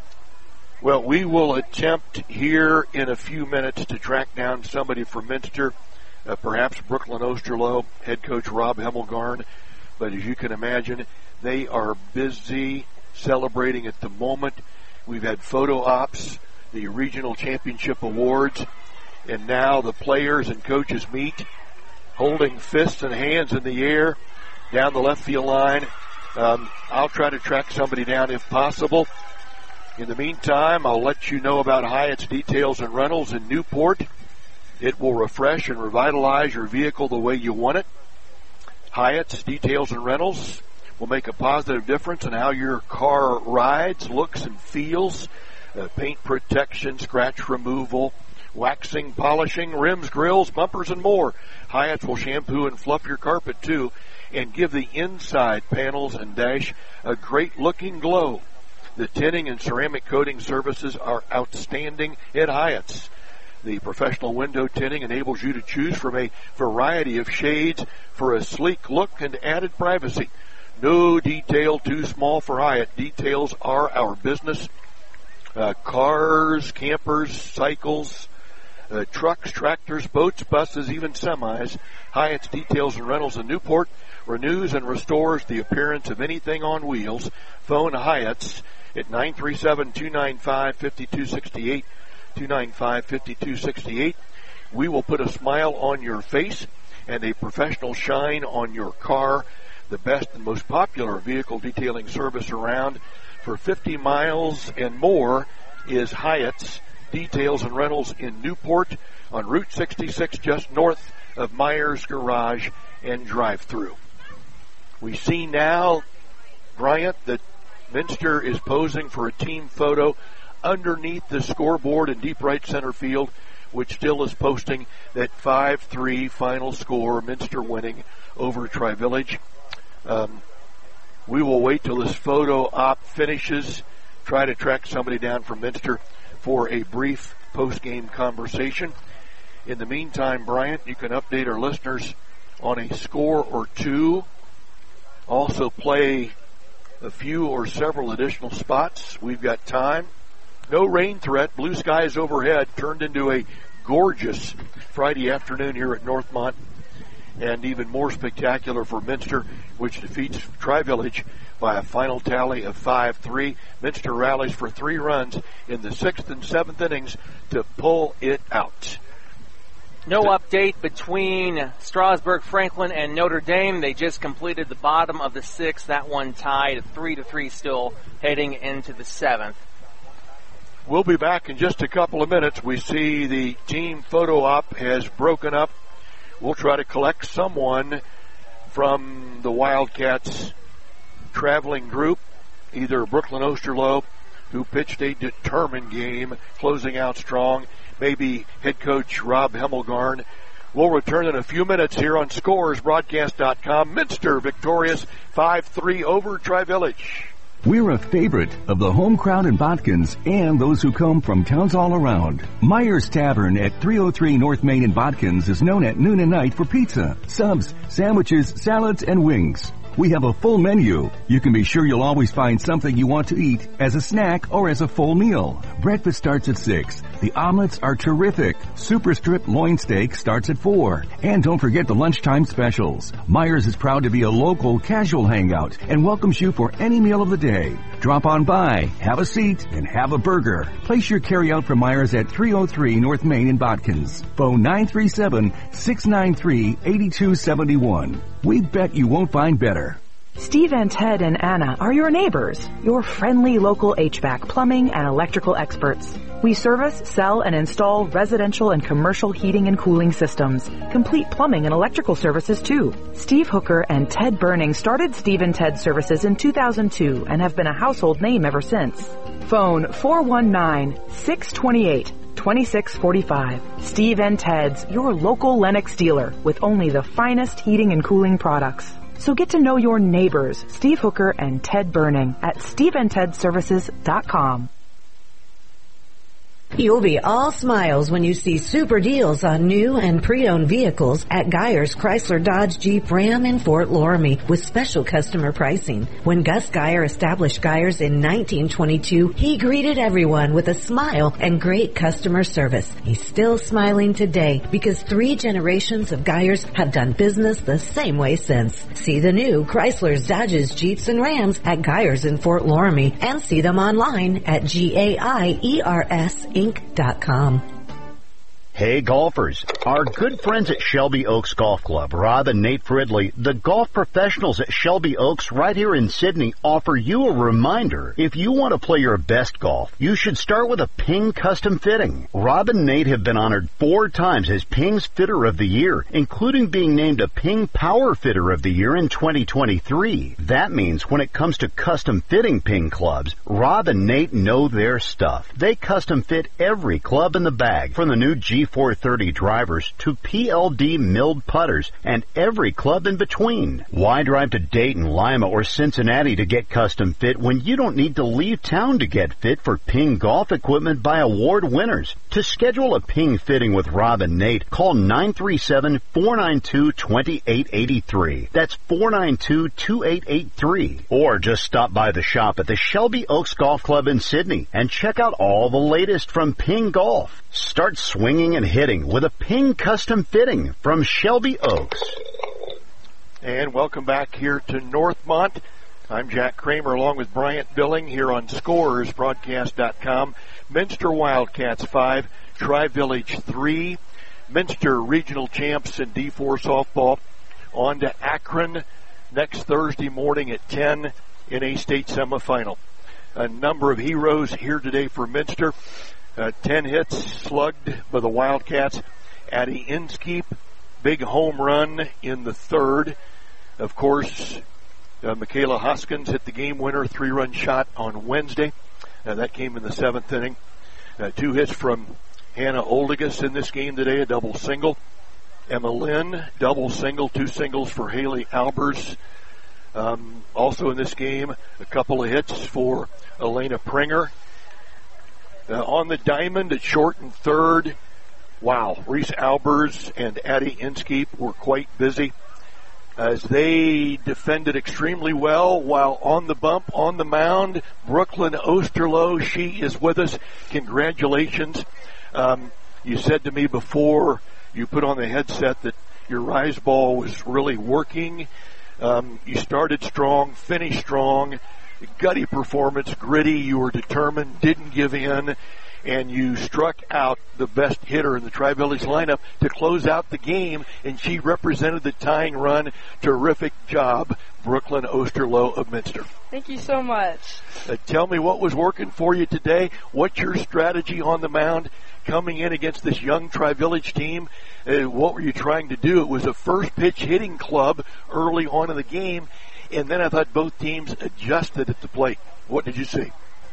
Well, we will attempt here in a few minutes to track down somebody from Minster, perhaps Brooklyn Osterloh, head coach Rob Hemmelgarn. But as you can imagine, they are busy celebrating at the moment. We've had photo ops, the regional championship awards, and now the players and coaches meet, holding fists and hands in the air down the left field line. I'll try to track somebody down if possible. In the meantime, I'll let you know about Hyatt's Details and Rentals in Newport. It will refresh and revitalize your vehicle the way you want it. Hyatt's Details and Rentals will make a positive difference in how your car rides, looks, and feels. Paint protection, scratch removal, waxing, polishing, rims, grills, bumpers, and more. Hyatt's will shampoo and fluff your carpet, too, and give the inside panels and dash a great-looking glow. The tinting and ceramic coating services are outstanding at Hyatt's. The professional window tinting enables you to choose from a variety of shades for a sleek look and added privacy. No detail too small for Hyatt. Details are our business. Cars, campers, cycles, trucks, tractors, boats, buses, even semis. Hyatt's Details and Rentals in Newport renews and restores the appearance of anything on wheels. Phone Hyatt's at 937-295-5268, 295-5268. We will put a smile on your face and a professional shine on your car. The best and most popular vehicle detailing service around for 50 miles and more is Hyatt's Details and Rentals in Newport on Route 66, just north of Myers Garage and Drive-Thru. We see now, Bryant, that Minster is posing for a team photo underneath the scoreboard in deep right center field, which still is posting that 5-3 final score, Minster winning over Tri-Village. We will wait till this photo op finishes, try to track somebody down from Minster for a brief post-game conversation. In the meantime, Bryant, you can update our listeners on a score or two. Also play a few or several additional spots. We've got time. No rain threat. Blue skies overhead. Turned into a gorgeous Friday afternoon here at Northmont. And even more spectacular for Minster, which defeats Tri-Village by a final tally of 5-3. Minster rallies for 3 runs in the 6th and 7th innings to pull it out. No update between Strasburg, Franklin, and Notre Dame. They just completed the bottom of the 6th. That one tied at 3-3 still heading into the 7th. We'll be back in just a couple of minutes. We see the team photo op has broken up. We'll try to collect someone from the Wildcats traveling group, either Brooklyn Osterloh, who pitched a determined game, closing out strong, maybe head coach Rob Hemmelgarn. We'll return in a few minutes here on ScoresBroadcast.com. Minster victorious 5-3 over Tri-Village. We're a favorite of the home crowd in Botkins and those who come from towns all around. Myers Tavern at 303 North Main in Botkins is known at noon and night for pizza, subs, sandwiches, salads, and wings. We have a full menu. You can be sure you'll always find something you want to eat as a snack or as a full meal. Breakfast starts at 6. The omelets are terrific. Super strip loin steak starts at 4. And don't forget the lunchtime specials. Myers is proud to be a local casual hangout and welcomes you for any meal of the day. Drop on by, have a seat, and have a burger. Place your carryout from Myers at 303 North Main in Botkins. Phone 937-693-8271. We bet you won't find better. Steve and Ted and Anna are your neighbors, your friendly local HVAC, plumbing, and electrical experts. We service, sell, and install residential and commercial heating and cooling systems. Complete plumbing and electrical services, too. Steve Hooker and Ted Burning started Steve and Ted Services in 2002 and have been a household name ever since. Phone 419-628-2645. Steve and Ted's, your local Lennox dealer with only the finest heating and cooling products. So get to know your neighbors, Steve Hooker and Ted Burning, at SteveandTedServices.com. You'll be all smiles when you see super deals on new and pre-owned vehicles at Geyer's Chrysler Dodge Jeep Ram in Fort Loramie with special customer pricing. When Gus Geyer established Geyer's in 1922, he greeted everyone with a smile and great customer service. He's still smiling today because 3 generations of Geyer's have done business the same way since. See the new Chrysler's, Dodges, Jeeps, and Rams at Geyer's in Fort Loramie and see them online at GAIERS.com. Hey golfers, our good friends at Shelby Oaks Golf Club, Rob and Nate Fridley, the golf professionals at Shelby Oaks right here in Sydney, offer you a reminder. If you want to play your best golf, you should start with a Ping custom fitting. Rob and Nate have been honored 4 times as Ping's Fitter of the Year, including being named a Ping Power Fitter of the Year in 2023. That means when it comes to custom fitting Ping clubs, Rob and Nate know their stuff. They custom fit every club in the bag, from the new G430 drivers to PLD milled putters and every club in between. Why drive to Dayton, Lima, or Cincinnati to get custom fit when you don't need to leave town to get fit for Ping golf equipment by award winners? To schedule a Ping fitting with Rob and Nate, call 937-492-2883. That's 492-2883. Or just stop by the shop at the Shelby Oaks Golf Club in Sydney and check out all the latest from Ping Golf. Start swinging and hitting with a Ping custom fitting from Shelby Oaks. And welcome back here to Northmont. I'm Jack Kramer along with Bryant Billing here on ScoresBroadcast.com. Minster Wildcats 5, Tri-Village 3. Minster Regional Champs in D4 softball on to Akron next Thursday morning at 10 in a state semifinal. A number of heroes here today for Minster. 10 hits slugged by the Wildcats. Addie Inskeep, big home run in the third. Of course, Michaela Hoskins hit the game winner 3-run shot on Wednesday. That came in the 7th inning. 2 hits from Hannah Oldigas in this game today, a double single. Emma Lynn, double single, 2 singles for Haley Albers. Also in this game, a couple of hits for Elena Pringer. On the diamond at short and third, wow, Reese Albers and Addie Inskeep were quite busy as they defended extremely well while on the bump, on the mound. Brooklyn Osterloh, she is with us. Congratulations. You said to me before you put on the headset that your rise ball was really working. You started strong, finished strong, gutty performance, gritty. You were determined, didn't give in, and you struck out the best hitter in the Tri-Village lineup to close out the game, and she represented the tying run. Terrific job, Brooklyn Osterloh of Minster. Thank you so much. Tell me what was working for you today. What's your strategy on the mound coming in against this young Tri-Village team? What were you trying to do? It was a first pitch hitting club early on in the game, and then I thought both teams adjusted at the plate. What did you see?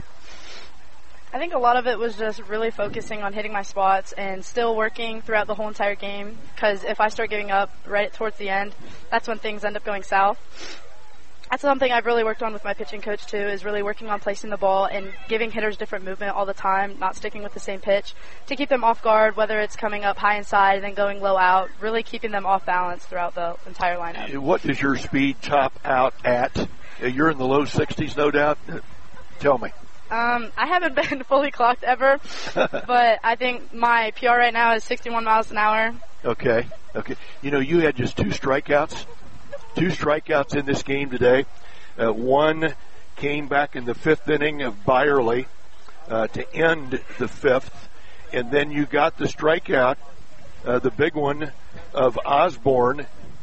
I think a lot of it was just really focusing on hitting my spots and still working throughout the whole entire game, because if I start giving up right towards the end, that's when things end up going south. That's something I've really worked on with my pitching coach too, is really working on placing the ball and giving hitters different movement all the time, not sticking with the same pitch to keep them off guard, whether it's coming up high inside and then going low out, really keeping them off balance throughout the entire lineup. What does your speed top out at? You're in the low 60s, no doubt. Tell me. I haven't been fully clocked ever, but I think my PR right now is 61 miles an hour. Okay. You know, you had just 2 strikeouts. 2 strikeouts in this game today. One came back in the 5th inning of Byerly to end the 5th, and then you got the strikeout, the big one of Osborne,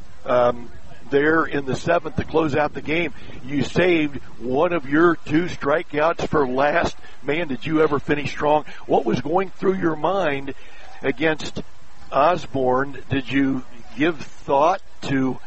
there in the 7th to close out the game. You saved one of your 2 strikeouts for last. Man, did you ever finish strong. What was going through your mind against Osborne? Did you give thought to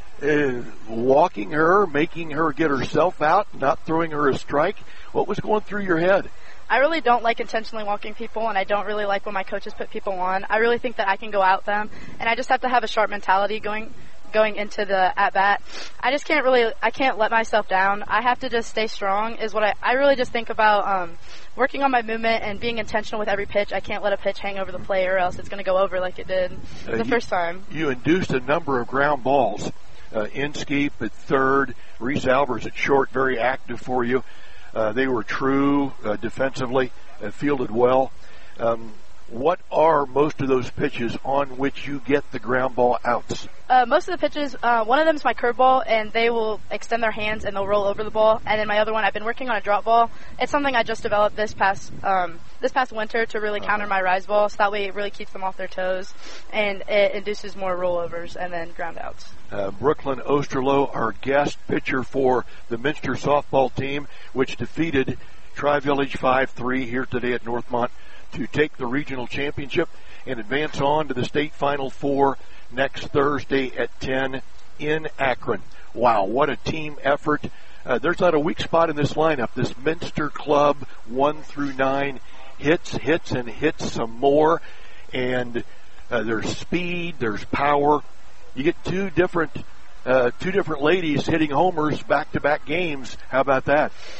walking her, making her get herself out, not throwing her a strike? What was going through your head? I really don't like intentionally walking people, and I don't really like when my coaches put people on. I really think that I can go out them, and I just have to have a sharp mentality going into the at-bat. I can't let myself down. I have to just stay strong is what I really just think about working on my movement and being intentional with every pitch. I can't let a pitch hang over the plate or else it's going to go over like it did the first time. You induced a number of ground balls. Inskeep at third, Reese Albers at short, very active for you. They were true defensively, fielded well. What are most of those pitches on which you get the ground ball outs? Most of the pitches, one of them is my curveball, and they will extend their hands and they'll roll over the ball. And then my other one, I've been working on a drop ball. It's something I just developed this past winter to really counter my rise ball, so that way it really keeps them off their toes, and it induces more rollovers and then ground outs. Brooklyn Osterloh, our guest pitcher for the Minster softball team, which defeated Tri-Village 5-3 here today at Northmont to take the regional championship and advance on to the state Final Four next Thursday at 10 in Akron. Wow, what a team effort. There's not a weak spot in this lineup. This Minster club, 1 through 9, hits, and hits some more. And there's speed, there's power. You get two different ladies hitting homers back-to-back games. How about that?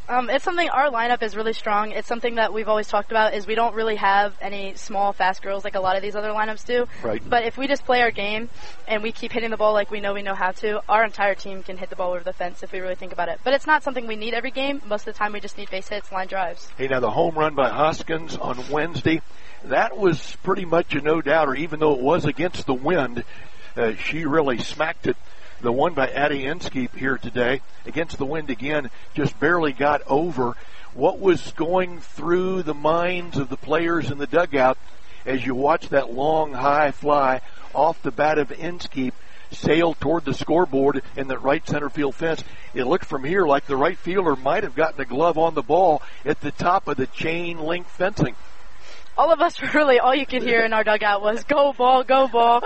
It's something, our lineup is really strong. It's something that we've always talked about, is we don't really have any small, fast girls like a lot of these other lineups do. Right. But if we just play our game and we keep hitting the ball like we know how to, our entire team can hit the ball over the fence if we really think about it. But it's not something we need every game. Most of the time we just need base hits, line drives. Hey, now the home run by Hoskins on Wednesday, that was pretty much a no-doubter, even though it was against the wind. She really smacked it. The one by Addie Inskeep here today, against the wind again, just barely got over. What was going through the minds of the players in the dugout as you watch that long, high fly off the bat of Inskeep sail toward the scoreboard in the right center field fence? It looked from here like the right fielder might have gotten a glove on the ball at the top of the chain link fencing. All of us, really, all you could hear in our dugout was, go ball, go ball.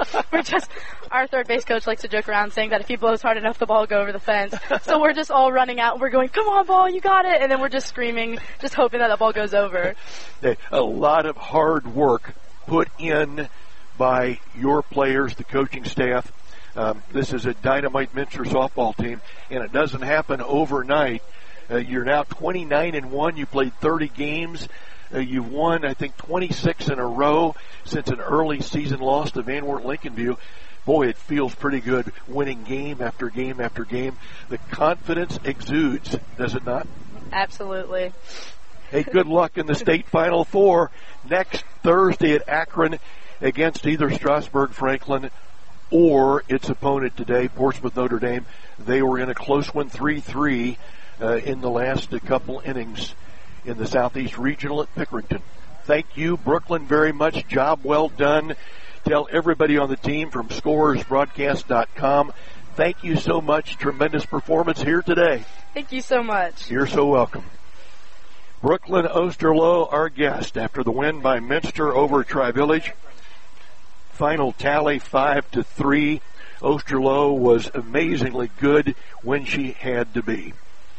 Our third base coach likes to joke around saying that if he blows hard enough, the ball will go over the fence. So we're just all running out and we're going, come on, ball, you got it. And then we're just screaming, just hoping that the ball goes over. A lot of hard work put in by your players, the coaching staff. This is a dynamite Minster softball team, and it doesn't happen overnight. You're now 29-1. You played 30 games. You've won, I think, 26 in a row since an early season loss to Van Wert Lincoln View. Boy, it feels pretty good winning game after game after game. The confidence exudes, does it not? Absolutely. Hey, good luck in the state Final Four next Thursday at Akron against either Strasburg Franklin or its opponent today, Portsmouth Notre Dame. They were in a close one, 3-3 in the last couple innings in the Southeast Regional at Pickerington. Thank you, Brooklyn, very much. Job well done. Tell everybody on the team from ScorersBroadcast.com, thank you so much. Tremendous performance here today. Thank you so much. You're so welcome. Brooklyn Osterloh, our guest, after the win by Minster over Tri-Village. Final tally 5-3. Osterloh was amazingly good when she had to be.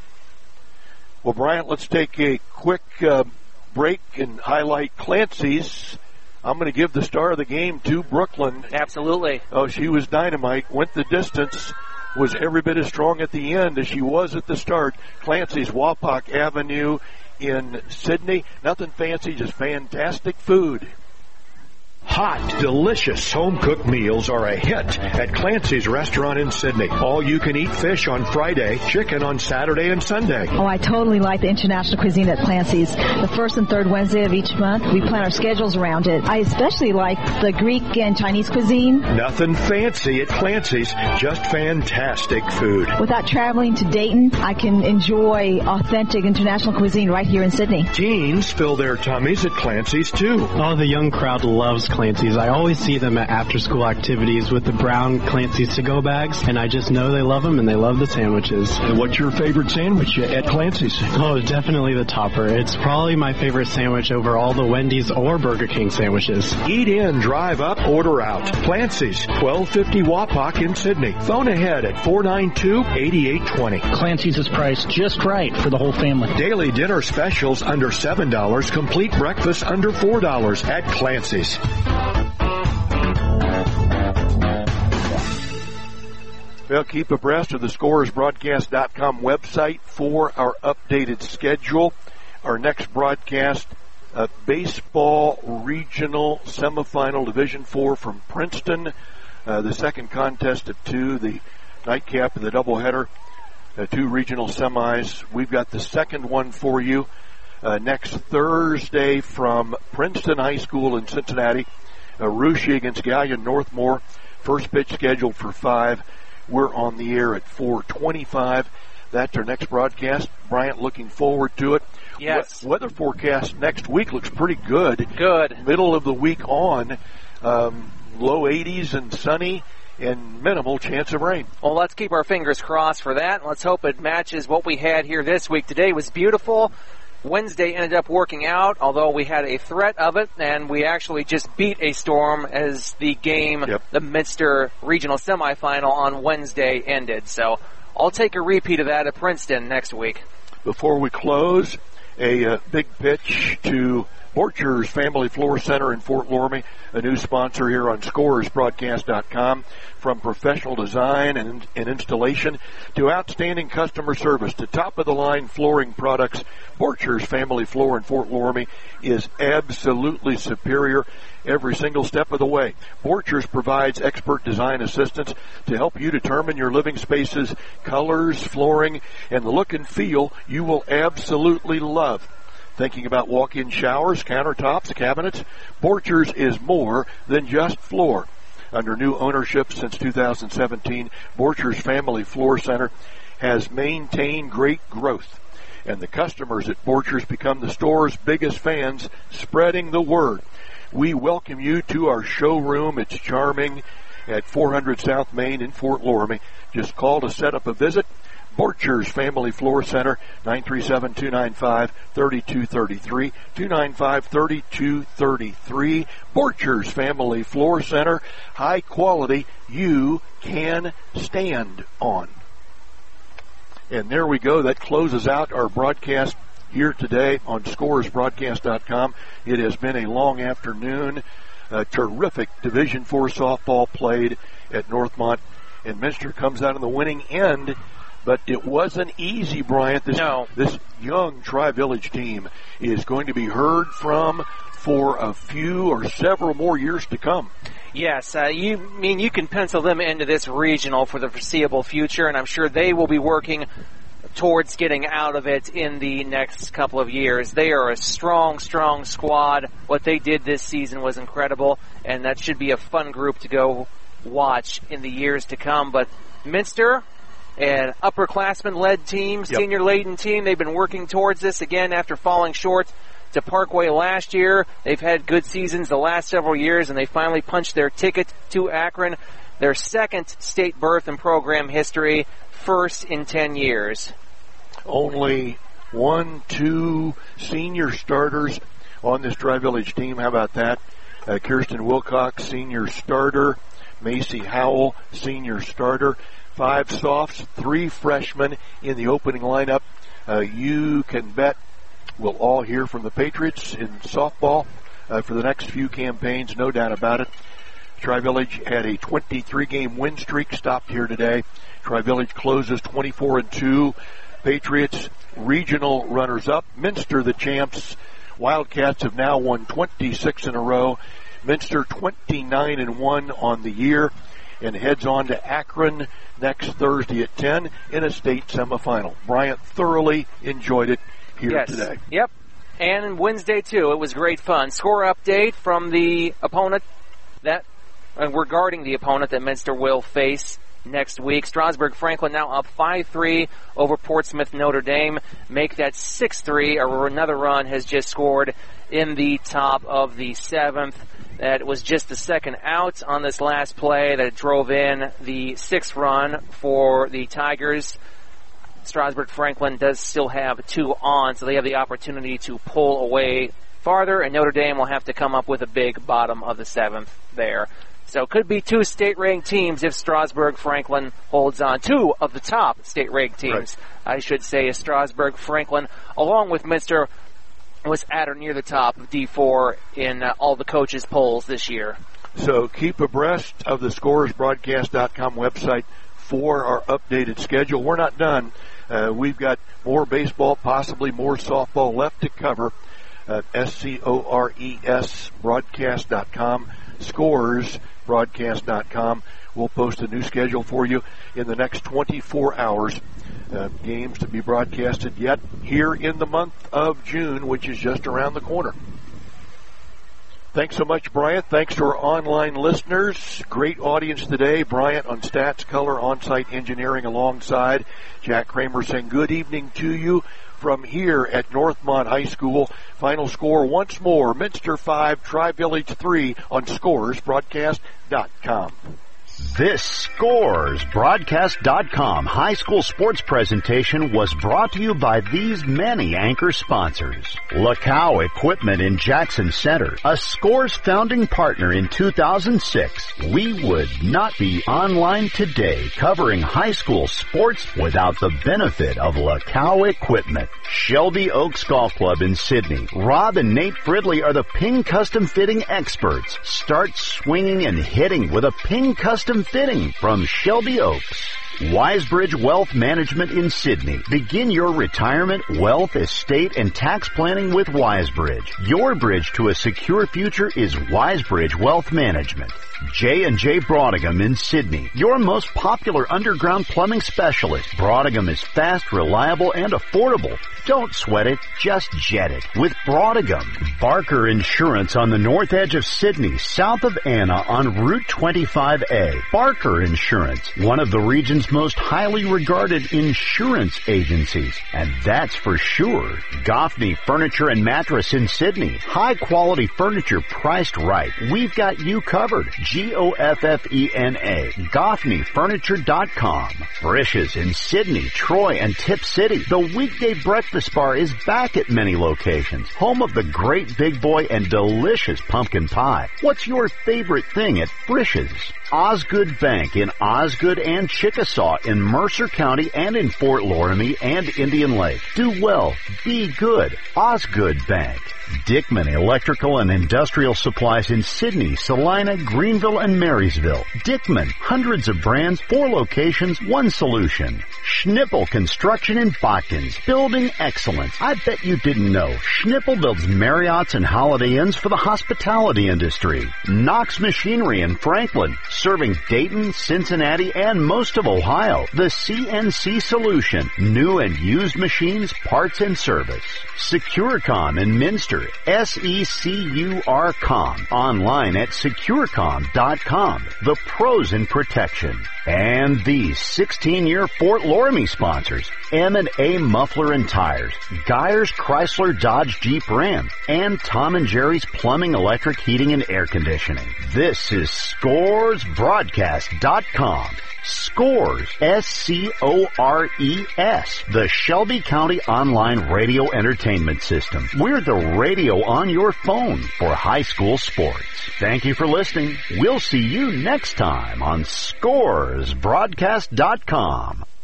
Well, Bryant, let's take a quick break and highlight Clancy's. I'm going to give the star of the game to Brooklyn. Absolutely. Oh, she was dynamite, went the distance, was every bit as strong at the end as she was at the start. Clancy's Wapak Avenue in Sydney. Nothing fancy, just fantastic food. Hot, delicious home-cooked meals are a hit at Clancy's Restaurant in Sydney. All-you-can-eat fish on Friday, chicken on Saturday and Sunday. Oh, I totally like the international cuisine at Clancy's. The first and third Wednesday of each month, we plan our schedules around it. I especially like the Greek and Chinese cuisine. Nothing fancy at Clancy's, just fantastic food. Without traveling to Dayton, I can enjoy authentic international cuisine right here in Sydney. Teens fill their tummies at Clancy's, too. Oh, the young crowd loves Clancy's. I always see them at after-school activities with the brown Clancy's to-go bags, and I just know they love them and they love the sandwiches. And what's your favorite sandwich at Clancy's? Oh, definitely the topper. It's probably my favorite sandwich over all the Wendy's or Burger King sandwiches. Eat in, drive up, order out. Clancy's, 1250 Wapak in Sydney. Phone ahead at 492-8820. Clancy's is priced just right for the whole family. Daily dinner specials under $7, complete breakfast under $4 at Clancy's. Well, keep abreast of the ScorersBroadcast.com website for our updated schedule. Our next broadcast, baseball regional semifinal Division IV from Princeton. The second contest of two, the nightcap of the doubleheader, two regional semis. We've got the second one for you next Thursday from Princeton High School in Cincinnati. Russia against Gallion Northmore. First pitch scheduled for 5. We're on the air at 4:25. That's our next broadcast. Bryant, looking forward to it. Yes. Weather forecast next week looks pretty good. Good. Middle of the week on. Low 80s and sunny and minimal chance of rain. Well, let's keep our fingers crossed for that. Let's hope it matches what we had here this week. Today was beautiful. Wednesday ended up working out, although we had a threat of it, and we actually just beat a storm as the game, the Minster Regional Semifinal on Wednesday ended. So I'll take a repeat of that at Princeton next week. Before we close, a big pitch to Borchers Family Floor Center in Fort Loramie, a new sponsor here on ScoresBroadcast.com. From professional design and installation to outstanding customer service to top-of-the-line flooring products, Borchers Family Floor in Fort Loramie is absolutely superior every single step of the way. Borchers provides expert design assistance to help you determine your living space's colors, flooring, and the look and feel you will absolutely love. Thinking about walk-in showers, countertops, cabinets? Borchers is more than just floor. Under new ownership since 2017, Borchers Family Floor Center has maintained great growth. And the customers at Borchers become the store's biggest fans, spreading the word. We welcome you to our showroom. It's charming at 400 South Main in Fort Loramie. Just call to set up a visit. Borchers Family Floor Center, 937-295-3233, 295-3233. Borchers Family Floor Center, high quality you can stand on. And there we go. That closes out our broadcast here today on ScoresBroadcast.com. It has been a long afternoon. Terrific Division IV softball played at Northmont, and Minster comes out on the winning end. But it wasn't easy, Bryant. This young Tri-Village team is going to be heard from for a few or several more years to come. Yes, you can pencil them into this regional for the foreseeable future, and I'm sure they will be working towards getting out of it in the next couple of years. They are a strong, strong squad. What they did this season was incredible, and that should be a fun group to go watch in the years to come. But Minster, an upperclassman-led team, senior-laden team, they've been working towards this again after falling short to Parkway last year. They've had good seasons the last several years, and they finally punched their ticket to Akron. Their second state berth in program history, first in 10 years. Only 1-2 senior starters on this Tri-Village team. How about that? Kirsten Wilcox, senior starter. Macy Howell, senior starter. 5 softs, 3 freshmen in the opening lineup. You can bet we'll all hear from the Patriots in softball for the next few campaigns, no doubt about it. Tri-Village had a 23-game win streak, stopped here today. Tri-Village closes 24-2. Patriots regional runners-up. Minster the champs. Wildcats have now won 26 in a row. Minster 29-1 on the year, and heads on to Akron next Thursday at 10 in a state semifinal. Bryant thoroughly enjoyed it here today. Yep, and Wednesday too. It was great fun. Score update from the opponent regarding the opponent that Minster will face next week. Strasburg Franklin now up 5-3 over Portsmouth Notre Dame. Make that 6-3. Another run has just scored in the top of the 7th. That was just the second out on this last play that drove in the 6th run for the Tigers. Strasburg Franklin does still have 2 on, so they have the opportunity to pull away farther, and Notre Dame will have to come up with a big bottom of the 7th there. So it could be 2 state-ranked teams if Strasburg Franklin holds on. 2 of the top state-ranked teams, I should say, is Strasburg Franklin, along with Minster, was at or near the top of D4 in all the coaches' polls this year. So keep abreast of the ScoresBroadcast.com website for our updated schedule. We're not done. We've got more baseball, possibly more softball left to cover. SCORES broadcast.com, ScoresBroadcast.com. We'll post a new schedule for you in the next 24 hours. Games to be broadcasted yet here in the month of June, which is just around the corner. Thanks so much, Bryant. Thanks to our online listeners. Great audience today. Bryant on Stats, Color, On-Site Engineering alongside Jack Kramer saying good evening to you from here at Northmont High School. Final score once more, Minster 5, Tri-Village 3 on ScoresBroadcast.com. This ScoresBroadcast.com high school sports presentation was brought to you by these many anchor sponsors. Lacow Equipment in Jackson Center, a Scores founding partner in 2006. We would not be online today covering high school sports without the benefit of Lacow Equipment. Shelby Oaks Golf Club in Sydney. Rob and Nate Fridley are the Ping Custom Fitting experts. Start swinging and hitting with a Ping Custom Fitting from Shelby Oaks. Wisebridge Wealth Management in Sydney. Begin your retirement, wealth, estate, and tax planning with Wisebridge. Your bridge to a secure future is Wisebridge Wealth Management. J&J Brodingham in Sydney, your most popular underground plumbing specialist. Brodingham is fast, reliable, and affordable. Don't sweat it, just jet it with Brodingham. Barker Insurance on the north edge of Sydney, south of Anna on Route 25A. Barker Insurance, one of the region's most highly regarded insurance agencies. And that's for sure. Goffney Furniture and Mattress in Sydney. High quality furniture priced right. We've got you covered. Goffena. GoffneyFurniture.com. Frisch's in Sydney, Troy, and Tip City. The weekday breakfast bar is back at many locations. Home of the great big boy and delicious pumpkin pie. What's your favorite thing at Frisch's? Osgood Bank in Osgood and Chickasaw in Mercer County and in Fort Loramie and Indian Lake. Do well. Be good. Osgood Bank. Dickman Electrical and Industrial Supplies in Sydney, Salina, Greenville, and Marysville. Dickman, hundreds of brands, 4 locations, 1 solution. Schnippel Construction in Botkins, building excellence. I bet you didn't know. Schnippel builds Marriotts and Holiday Inns for the hospitality industry. Knox Machinery in Franklin, serving Dayton, Cincinnati, and most of Ohio. The CNC Solution, new and used machines, parts, and service. Securecom in Minster, SECURCOM, online at securecom.com. The pros in protection. And these 16-year Fort Loramie sponsors, M&A Muffler and Tires, Geyers Chrysler Dodge Jeep Ram, and Tom and Jerry's Plumbing, Electric, Heating, and Air Conditioning. This is ScoresBroadcast.com. Scores, S-C-O-R-E-S, the Shelby County Online Radio Entertainment System. We're the radio on your phone for high school sports. Thank you for listening. We'll see you next time on ScoresBroadcast.com.